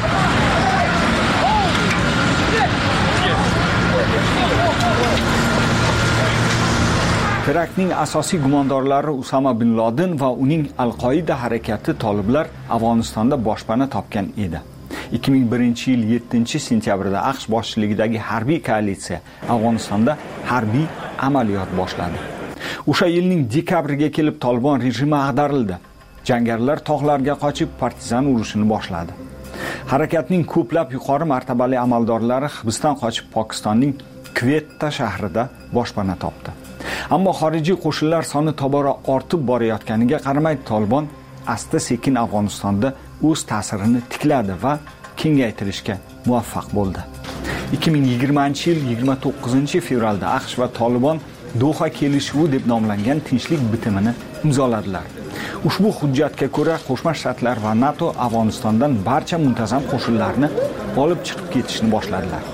Teraktning asosiy gumondorlari Usama bin Laden va uning Al-Qoida harakati toliblar Afg'onistonda boshpana topgan edi. ikki ming birinchi yil yettinchi sentyabrda AQSh boshchiligidagi harbiy koalitsiya Afg'onistonda harbiy amaliyot boshladi. O'sha yilning dekabriga kelib Tolibon rejimi ag'darildi. Jangarilar tog'larga qochib partizan urushini boshladi. Harakatning ko'plab yuqori martabali amaldorlari hibsdan qochib Pokistonning Quetta shahrida boshpana topdi. Ammo xorijiy qo'shinlar soni tobora ortib borayotganiga qaramay Tolibon asta-sekin Afg'onistonda o'z ta'sirini tikladi va kengaytirishga muvaffaq bo'ldi. ikki ming yigirmanchi yil yigirma to'qqizinchi fevralda AQSh va Tolibon Doha kelishuvi deb nomlangan tinchlik bitimini imzoladilar. Ushbu hujjatga ko'ra Qo'shma Shtatlar va NATO Afg'onistondan barcha muntazam qo'shinlarni olib chiqib ketishni boshladilar.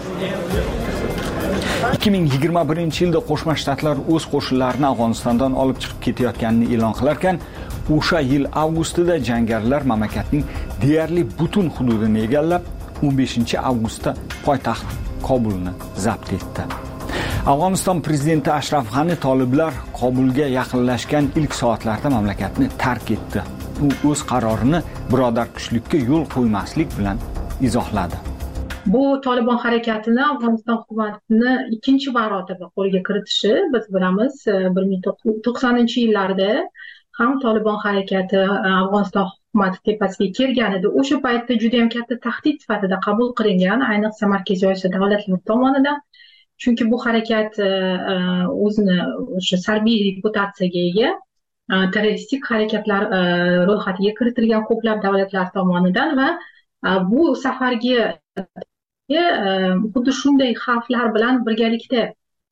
ikki ming yigirma birinchi yilda Qo'shma Shtatlar o'z qo'shinlarini Afg'onistondan olib chiqib ketayotganini e'lon qilarkan, o'sha yil avgustida jangarilar mamlakatning deyarli butun hududini egallab, o'n beshinchi avgustda poytaxt Kobulni zabt etdi. Afg'oniston prezidenti Ashraf G'ani toliblar Kobulga yaqinlashgan ilk soatlarda mamlakatni tark etdi. U o'z qarorini birodar kuchlikka yo'l qo'ymaslik bilan izohladi. Bu Tolibon harakatini Afg'oniston hukumatini ikkinchi marotaba qo'lga kiritishi biz bilamiz. bir ming to'qqiz yuz to'qsoninchi yillarda ham Tolibon harakati Afg'oniston hukumati tepasiga kelgan edi. O'sha paytda juda ham katta tahdid sifatida qabul qilingan, ayniqsa Markaziy Osiyo davlatlari tomonidan. Chunki bu harakat o'zini o'sha salbiy reputatsiyaga ega terroristik harakatlar ro'yxatiga kiritilgan ko'plab davlatlar tomonidan va bu safargi xuddi shunday xavflar bilan birgalikda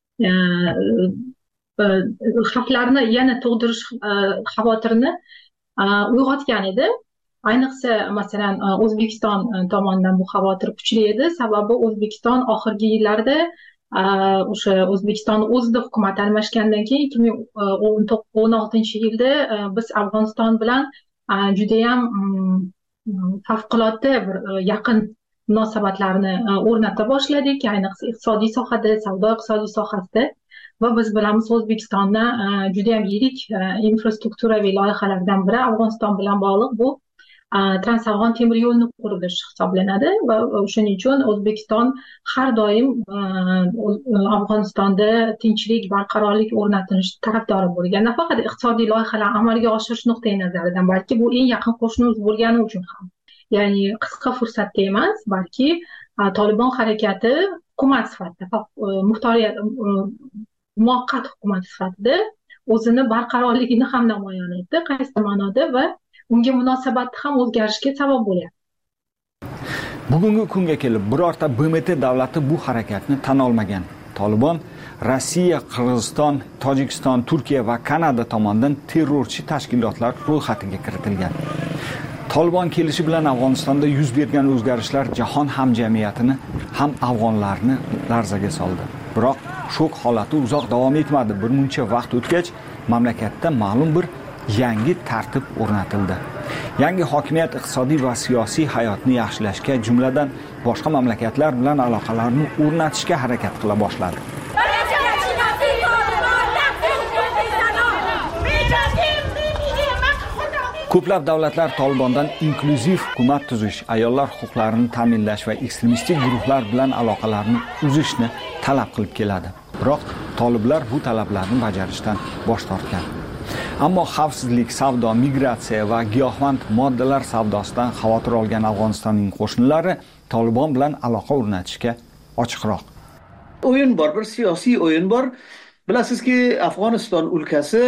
xavflarni yana tug'dirish xavotirini uyg'otgan edi. Ayniqsa masalan O'zbekiston tomonidan bu xavotir kuchli edi, sababi O'zbekiston oxirgi yillarda o'sha O'zbekiston o'zida hukumat almashgandan keyin ikki ming o'n oltinchi yilda biz Afg'oniston bilan judayam favqulodda bir yaqin munosabatlarni o'rnata boshladik, ayniqsa iqtisodiy sohada, savdo iqtisodiy sohasida. Va biz bilamiz, O'zbekistonda judayam yirik infrastrukturaviy loyihalardan biri Afg'oniston bilan bog'liq bu Transafg'on temir yo'lini qurilish hisoblanadi va shuning uchun O'zbekiston har doim Afg'onistonda tinchlik, barqarorlik o'rnatish tarafdori bo'lgan. Nafaqat iqtisodiy loyihalar amalga oshirish nuqtai nazaridan, balki bu eng yaqin qo'shnimiz bo'lgani uchun ham. Ya'ni qisqa fursatda emas, balki Tolibon harakati hukumat sifatida, muxtoriyat muvaqqat hukumat sifatida o'zini barqarorligini ham namoyon etdi, qaysi ma'noda, va unga munosabatda ham o'zgarishga sabab bo'lyapti. Bugungi kunga kelib birorta B M T davlati bu harakatni tan olmagan. Tolibon Rossiya, Qirg'iziston, Tojikiston, Turkiya va Kanada tomonidan terrorchi tashkilotlar ro'yxatiga kiritilgan. Tolibon kelishi bilan Afg'onistonda yuz bergan o'zgarishlar jahon hamjamiyatini ham afg'onlarni larzaga soldi. Biroq shok holati uzoq davom etmadi. Bir muncha vaqt o'tgach, mamlakatda ma'lum bir yangi tartib o'rnatildi. Yangi hokimiyat iqtisodiy va siyosiy hayotni yaxshilashga, jumladan boshqa mamlakatlar bilan aloqalarni o'rnatishga harakat qila boshladi. Ko'plab davlatlar Tolibondan inklyuziv hukumat tuzish, ayollar huquqlarini ta'minlash va ekstremistik guruhlar bilan aloqalarni uzishni talab qilib keladi. Biroq toliblar bu talablarni bajarishdan bosh tortgan. Ammo xavfsizlik, savdo, migratsiya va giyohvand moddalar savdosidan xavotir olgan Afg'onistonning qo'shnilari Tolibon bilan aloqa o'rnatishga ochiqroq. O'yin bor, bir siyosiy o'yin bor. Bilasizki, Afg'oniston o'lkasi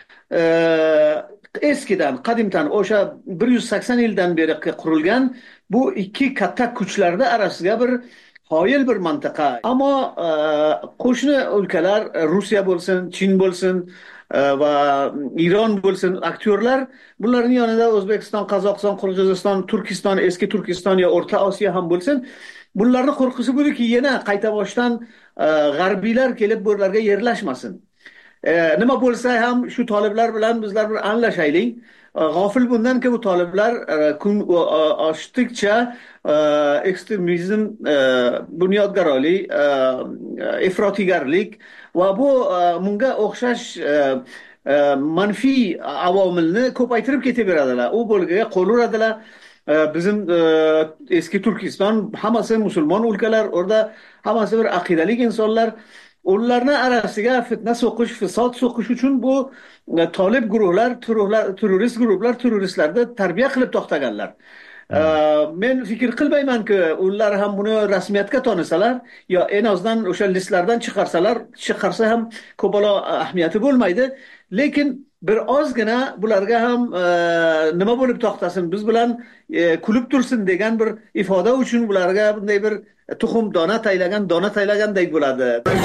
eskidan, qadimdan, o'sha bir yuz sakson yildan beri qurilgan bu ikki katta kuchlarda orasiga bir qoyil bir mantiqa. Ammo qo'shni o'lkalar, Rossiya bo'lsin, Chin bo'lsin va Iron bo'lsin, aktyorlar, bularning yonida O'zbekiston, Qozog'iston, Qirg'iziston, Turkiston, eski Turkiston yo O'rta Osiyo ham bo'lsin, bularning qo'rqusi bo'liki, yana qayta boshdan g'arbiylar kelib bularga yerlashmasin. Nima bo'lsa ham shu toliblar bilan bizlar bir anglashaylik. G'ofil bundanki bu toliblar kun oshdikcha ekstremizm, bunyodgarlik, ifrotigarlik va bu bunga o'xshash manfiy avomilni ko'paytirib ketaveradilar. U bo'lgaga qo'l uradilar. Bizim eski Turkiston hammasi musulmon o'lkalar, orada hammasi bir aqidalik insonlar. Ularning arasiga fitna so'qish, fasod so'qish uchun bu tolib guruhlar, terrorist guruhlar, terroristlarni tarbiya qilib to'xtaganlar. Men fikr qilmaymanki, ular ham buni rasmiyatga tonisalar, yo en azdan o'sha listlardan chiqarsalar, chiqarsa ham ko'palo ahamiyati bo'lmaydi. Lekin bir ozgina bularga ham nima bo'lib to'xtasin, biz bilan kulib tursin degan bir ifoda uchun bularga bunday bir tuxum dona taylagan, dona taylagandek bo'ladi.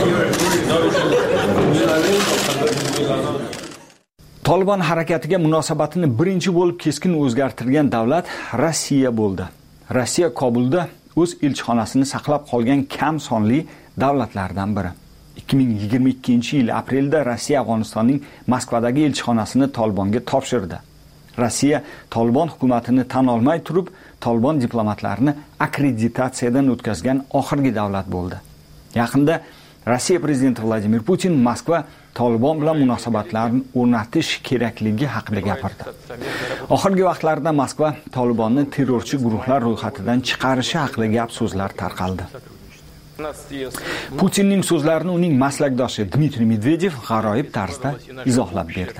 Tolibon harakatiga munosabatini birinchi bo'lib keskin o'zgartirgan davlat Rossiya bo'ldi. Rossiya Kobulda o'z elchixonasini saqlab qolgan kam sonli davlatlardan biri. ikki ming yigirma ikkinchi yil aprelda Rossiya Afg'onistonning Moskvadagi elchixonasini Tolibonga topshirdi. Rossiya Tolibon hukumatini tan olmay turib, Tolibon diplomatlarini akkreditatsiyadan o'tkazgan oxirgi davlat bo'ldi. Yaqinda Rossiya prezidenti Vladimir Putin Moskva Tolibon bilan munosabatlarni o'rnatish kerakligi haqida gapirdi. Oxirgi vaqtlarda Moskva Tolibonni terrorchi guruhlar ro'yxatidan chiqarishi haqida gap so'zlar tarqaldi. Putinning so'zlarini uning maslakdoshi Dmitriy Medvedev g'aroyib tarzda izohlab berdi.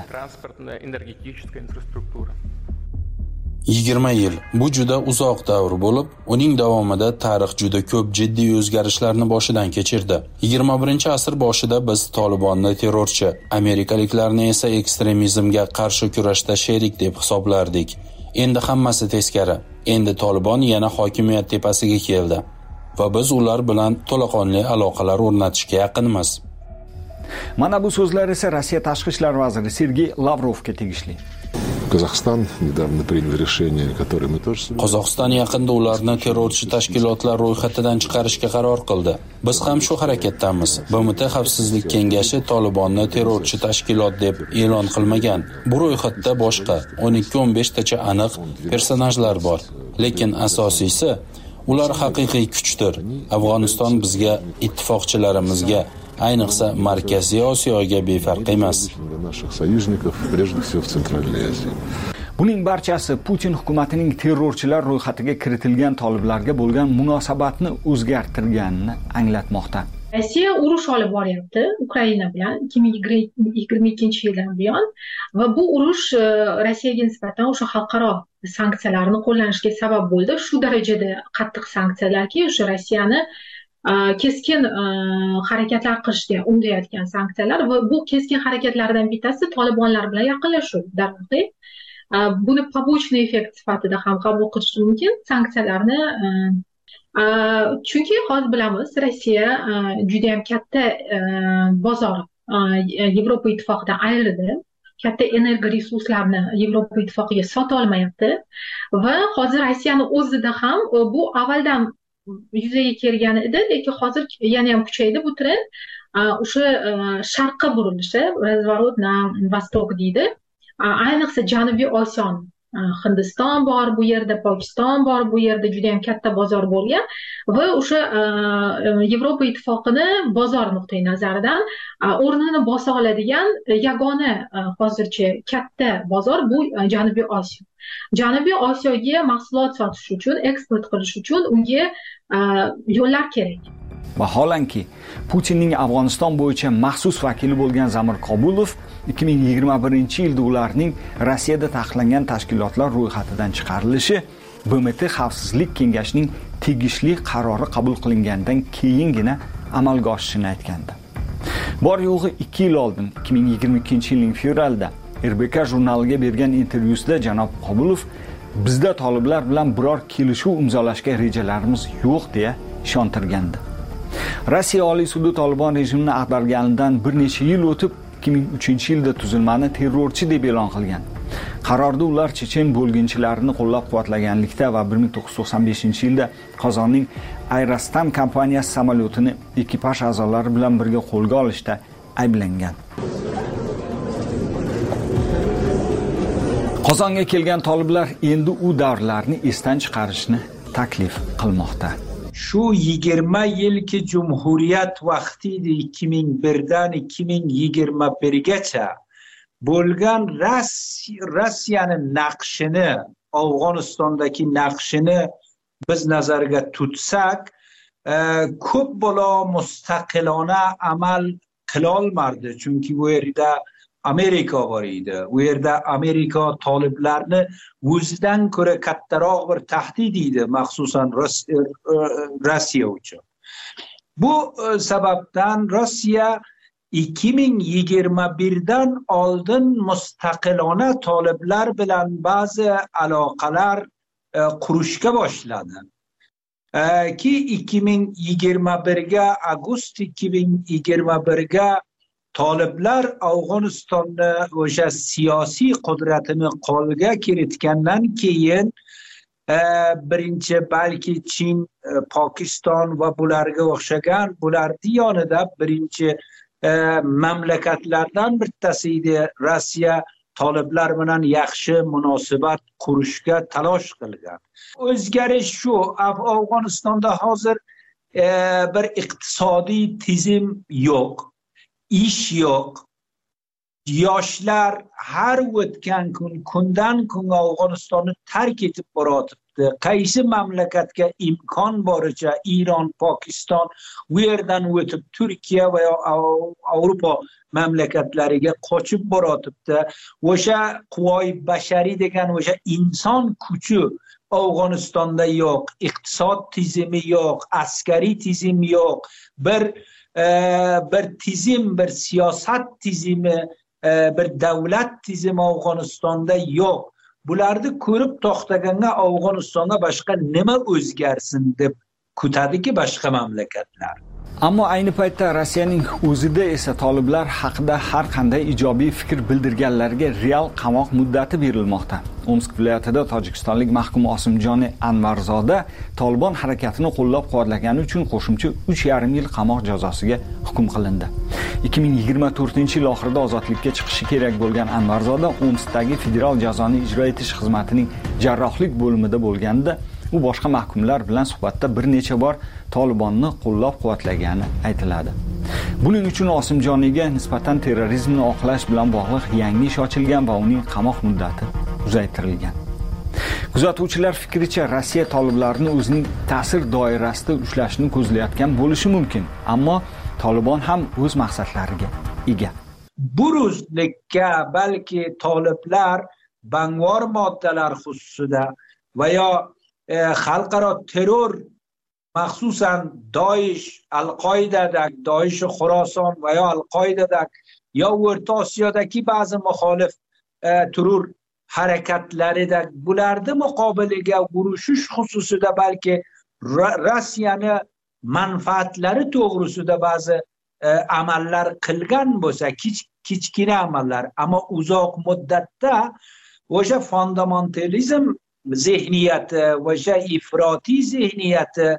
yigirma yil bu juda uzoq davr bo'lib, uning davomida tarix juda ko'p jiddiy o'zgarishlarni boshidan kechirdi. yigirma birinchi asr boshida biz Tolibonni terrorchi, amerikaliklarni esa ekstremizmga qarshi kurashda sherik deb hisoblardik. Endi hammasi teskari. Endi Tolibon yana hokimiyat tepasiga keldi. va biz ular bilan to'laqonli aloqalar o'rnatishga yaqinmiz. Mana bu so'zlar esa Rossiya tashqi ishlar vaziri Sergey Lavrovga tegishli. Qozog'iston недавно принял решение, которое мы тоже Qozog'iston yaqinda ularni terrorchi tashkilotlar ro'yxatidan chiqarishga qaror qildi. Biz ham shu harakatdamiz. B M T Xavfsizlik kengashi Tolibonni terrorchi tashkilot deb e'lon qilmagan. Bu ro'yxatda boshqa o'n ikki o'n besh tacha aniq personajlar bor. Lekin asosiysi ular haqiqiy kuchdir. Afg'oniston bizga, ittifoqchilarimizga, ayniqsa Markaziy Osiyoga befarq emas. Buning barchasi Putin hukumatining terrorchilar ro'yxatiga kiritilgan toliblarga bo'lgan munosabatni o'zgartirganini anglatmoqda. Rossiya urush olib boryapti Ukraina bilan ikki ming yigirma ikkinchi yildan buyon va bu urush Rossiyaga nisbatan o'sha xalqaro sanksiyalarni qo'llanishiga sabab bo'ldi. Shu darajada qattiq sanksiyalarki, o'sha Rossiyani keskin harakatlar qilishga undayotgan sanksiyalar va bu keskin harakatlardan bittasi Tolibonlar bilan yaqinlashuv. Darhaqiqat buni побочный effekt sifatida ham qabul qilish mumkin sanksiyalarni. Chunki hozir bilamiz, Rossiya juda ham katta bozor Yevropa ittifoqidan ayrildi. Katta energiya resurslarni Yevropa ittifoqiga sota olmayapti va hozir Rossiyani o'zida ham bu avvaldan yuzaga kelgan edi, lekin hozir yana ham kuchaydi bu trend. O'sha sharqqa burilishi, razворот на восток deydi. Ayniqsa Janubiy Osiyo, Hindiston bor bu yerda, Pokiston bor bu yerda, juda ham katta bozor bo'lgan va o'sha Yevropa ittifoqini bozor nuqtai nazaridan o'rnini bosa oladigan yagona hozircha katta bozor bu Janubiy Osiyo. Janubiy Osiyoga mahsulot sotish uchun, eksport qilish uchun unga yo'llar kerak. Vaholanki Putinning Afg'oniston bo'yicha maxsus vakili bo'lgan Zamir Qobulov ikki ming yigirma birinchi yilda ularning Rossiyada taqiqlangan tashkilotlar ro'yxatidan chiqarilishi B M T Xavfsizlik kengashining tegishli qarori qabul qilingandan keyingina amalga oshishini aytgandi. Bor yo'g'i ikki yil oldin ikki ming yigirma ikkinchi yilning fevralida R B K jurnaliga bergan intervyusida janob Qobulov bizda toliblar bilan biror kelishuv imzolashga rejalarimiz yo'q deya ishontirgandi. Rossiya Oliy sudi Tolibon rejimini ag'darganidan bir necha yil o'tib ikki ming uchinchi yilda tuzilmani terrorchi deb e'lon qilgan. Qarorda ular chechen bo'lginchilarini qo'llab-quvvatlaganlikda va bir ming to'qqiz yuz to'qson beshinchi yilda Qozonning Aerostam kompaniyasi samolyotini ekipaj a'zolari bilan birga qo'lga olishda ayblangan. Qozonga kelgan toliblar endi u davrlarni esdan chiqarishni taklif qilmoqda. Shu yigirma yilki Cumhuriyet vaqtida ikki ming birdan ikki ming yigirma birgacha bo'lgan Rossiyaning naqshini, Afg'onistondagi naqshini biz nazarga tutsak, ko'p bo'la mustaqilona amal qila olmadi, chunki bu yerda Amerika bor edi. U yerda Amerika toliblarni o'zidan ko'ra kattaroq bir tahdid edi, maxsusan Rossiya uchun. Bu sababdan Rossiya ikki ming yigirma birdan oldin mustaqilona toliblar bilan ba'zi aloqalar qurishga boshladi. Ki ikki ming yigirma birga avgust ikki ming yigirma birga toliblar Afg'onistonni o'sha siyosiy qudratini qo'lga kiritgandan keyin birinchi balki Chin, Pokiston va bularga o'xshagan bularning yonida birinchi mamlakatlardan bittasi edi Rossiya toliblar bilan yaxshi munosabat qurishga talosh qilgan. O'zgarish shu, Afg'onistonda hozir bir iqtisodiy tizim yo'q. Ish yo'q. Yoshlar har o'tgan kun kundan kunga Afg'onistonni tark etib boryapti. Qaysi mamlakatga imkon boricha Iron, Pokiston, u yerdan o'tib Turkiya va Avrupa mamlakatlariga qochib boryapti. O'sha quvvoy bashariy degan o'sha inson kuchi Afg'onistonda yo'q, iqtisod tizimi yo'q, askariy tizim yo'q. Bir bir tizim, bir siyosat tizimi, bir davlat tizimi Afg'onistonda yo'q. Bularni ko'rib to'xtaganda Afg'onistonda boshqa nima o'zgarsin deb kutadiki boshqa mamlakatlar. Ammo ayni paytda Rossiyaning o'zida esa toliblar haqida har qanday ijobiy fikr bildirganlarga real qamoq muddati berilmoqda. Omsk viloyatida tojikistonlik mahkum Osimjoni Anvarzoda Tolibon harakatini qo'llab-quvvatlagani uchun qo'shimcha uch yarim yil qamoq jazosiga hukm qilindi. ikki ming yigirma to'rtinchi yil oxirida ozodlikka chiqishi kerak bo'lgan Anvarzoda Omskdagi federal jazoni ijro etish xizmatining jarrohlik bo'limida bo'lganda u boshqa mahkumlar bilan suhbatda bir necha bor Tolibonni qo'llab-quvvatlagani aytiladi. Buning uchun Osimjoniga nisbatan terrorizmni oqlash bilan bog'liq yangi ish ochilgan va uning qamoq muddati uzaytirilgan. Kuzatuvchilar fikricha Rossiya toliblarni o'zining ta'sir doirasida ushlashni ko'zlayotgan bo'lishi mumkin, ammo Tolibon ham o'z maqsadlariga ega. Bu ro'zlikka balki toliblar bangvor moddalar xususida va yo e, xalqaro terror maxsusan Doish, Al-Qoidadak, Doish Xorason va yo Al-Qoidadak yo O'rta Osiyodagi ba'zi muxolif e, terror harakatlarida bularni muqobiliga urushish xususida balki Rossiyani manfaatlari to'g'risida ba'zi e, amallar qilgan bo'lsa, kich, kichkina amallar, ammo uzoq muddatda o'sha fundamentalizm zihniyati va o'sha ifrotiy zihniyati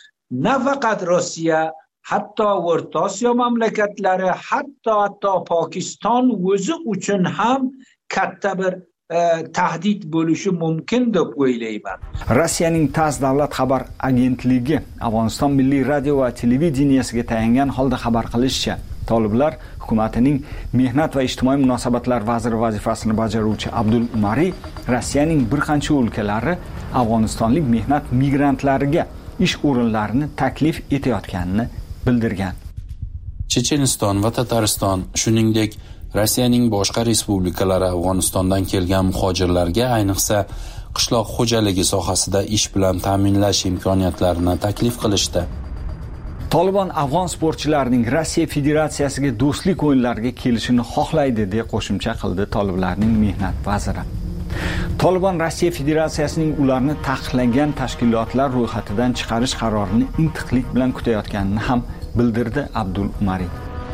nafaqat Rossiya, hatto O'rta Osiyo mamlakatlari, hatto hatto Pokiston o'zi uchun ham katta bir e, tahdid bo'lishi mumkin deb o'ylayman. Rossiyaning TASS davlat xabar agentligi Afg'oniston milliy radio va televideniyasiga tayangan holda xabar qilishicha, toliblar hukumatining mehnat va ijtimoiy munosabatlar vaziri vazifasini bajaruvchi Abdul Umari Rossiyaning bir qancha o'lkalari afg'onistonlik mehnat migrantlariga ish o'rinlarini taklif etayotganini bildirgan. Checheniston va Tatariston, shuningdek Rossiyaning boshqa respublikalari Afg'onistondan kelgan muhojirlarga ayniqsa qishloq xo'jaligi sohasida ish bilan ta'minlash imkoniyatlarini taklif qilishdi. Tolibon afg'on sportchilarining Rossiya Federatsiyasiga do'stlik o'yinlariga kelishini xohlaydi deb qo'shimcha qildi toliblarning mehnat vaziri. Tolibon Rossiya Federatsiyasining ularni taqiqlangan tashkilotlar ro'yxatidan chiqarish qarorini intiqlik bilan kutayotganini ham bildirdi Abdul Umari.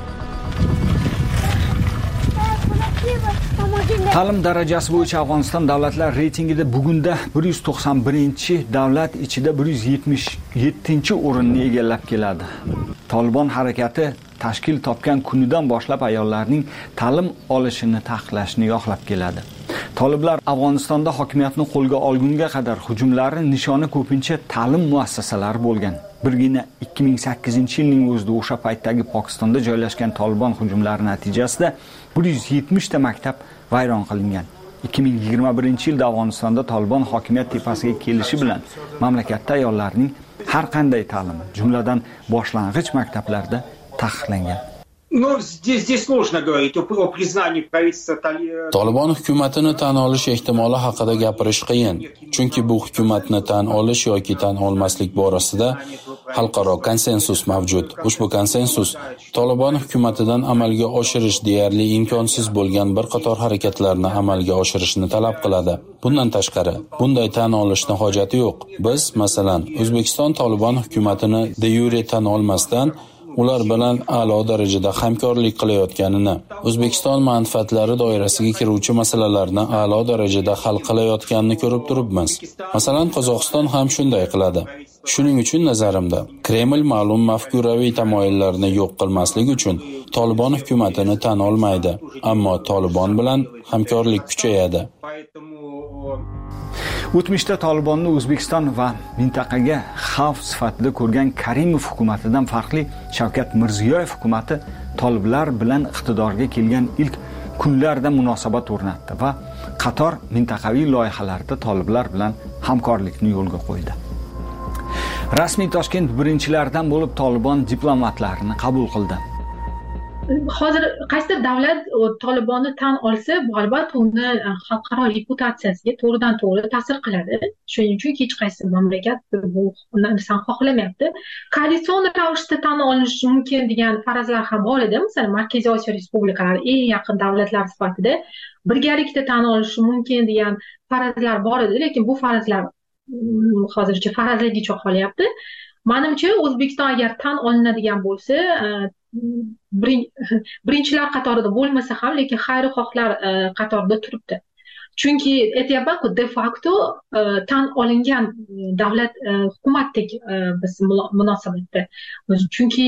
Ta'lim darajasi bo'yicha Afg'oniston davlatlar reytingida bugunda bir yuz to'qson birinchi davlat ichida bir yuz yetmish yettinchi o'rinni egallab keladi. Tolibon harakati tashkil topgan kunidan boshlab ayollarning ta'lim olishini taqiqlashni yoqlab keladi. Toliblar Afg'onistonda hokimiyatni qo'lga olgunga qadar hujumlari nishoni ko'pincha ta'lim muassasalari bo'lgan. Birgina ikki ming sakkizinchi yilning o'zida o'sha paytdagi Pokistonda joylashgan Tolibon hujumlari natijasida bir yuz yetmish ta maktab vayron qilingan. ikki ming yigirma birinchi yilda Afg'onistonda Tolibon hokimiyat tepasiga kelishi bilan mamlakatda ayollarning har qanday ta'limi, jumladan boshlang'ich maktablarda taqiqlangan. Но здесь, здесь сложно говорить о, о признании правительства Талибана. Tolibon hukumatini tan olish ehtimoli haqida gapirish qiyin, chunki bu hukumatni tan olish yoki tan olmaslik borasida xalqaro konsensus mavjud. Ushbu konsensus Tolibon hukumatidan amalga oshirish deyarli imkonsiz bo'lgan bir qator harakatlarni amalga oshirishni talab qiladi. Bundan tashqari, bunday tan olishning hojati yo'q. Biz, masalan, O'zbekiston Tolibon hukumatini de yure tan olmasdan ular bilan a'lo darajada hamkorlik qilayotganini, O'zbekiston manfaatlari doirasiga kiruvchi masalalarni a'lo darajada hal qilayotganini ko'rib turibmiz. Masalan, Qozog'iston ham shunday qiladi. Shuning uchun nazarimda, Kreml ma'lum mafkuraviy tamoyillarni yo'q qilmaslik uchun Tolibon hukumatini tan olmaydi, ammo Tolibon bilan hamkorlik kuchayadi. O'tmishda Tolibonni O'zbekiston va mintaqaga xavf sifatida ko'rgan Karimov hukumatidan farqli Shavkat Mirziyoyev hukumati toliblar bilan iqtidorga kelgan ilk kunlarda munosabat o'rnatdi va qator mintaqaviy loyihalarda toliblar bilan hamkorlikni yo'lga qo'ydi. Rasmiy Toshkent birinchilaridan bo'lib Tolibon diplomatlarini qabul qildi. Hozir qaysi davlat Tolibonni tan olsa, bu albatta uni xalqaro reputatsiyasiga to'g'ridan to'g'ri ta'sir qiladi. Shuning uchun hech qaysi mamlakat bu narsani xohlamayapti. Koalitsion ravishda tan olinishi mumkin degan farazlar ham bor edi. Masalan, Markaziy Osiyo respublikalari eng yaqin davlatlar sifatida birgalikda tan olishi mumkin degan farazlar bor edi, lekin bu farazlar hozircha farazligicha qolyapti. Manimcha O'zbekiston agar tan olinadigan bo'lsa, birinchilar qatorida bo'lmasa ham, lekin xayrixohlar qatorida turibdi. Chunki aytyapman-ku, de facto tan olingan davlat hukumatdek biz munosabatda. Chunki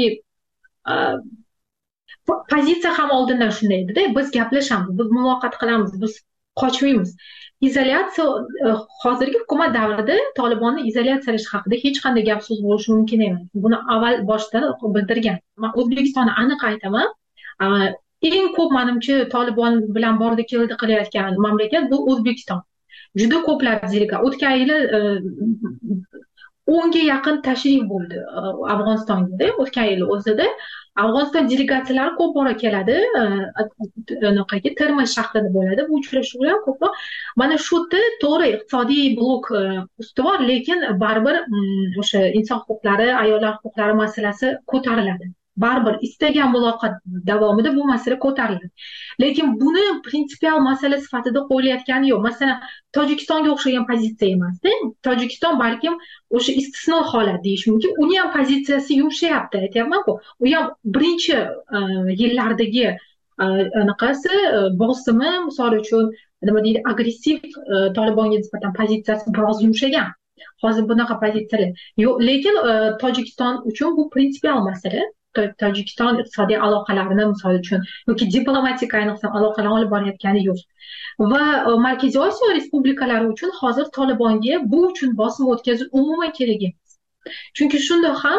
pozitsiya ham oldindan shunday edi-da, biz gaplashamiz, biz muloqot qilamiz, biz qochmaymiz. Izolyatsiya hozirgi hukumat davrida Tolibonni izolyatsiyalash haqida hech qanday gap so'z bo'lishi mumkin emas. Buni avval boshdan bildirgan. Men O'zbekistonni aniq aytaman. Eng ko'p menimcha Tolibon bilan bordi keldi qilayotgan mamlakat bu O'zbekiston. Juda ko'plab delegatsiya o'tgan yili o'nga yaqin tashrif bo'ldi Afg'onistonga. O'tgan yil o'zida Afg'oniston delegatsiyalari ko'p bora keladi, anaqaga Termiz shahrida bo'ladi. Bu uchrashuvlar ko'proq mana shu yerda to'g'ri iqtisodiy blok ustuvor, lekin baribir o'sha inson huquqlari, ayollar huquqlari masalasi ko'tariladi. Baribir istagan muloqot davomida bu masala ko'tariladi. Lekin buni prinsipial masala sifatida qo'yilayotgani yo'q. Masalan, Tojikistonga o'xshagan pozitsiya emas-da. Tojikiston balkim o'sha istisno holat deyish mumkin. Uning ham pozitsiyasi yumshayapti, aytyapman-ku. U ham birinchi yillardagi anaqasi bosimi, misol uchun nima deydi, agressiv Tolibonga nisbatan pozitsiyasi biroz yumshagan. Hozir bunaqa pozitsiyalar yo'q, lekin Tojikiston uchun bu prinsipial masala. Tojikiston iqtisodiy aloqalarini misol uchun yoki diplomatik ayniqsa aloqalar olib borayotgani yo'q. Va Markaziy Osiyo respublikalari uchun hozir Tolibonga bu uchun bosim o'tkazish umuman kerak emas. Chunki shunda ham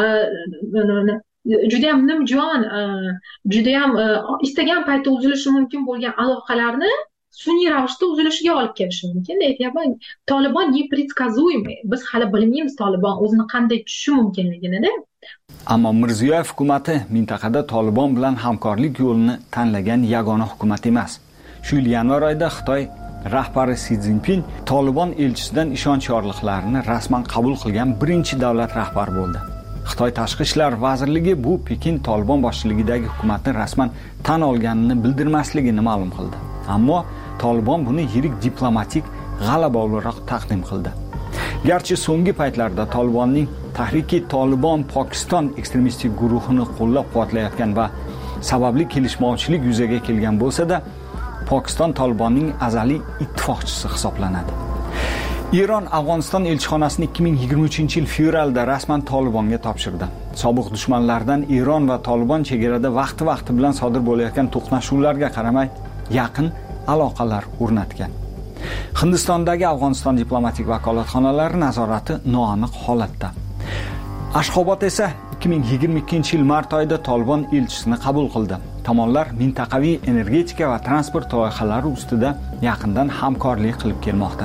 juda ham nimjon, juda ham istagan paytda uzilishi mumkin bo'lgan aloqalarni sun'iy ravishda uzilishiga olib kelishi mumkin. Aytyapman, Tolibon непредсказуемый. Biz hali bilmaymiz Tolibon o'zini qanday tushishi mumkinligini-da. Ammo Mirziyoyev hukumati mintaqada Tolibon bilan hamkorlik yo'lini tanlagan yagona hukumat emas. Shu yil yanvar oyida Xitoy rahbari Si Szinpin Tolibon elchisidan ishonch yorliqlarini rasman qabul qilgan birinchi davlat rahbari bo'ldi. Xitoy Tashqi ishlar vazirligi bu Pekin Tolibon boshchiligidagi hukumatni rasman tan olganini bildirmasligini ma'lum qildi. Ammo Tolibon buni yirik diplomatik g'alaba o'laroq taqdim qildi. Garchi so'nggi paytlarda Tolibonning Tahriki Tolibon Pokiston ekstremistik guruhini qo'llab-quvvatlayotgan va sababli kelishmovchilik yuzaga kelgan bo'lsa-da, Pokiston Tolibonning azaliy ittifoqchisi hisoblanadi. Eron Afg'oniston elchixonasini ikki ming yigirma uchinchi yil fevralda rasman Tolibonga topshirdi. Sobiq dushmanlardan Eron va Tolibon chegarada vaqti-vaqti bilan sodir bo'layotgan to'qnashuvlarga qaramay yaqin aloqalar o'rnatgan. Hindistondagi Afg'oniston diplomatik vakolatxonalari nazorati noaniq holatda. Ashxobod esa ikki ming yigirma ikkinchi yil mart oyida Tolibon elchisini qabul qildi. Tomonlar mintaqaviy energetika va transport loyihalari ustida yaqindan hamkorlik qilib kelmoqda.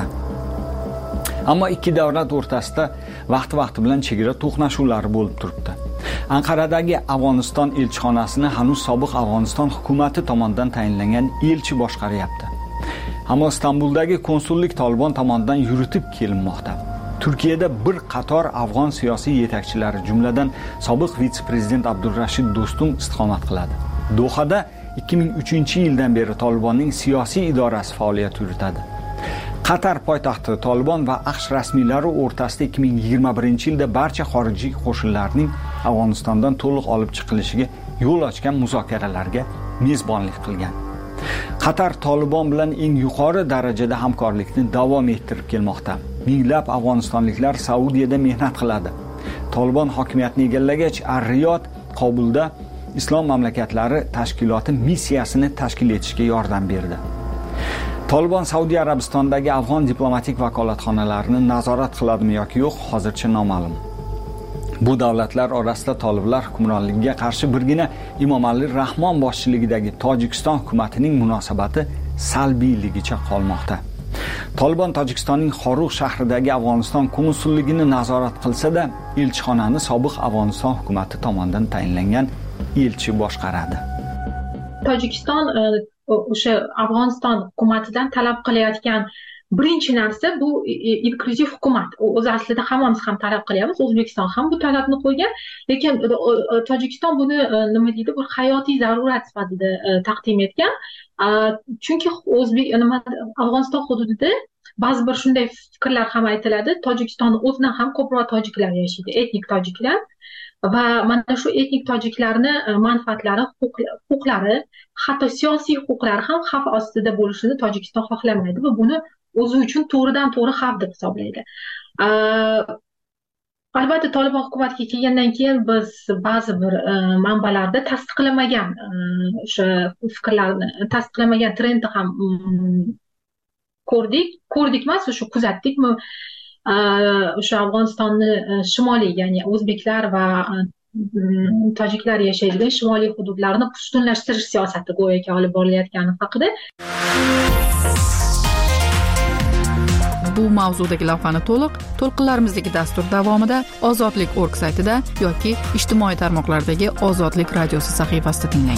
Ammo ikki davlat o'rtasida vaqti-vaqti bilan chegara to'qnashuvlari bo'lib turibdi. Anqaradagi Afg'oniston elchixonasini hanuz sobiq Afg'oniston hukumati tomonidan tayinlangan elchi boshqaryapti. Ammo Istanbuldagi konsullik Tolibon tomonidan yuritib kelinmoqda. Turkiyada bir qator afg'on siyosiy yetakchilari, jumladan sobiq vitse-prezident Abdurrashid Do'stum istiqomat qiladi. Dohada ikki ming uchinchi yildan beri Tolibonning siyosiy idorasi faoliyat yuritadi. Qatar poytaxti Tolibon va AQSh rasmiylari o'rtasida ikki ming yigirma birinchi yilda barcha xorijiy qo'shinlarning Afg'onistondan to'liq olib chiqilishiga yo'l ochgan muzokaralarga mezbonlik qilgan. Qatar Tolibon bilan eng yuqori darajada hamkorlikni davom ettirib kelmoqda. Minglab afg'onistonliklar Saudiyada mehnat qiladi. Tolibon hokimiyatni egallagach, Ar-Riyod Qobulda Islom mamlakatlari tashkiloti missiyasini tashkil etishga yordam berdi. Tolibon Saudiya Arabistondagi afg'on diplomatik vakolatxonalarini nazorat qiladimi yoki yo'q, hozircha noma'lum. Bu davlatlar orasida toliblar hukmronligiga qarshi birgina Imomali Rahmon boshchiligidagi Tojikiston hukumatining munosabati salbiyligicha qolmoqda. Tolibon Tojikistonning Xoruq shahridagi Afg'oniston konsulligini nazorat qilsa-da, elchixonani sobiq Afg'oniston hukumati tomonidan tayinlangan elchi boshqaradi. Tojikiston o'sha Afg'oniston hukumatidan talab qilayotgan birinchi narsa bu inklyuziv hukumat. O'zi aslida hammamiz ham talab qilyapmiz, O'zbekiston ham bu talabni qo'ygan, lekin Tojikiston buni nima deydi, bir hayotiy zarurat sifatida taqdim etgan. Chunki O'zbek nima Afg'oniston hududida ba'zi bir shunday fikrlar ham aytiladi. Tojikistonning o'zidan ham ko'proq tojiklar yashaydi, etnik tojiklar. Va mana shu etnik tojiklarni manfaatlari, huquqlari, hatto siyosiy huquqlari ham xavf ostida bo'lishini Tojikiston xohlamaydi va buni o'zi uchun to'g'ridan to'g'ri xavf deb hisoblaydi. Albatta, Tolibon hukumatiga kelgandan keyin biz ba'zi bir manbalarda tasdiqlamagan o'sha fikrlarni, tasdiqlamagan trendni ham ko'rdik, ko'rdik emas, o'sha kuzatdik. O'sha Afg'onistonni shimoliy, ya'ni o'zbeklar va tojiklar yashaydigan shimoliy hududlarni pushtunlashtirish siyosati go'yoki olib borilayotgani haqida. Bu mavzudagi lavhani to'liq to'lqinlarimizdagi dastur davomida Ozodlik nokta org saytida yoki ijtimoiy tarmoqlardagi Ozodlik radiosi sahifasida tinglang.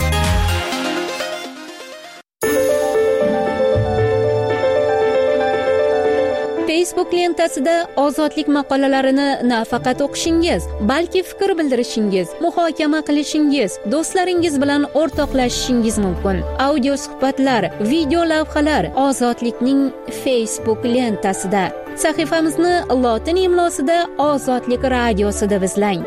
Facebook lentasida Ozodlik maqolalarini nafaqat o'qishingiz, balki fikr bildirishingiz, muhokama qilishingiz, do'stlaringiz bilan o'rtoqlashishingiz mumkin. Audio suhbatlar, video lavhalar Ozodlikning Facebook lentasida. Sahifamizni lotin imlosida Ozodlik radiosida izlang.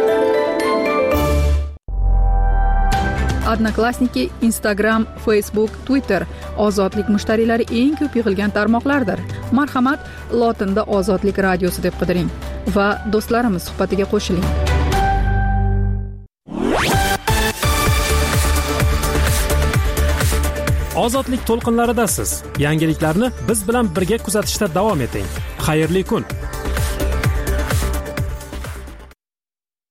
Odnoklassniki, Instagram, Facebook, Twitter Ozodlik mushtariylari eng ko'p yig'ilgan tarmoqlardir. Marhamat, lotinda Ozodlik radiosi deb qidiring va do'stlarimiz suhbatiga qo'shiling. Ozodlik to'lqinlaridasiz. Yangiliklarni biz bilan birga kuzatishda davom eting. Xayrli kun.